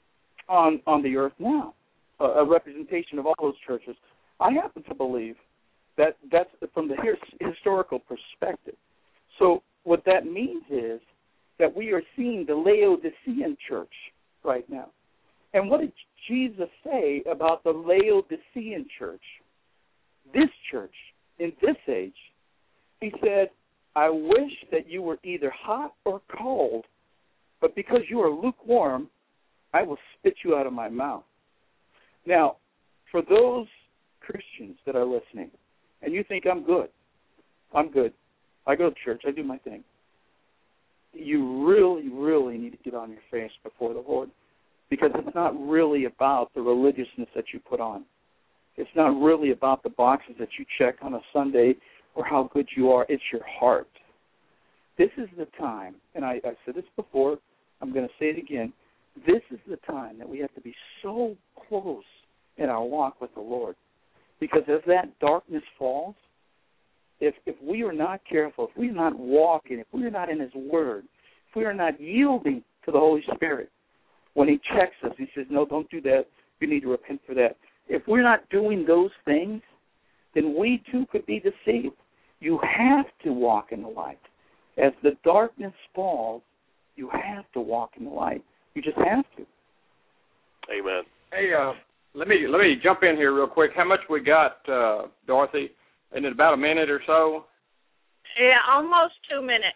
[SPEAKER 6] on on the earth now, a, a representation of all those churches. I happen to believe that that's from the his, historical perspective. So what that means is that we are seeing the Laodicean church right now. And what did Jesus say about the Laodicean church? This church, in this age, he said, I wish that you were either hot or cold, but because you are lukewarm, I will spit you out of my mouth. Now, for those Christians that are listening, and you think I'm good, I'm good, I go to church, I do my thing, you really, really need to get on your face before the Lord, because it's not really about the religiousness that you put on. It's not really about the boxes that you check on a Sunday or how good you are. It's your heart. This is the time, and I, I said this before, I'm going to say it again, this is the time that we have to be so close in our walk with the Lord. Because as that darkness falls, if if we are not careful, if we are not walking, if we are not in His Word, if we are not yielding to the Holy Spirit, when He checks us, He says, no, don't do that. You need to repent for that. If we're not doing those things, then we too could be deceived. You have to walk in the light. As the darkness falls, you have to walk in the light. You just have to.
[SPEAKER 3] Amen.
[SPEAKER 4] Hey, uh, let me let me jump in here real quick. How much we got, uh, Dorothy? In about a minute or so?
[SPEAKER 2] Yeah, almost two minutes.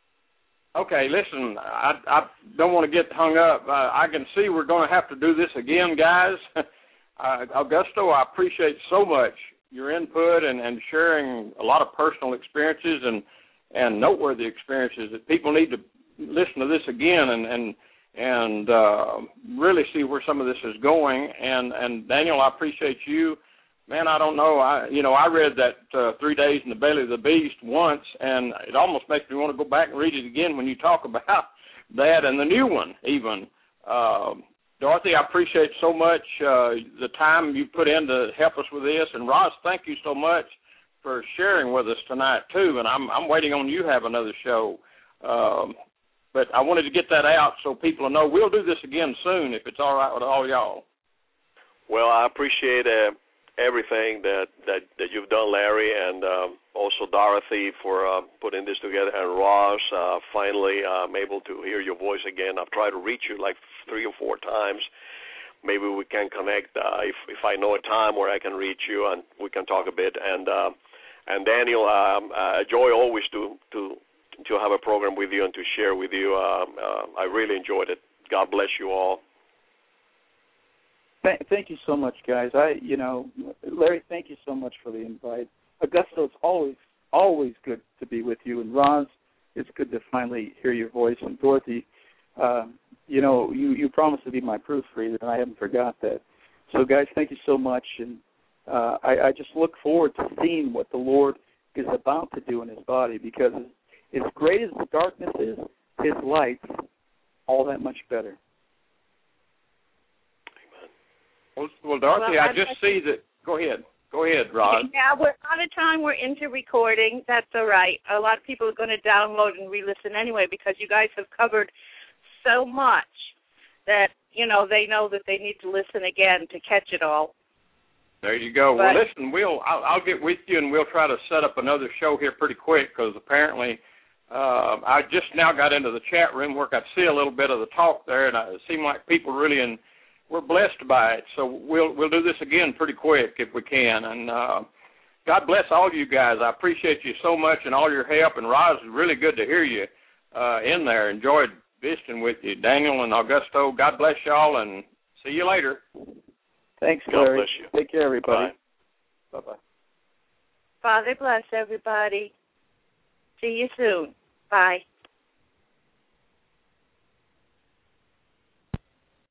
[SPEAKER 4] Okay, listen, I, I don't want to get hung up. Uh, I can see we're going to have to do this again, guys. uh, Augusto, I appreciate so much your input and, and sharing a lot of personal experiences and, and noteworthy experiences that people need to listen to this again and and, and uh, really see where some of this is going. And, and Daniel, I appreciate you. Man, I don't know. I, you know, I read that uh, Three Days in the Belly of the Beast once, and it almost makes me want to go back and read it again when you talk about that and the new one even. Uh, Dorothy, I appreciate so much uh, the time you put in to help us with this. And Ross, thank you so much for sharing with us tonight, too. And I'm, I'm waiting on you to have another show. Um, but I wanted to get that out so people know. We'll do this again soon if it's all right with all y'all.
[SPEAKER 3] Well, I appreciate uh, everything that, that, that you've done, Larry, and um, also Dorothy for uh, putting this together, and Ross. Uh, finally, I'm able to hear your voice again. I've tried to reach you like three or four times. Maybe we can connect uh, if if I know a time where I can reach you and we can talk a bit. And uh, and Daniel, um, uh, joy always to to to have a program with you and to share with you. Um, uh, I really enjoyed it. God bless you all.
[SPEAKER 6] Th- thank you so much, guys. I, you know, Larry, thank you so much for the invite. Augusto, it's always, always good to be with you. And Roz, it's good to finally hear your voice. And Dorothy, uh, you know, you, you promised to be my proofreader, and I haven't forgot that. So, guys, thank you so much. And uh, I, I just look forward to seeing what the Lord is about to do in his body, because as great as the darkness is, his light's all that much better.
[SPEAKER 4] Well, well Dorothy,
[SPEAKER 2] well,
[SPEAKER 4] I just I, see that. Go ahead. Go ahead, Rod.
[SPEAKER 2] Yeah, we're out of time. We're into recording. That's all right. A lot of people are going to download and re-listen anyway, because you guys have covered so much that, you know, they know that they need to listen again to catch it all.
[SPEAKER 4] There you go.
[SPEAKER 2] But,
[SPEAKER 4] well, listen, we'll I'll, I'll get with you, and we'll try to set up another show here pretty quick, because apparently uh, I just now got into the chat room where I could see a little bit of the talk there, and it seemed like people really in, were blessed by it. So we'll we'll do this again pretty quick if we can. And uh, God bless all of you guys. I appreciate you so much and all your help. And Roz, it's really good to hear you uh, in there. Enjoyed visiting with you. Daniel and Augusto, God bless y'all, and see you later.
[SPEAKER 6] Thanks,
[SPEAKER 3] God
[SPEAKER 6] Larry.
[SPEAKER 3] bless you.
[SPEAKER 6] Take care, everybody.
[SPEAKER 3] Bye.
[SPEAKER 6] Bye-bye.
[SPEAKER 2] Father bless everybody. See you soon. Bye.